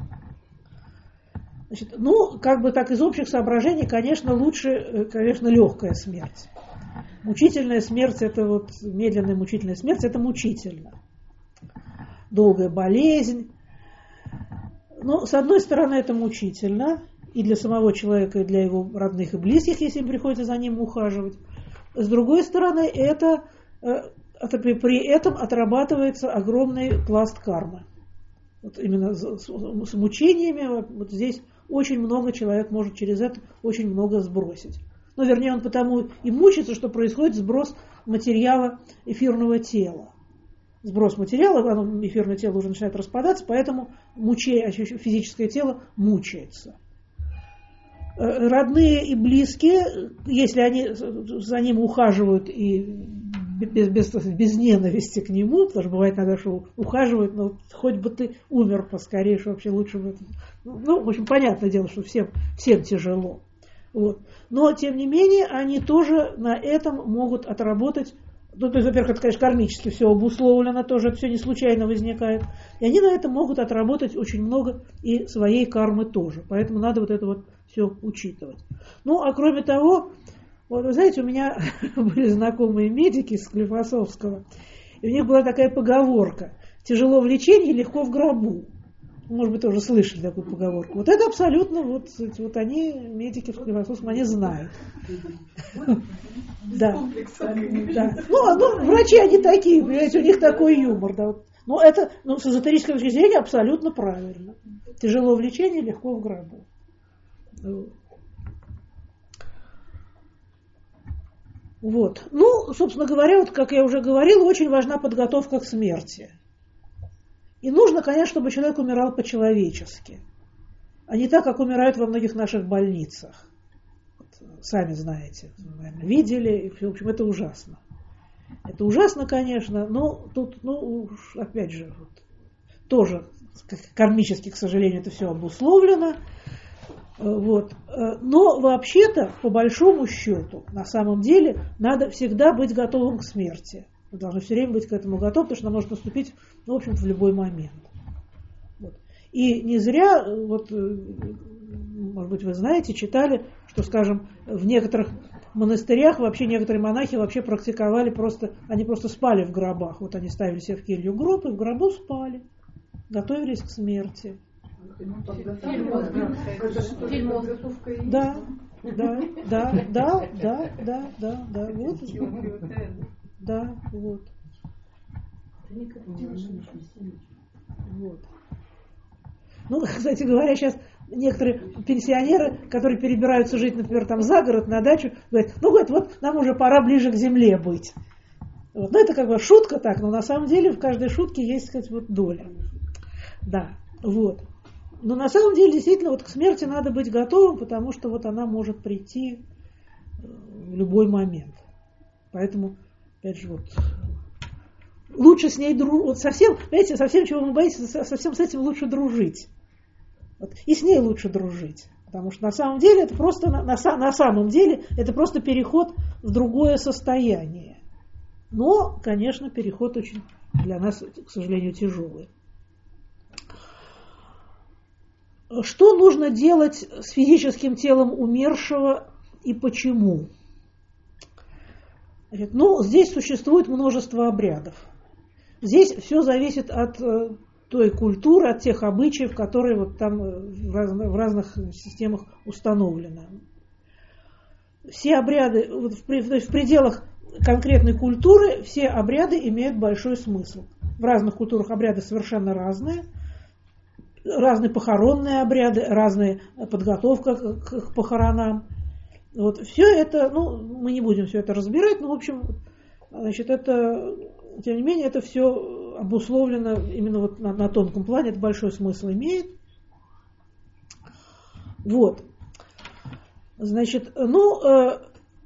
Значит, ну, как бы так из общих соображений, конечно, лучше, конечно, легкая смерть. Мучительная смерть, это вот медленная мучительная смерть, это мучительно. Долгая болезнь. Но, с одной стороны, это мучительно и для самого человека, и для его родных и близких, если им приходится за ним ухаживать. С другой стороны, это, это при этом отрабатывается огромный пласт кармы. Вот именно с, с мучениями вот здесь очень много человек может через это очень много сбросить. Ну, вернее, он потому и мучится, что происходит сброс материала эфирного тела. Сброс материала, оно, эфирное тело уже начинает распадаться, поэтому муче, физическое тело мучается. Родные и близкие, если они за ним ухаживают и без, без, без ненависти к нему, потому что бывает иногда, что ухаживают, но хоть бы ты умер поскорее, что вообще лучше бы... Ну, в общем, понятное дело, что всем, всем тяжело. Вот. Но, тем не менее, они тоже на этом могут отработать. Ну, то есть, во-первых, это, конечно, кармически все обусловлено, тоже это все не случайно возникает. И они на этом могут отработать очень много и своей кармы тоже. Поэтому надо вот это вот все учитывать. Ну, а кроме того, вот вы знаете, у меня были знакомые медики из Склифосовского, и у них была такая поговорка: тяжело в лечении, легко в гробу. Может быть, тоже слышали такую поговорку. Вот это абсолютно, вот, вот они, медики в Склифосовском, они знают. Да. Да. Ну, ну, врачи они такие, понимаете, у них такой юмор. Да. Но это, ну, с эзотерической точки зрения абсолютно правильно. Тяжело в лечении, легко в гробу. Вот. Ну, собственно говоря, вот, как я уже говорила, очень важна подготовка к смерти. И нужно, конечно, чтобы человек умирал по-человечески, а не так, как умирают во многих наших больницах. Вот, сами знаете, наверное, видели, в общем, это ужасно. Это ужасно, конечно, но тут, ну, опять же, вот, тоже кармически, к сожалению, это все обусловлено. Вот. Но вообще-то, по большому счету, на самом деле, надо всегда быть готовым к смерти. Вы должны все время быть к этому готовы, потому что она может наступить, ну, в общем-то, в любой момент. Вот. И не зря, вот, может быть, вы знаете, читали, что, скажем, в некоторых монастырях вообще некоторые монахи вообще практиковали просто, они просто спали в гробах. Вот они ставили себе в келью гроб и в гробу спали, готовились к смерти. Да, да, да, да, да, да, да, да, вот. Да, вот. Вот. Ну, кстати говоря, сейчас некоторые пенсионеры, которые перебираются жить, например, там за город, на дачу, говорят, ну, говорят, вот нам уже пора ближе к земле быть. Вот. Ну, это как бы шутка так, но на самом деле в каждой шутке есть, так сказать, вот доля. Да, вот. Но на самом деле, действительно, вот к смерти надо быть готовым, потому что вот она может прийти в любой момент. Поэтому, опять же, вот, лучше с ней дружить. Вот совсем, знаете, совсем чего вы боитесь, совсем с этим лучше дружить. Вот. И с ней лучше дружить. Потому что на самом деле это просто, на, на, на самом деле, это просто переход в другое состояние. Но, конечно, переход очень для нас, к сожалению, тяжелый. Что нужно делать с физическим телом умершего и почему? Ну, здесь существует множество обрядов. Здесь все зависит от той культуры, от тех обычаев, которые вот там в разных, в разных системах установлены. Все обряды, вот в, то есть в пределах конкретной культуры, все обряды имеют большой смысл. В разных культурах обряды совершенно разные. Разные похоронные обряды, разная подготовка к, к похоронам. Вот. Все это, ну, мы не будем все это разбирать, но, в общем, Значит, это, тем не менее, это все обусловлено именно вот на, на тонком плане, это большой смысл имеет. Вот. Значит, ну, э,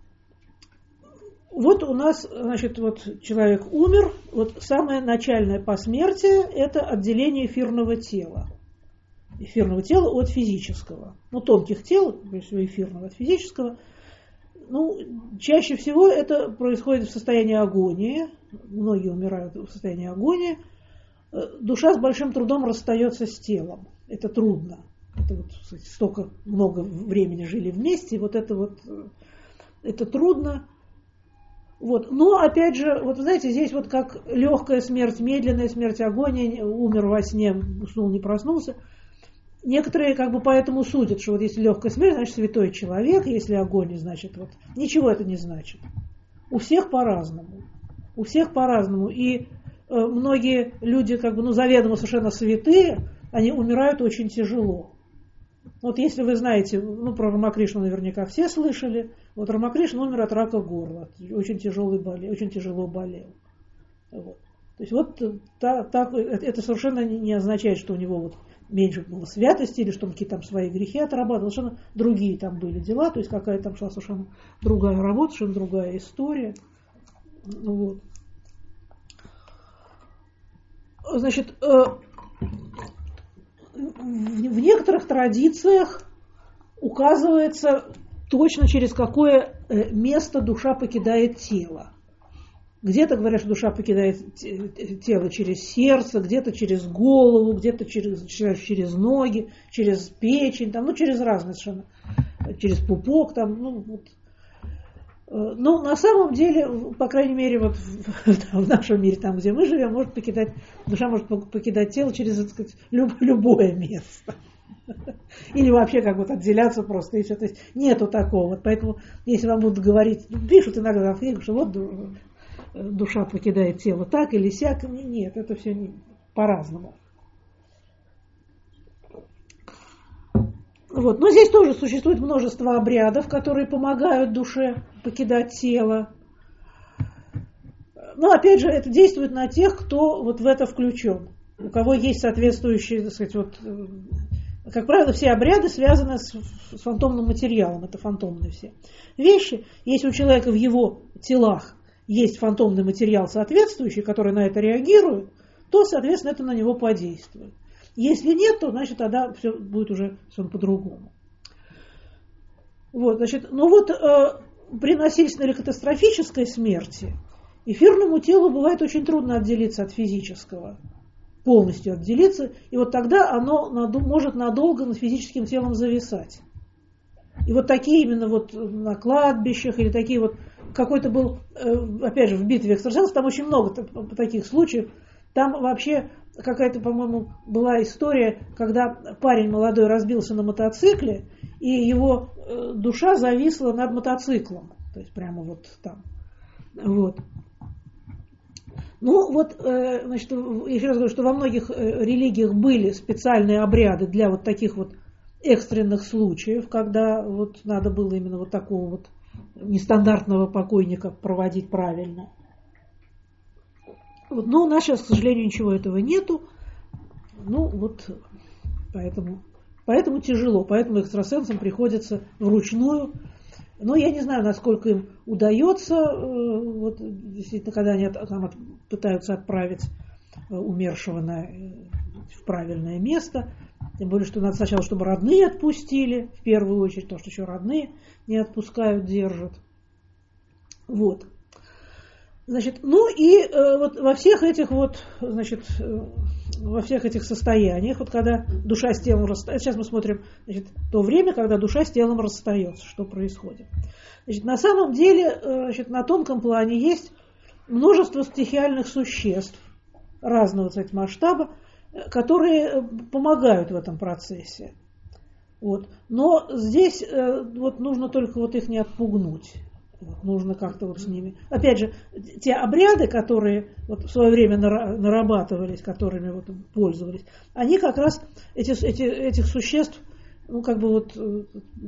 вот у нас, значит, вот человек умер, вот самое начальное посмертие – это отделение эфирного тела. Эфирного тела от физического. Ну, тонких тел, прежде эфирного от физического. Ну, чаще всего это происходит в состоянии агонии. Многие умирают в состоянии агонии. Душа с большим трудом расстается с телом. Это трудно. Это вот, кстати, столько много времени жили вместе, и вот это вот, это трудно. Вот. Но, опять же, вот знаете, здесь вот как легкая смерть, медленная смерть, агония, умер во сне, уснул, не проснулся. Некоторые как бы поэтому судят, что вот если легкая смерть, значит святой человек, если агония, значит вот ничего это не значит. У всех по-разному. У всех по-разному. И э, многие люди как бы, ну, заведомо совершенно святые, они умирают очень тяжело. Вот если вы знаете, ну, про Рамакришну наверняка все слышали, вот Рамакришна умер от рака горла, очень тяжелый болел, очень тяжело болел. Вот. То есть вот та, та, это совершенно не означает, что у него вот меньше было святости или что он какие-то там свои грехи отрабатывал, совершенно другие там были дела, то есть какая-то там шла совершенно другая работа, совершенно другая история. Вот. Значит, в некоторых традициях указывается точно, через какое место душа покидает тело. Где-то говорят, что душа покидает тело через сердце, где-то через голову, где-то через, через ноги, через печень, там, ну, через разные совершенно, через пупок. Там, ну, вот. Но на самом деле, по крайней мере, вот в, в нашем мире, там, где мы живем, может покидать, душа может покидать тело через, так сказать, люб, любое место. Или вообще как вот отделяться просто. И все. То есть нету такого. Вот поэтому, если вам будут говорить, пишут иногда в книгах, что вот душа покидает тело так или сяк. Нет, это все не, по-разному. Вот. Но здесь тоже существует множество обрядов, которые помогают душе покидать тело. Но опять же, это действует на тех, кто вот в это включен. У кого есть соответствующие, так сказать, вот, как правило, все обряды связаны с, с фантомным материалом. Это фантомные все вещи. Если у человека в его телах есть фантомный материал соответствующий, который на это реагирует, то, соответственно, это на него подействует. Если нет, то, значит, тогда все будет уже все по-другому. Вот, значит, ну вот э, при насильственной или катастрофической смерти эфирному телу бывает очень трудно отделиться от физического, полностью отделиться, и вот тогда оно наду, может надолго над физическим телом зависать. И вот такие именно вот на кладбищах, или такие вот, какой-то был, опять же, в битве экстрасенсов, там очень много таких случаев, там вообще какая-то, по-моему, была история, когда парень молодой разбился на мотоцикле, и его душа зависла над мотоциклом, то есть прямо вот там. Вот. Ну вот, значит, я еще раз говорю, что во многих религиях были специальные обряды для вот таких вот экстренных случаев, когда вот надо было именно вот такого вот нестандартного покойника проводить правильно. Вот, но у нас сейчас, к сожалению, ничего этого нету. Ну вот, поэтому, поэтому тяжело, поэтому экстрасенсам приходится вручную. Но я не знаю, насколько им удается, вот, действительно, когда они там, пытаются отправить умершего на, в правильное место. Тем более, что надо сначала, чтобы родные отпустили, в первую очередь, потому что еще родные не отпускают, держат. Вот. Значит, ну и э, вот во всех этих вот, значит, э, во всех этих состояниях, вот когда душа с телом расстается, сейчас мы смотрим, значит, то время, когда душа с телом расстается, что происходит. Значит, на самом деле, э, значит, на тонком плане есть множество стихиальных существ разного, кстати, масштаба, которые помогают в этом процессе. Вот. Но здесь э, вот нужно только вот их не отпугнуть. Вот, нужно как-то вот с ними. Опять же, те обряды, которые вот в свое время нарабатывались, которыми вот пользовались, они как раз эти, эти, этих существ, ну, как бы вот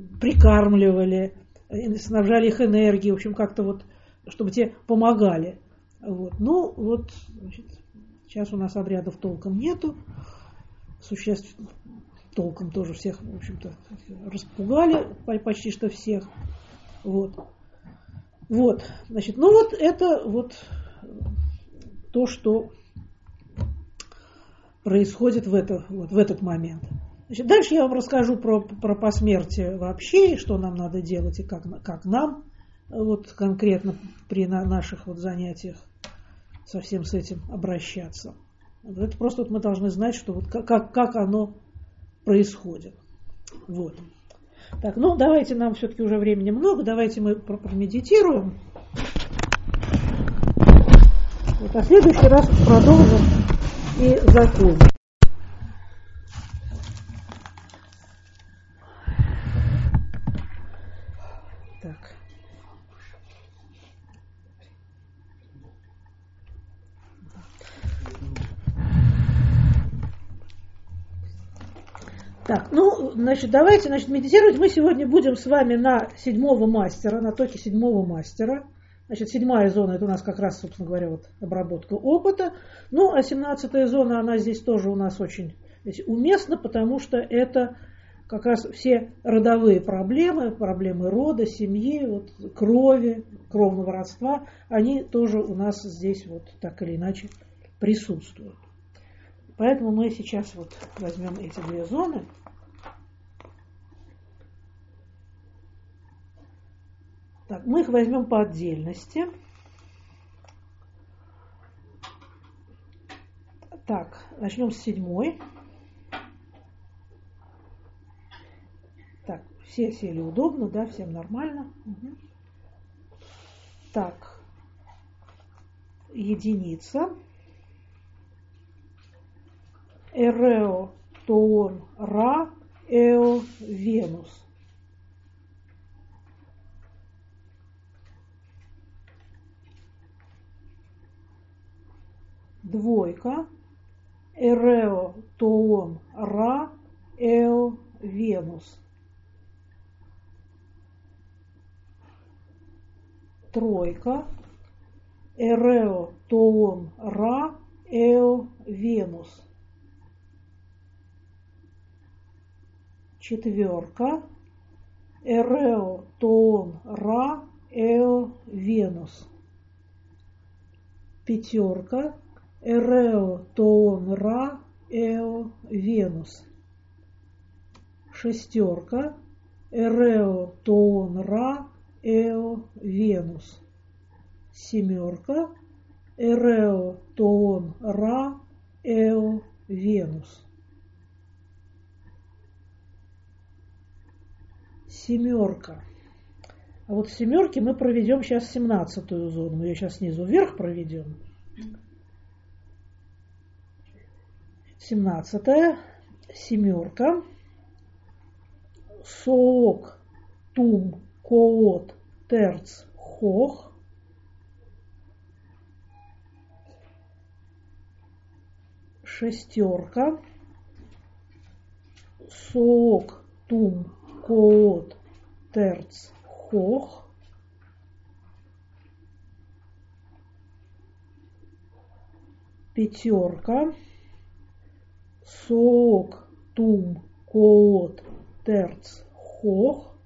прикармливали, снабжали их энергией, в общем, как-то вот, чтобы те помогали. Вот. Ну, вот, значит, сейчас у нас обрядов толком нету, существ толком тоже всех, в общем-то, распугали, почти что всех. Вот. Вот, значит, ну вот это вот то, что происходит в, это, вот, в этот момент. Значит, дальше я вам расскажу про, про посмертие вообще, и что нам надо делать, и как, как нам вот, конкретно при на, наших вот занятиях со всем с этим обращаться. Это просто вот мы должны знать, что вот как, как оно происходит. Вот. Так, ну давайте, нам все-таки уже времени много, давайте мы промедитируем. Вот, а в следующий раз продолжим и закончим. Так. Так, ну, значит, давайте, значит, медитировать мы сегодня будем с вами на седьмого мастера, на токе седьмого мастера. Значит, седьмая зона, это у нас как раз, собственно говоря, вот обработка опыта. Ну, а семнадцатая зона, она здесь тоже у нас очень уместна, потому что это как раз все родовые проблемы, проблемы рода, семьи, вот, крови, кровного родства, они тоже у нас здесь вот так или иначе присутствуют. Поэтому мы сейчас вот возьмем эти две зоны. Так, мы их возьмем по отдельности. Так, начнем с седьмой. Так, все сели удобно, да, всем нормально. Угу. Так, единица. Эрео, Тоон, Ра, Эо, Венус. Двойка. Эрео, Тоон, Ра, Эо, Венус. Тройка. Эрео, Тоон, Ра, Эо, Венус. Четверка. Эрео, Тоон, Ра, Эо, Венус. Пятерка. Эрео, Тоон, Ра, Эо, Венус. Шестерка. Эрео, Тоон, Ра, Эо, Венус. Семерка. Эрео, Тоон, Ра, Эо, Венус. Семерка. А вот в семерке мы проведем сейчас семнадцатую зону. Мы ее сейчас снизу вверх проведем. Семнадцатая. Семерка. Соок, Тум, Коот, Терц, Хох. Шестерка. Соок, Тум, Коот, Терц, Хох. Пятерка. Соок, Тум, Коот, Терц, Хох.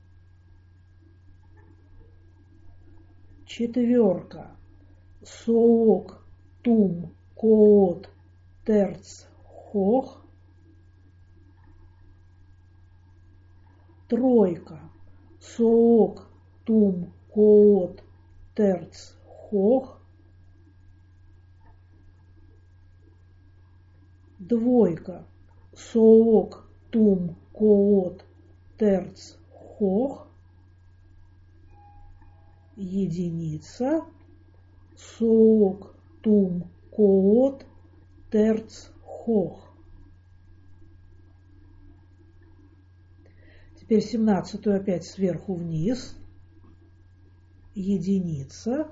Четверка. Соок, Тум, Коот, Терц, Хох. Тройка. Соок, Тум, Коот, Терц, Хох. Двойка. Соок, Тум, Коот, Терц, Хох. Единица. Соок, Тум, Коот, Терц, Хох. Теперь семнадцатую опять сверху вниз. Единица.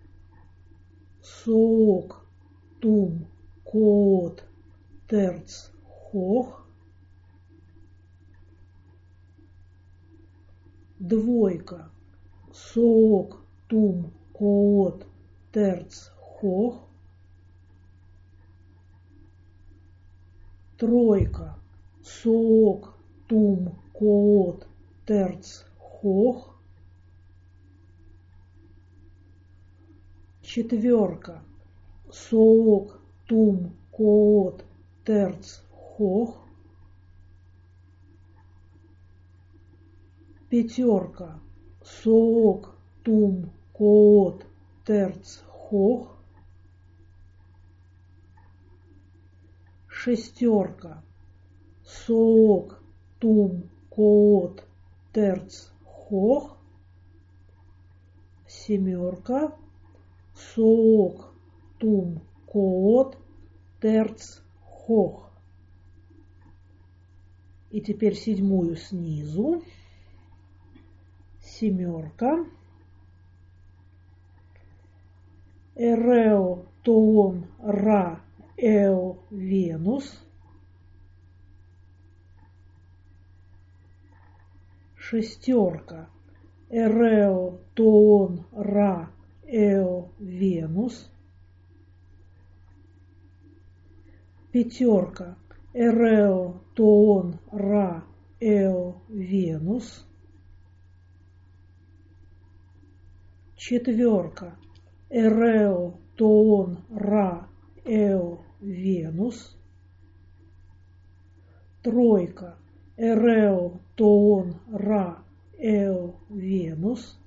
Соок, Тум, Коот, Терц, Хох. Двойка. Соок, Тум, Коот, Терц, хох. Тройка, соок, тум, коот, терц, хох. Четверка, соок, тум, коот, терц, хох. Пятерка, соок, тум, коот, терц, хох. Шестерка, соок, тум, коот, терц, хох. Семерка, соок, тум, коот, терц, хох. И теперь седьмую снизу. Семерка. Эрео, тоон, ра, эо, Венус. Шестерка. Эрео, тоон, ра, эо, Венус. Пятерка. Эрео, тоон, ра, эо, Венус. Четверка. Эрео, тоон, ра, эо, Венус. Тройка. Эрео, тоон, ра, эо, Венус.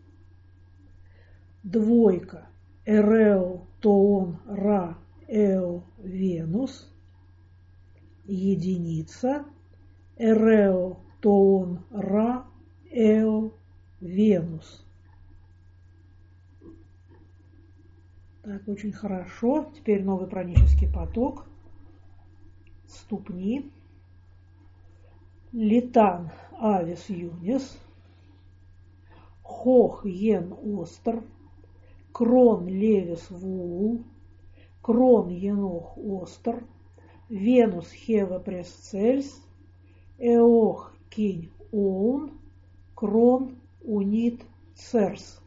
Двойка. Эрео, тоон, ра, эо, Венус. Единица. Эрео, тоон, ра, эо, Венус. Так, очень хорошо. Теперь новый пранический поток. Ступни. Литан, авис, юнис. Хох, йен, остр. Крон, левис, вуул. Крон, енох, остр. Венус, хева, пресцельс. Эох, кинь, оун. Крон, унит, церс.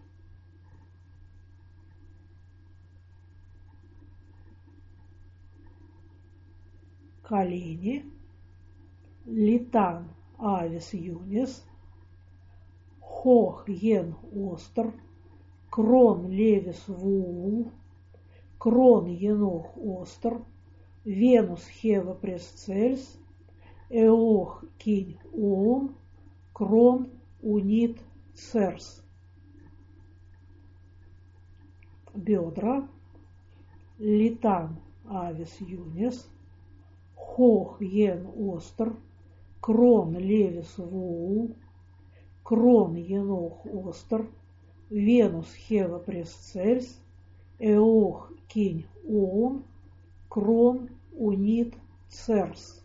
Колени. Литан, авис, юнис. Хох, йен, остр. Крон, левис, вуул. Крон, енох, остр. Венус, хева, пресцельс. Эох, кинь, оун. Крон, унит, церс. Бедра. Литан, авис, юнис. Хох, йен, остр. Крон, левис, вуул. Крон, енох, остр. Венус, хева, пресцельс. Эох, кинь, оун. Крон, унит, церс.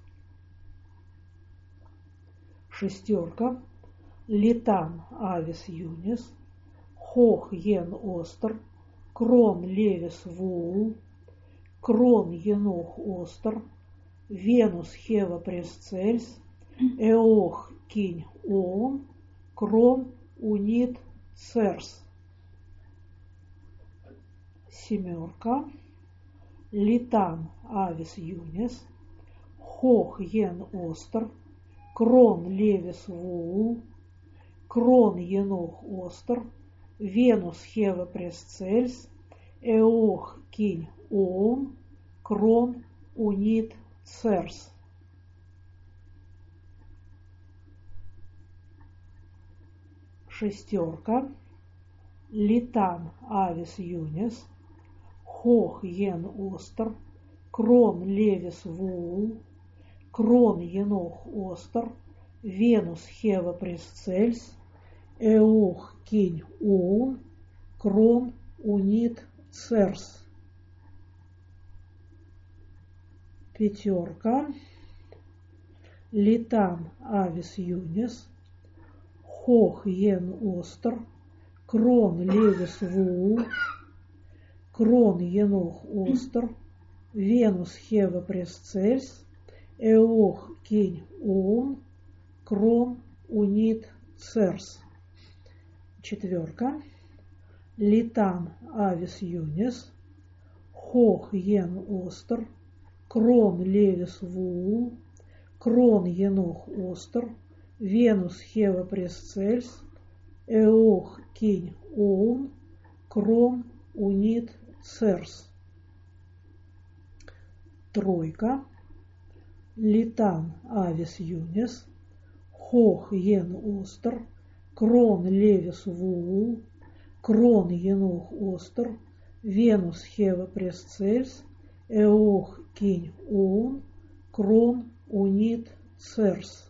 Шестерка. Литан, авис, юнис. Хох, йен, остр. Крон, левис, вуул. Крон, енох, остр. Венус, хева, пресцельс. Эох, кинь, оун. Крон, унит, церс. Семерка. Литан, авис, юнис. Хох, йен, остр. Крон, левис, вуул. Крон, енох, остр. Венус, хева, пресцельс. Эох, кинь, оун. Крон, унит, церс. Шестерка. Литан, авис, юнис. Хох, йен, остр. Крон, левис, вуул. Крон, енох, остр. Венус, хева, пресцельс. Эох, кинь, оун. Крон, унит, церс. Пятерка. Литан, авис, юнис. Хох, йен, остр. Крон, левис, вуул. Крон, енох, остр. Венус, хева, пресцельс. Эох, кинь, оун. Крон, унит, церс. Четверка. Литан, авис, юнис. хох ен остер, крон левис вуул, крон енох остер, Венус хева пресцельс, эох кинь оун, крон унит церс. Тройка. Литан авис юнис, хох ен остер, крон левис вуул, крон енох остер, Венус хева пресцельс, эох кинь оун, крон унит церс.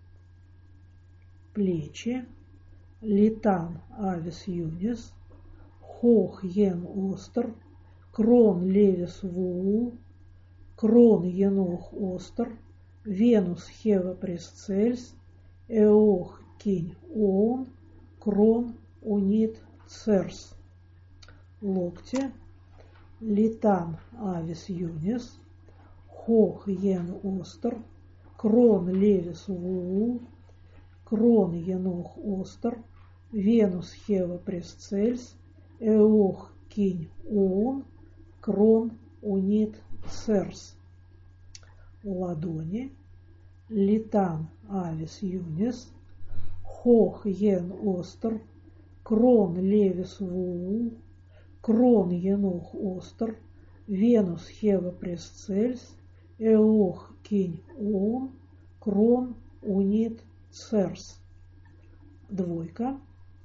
Плечи. Литан авис юнис, хох ен остер, крон левис вуул, крон енох остер, Венус хева пресцельс, эох кинь оун, крон унит церс. Локти. Литан авис юнис, хох ен остер, крон левис вуул, крон енох остер, Венус хева пресцельс, эох кинь оун, крон унит церс. Ладони. Литан авис юнис, хох ен остер, крон левис вуул, крон енох остер, Венус хева пресцельс, эох кинь оун, крон унит церс. Двойка.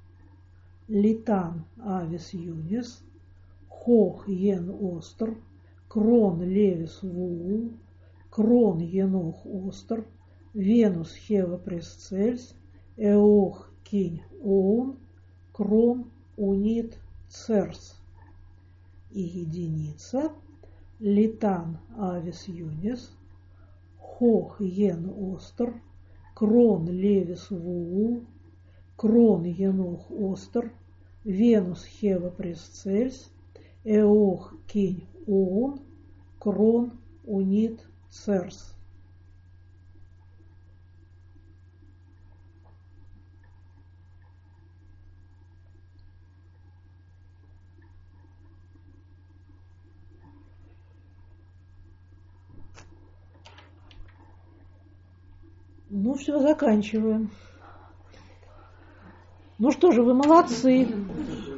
Литан авис юнис, хох ен остер, крон левис вуул, крон енох остер, Венус хева пресцельс, эох кинь оун, крон унит церс. И единица. Литан авис юнис, хох ен остер, крон левис вуул, крон енох остер, Венус хева пресцельс, эох кинь оун, крон унит церс. Ну все, заканчиваем. Ну что же, вы молодцы.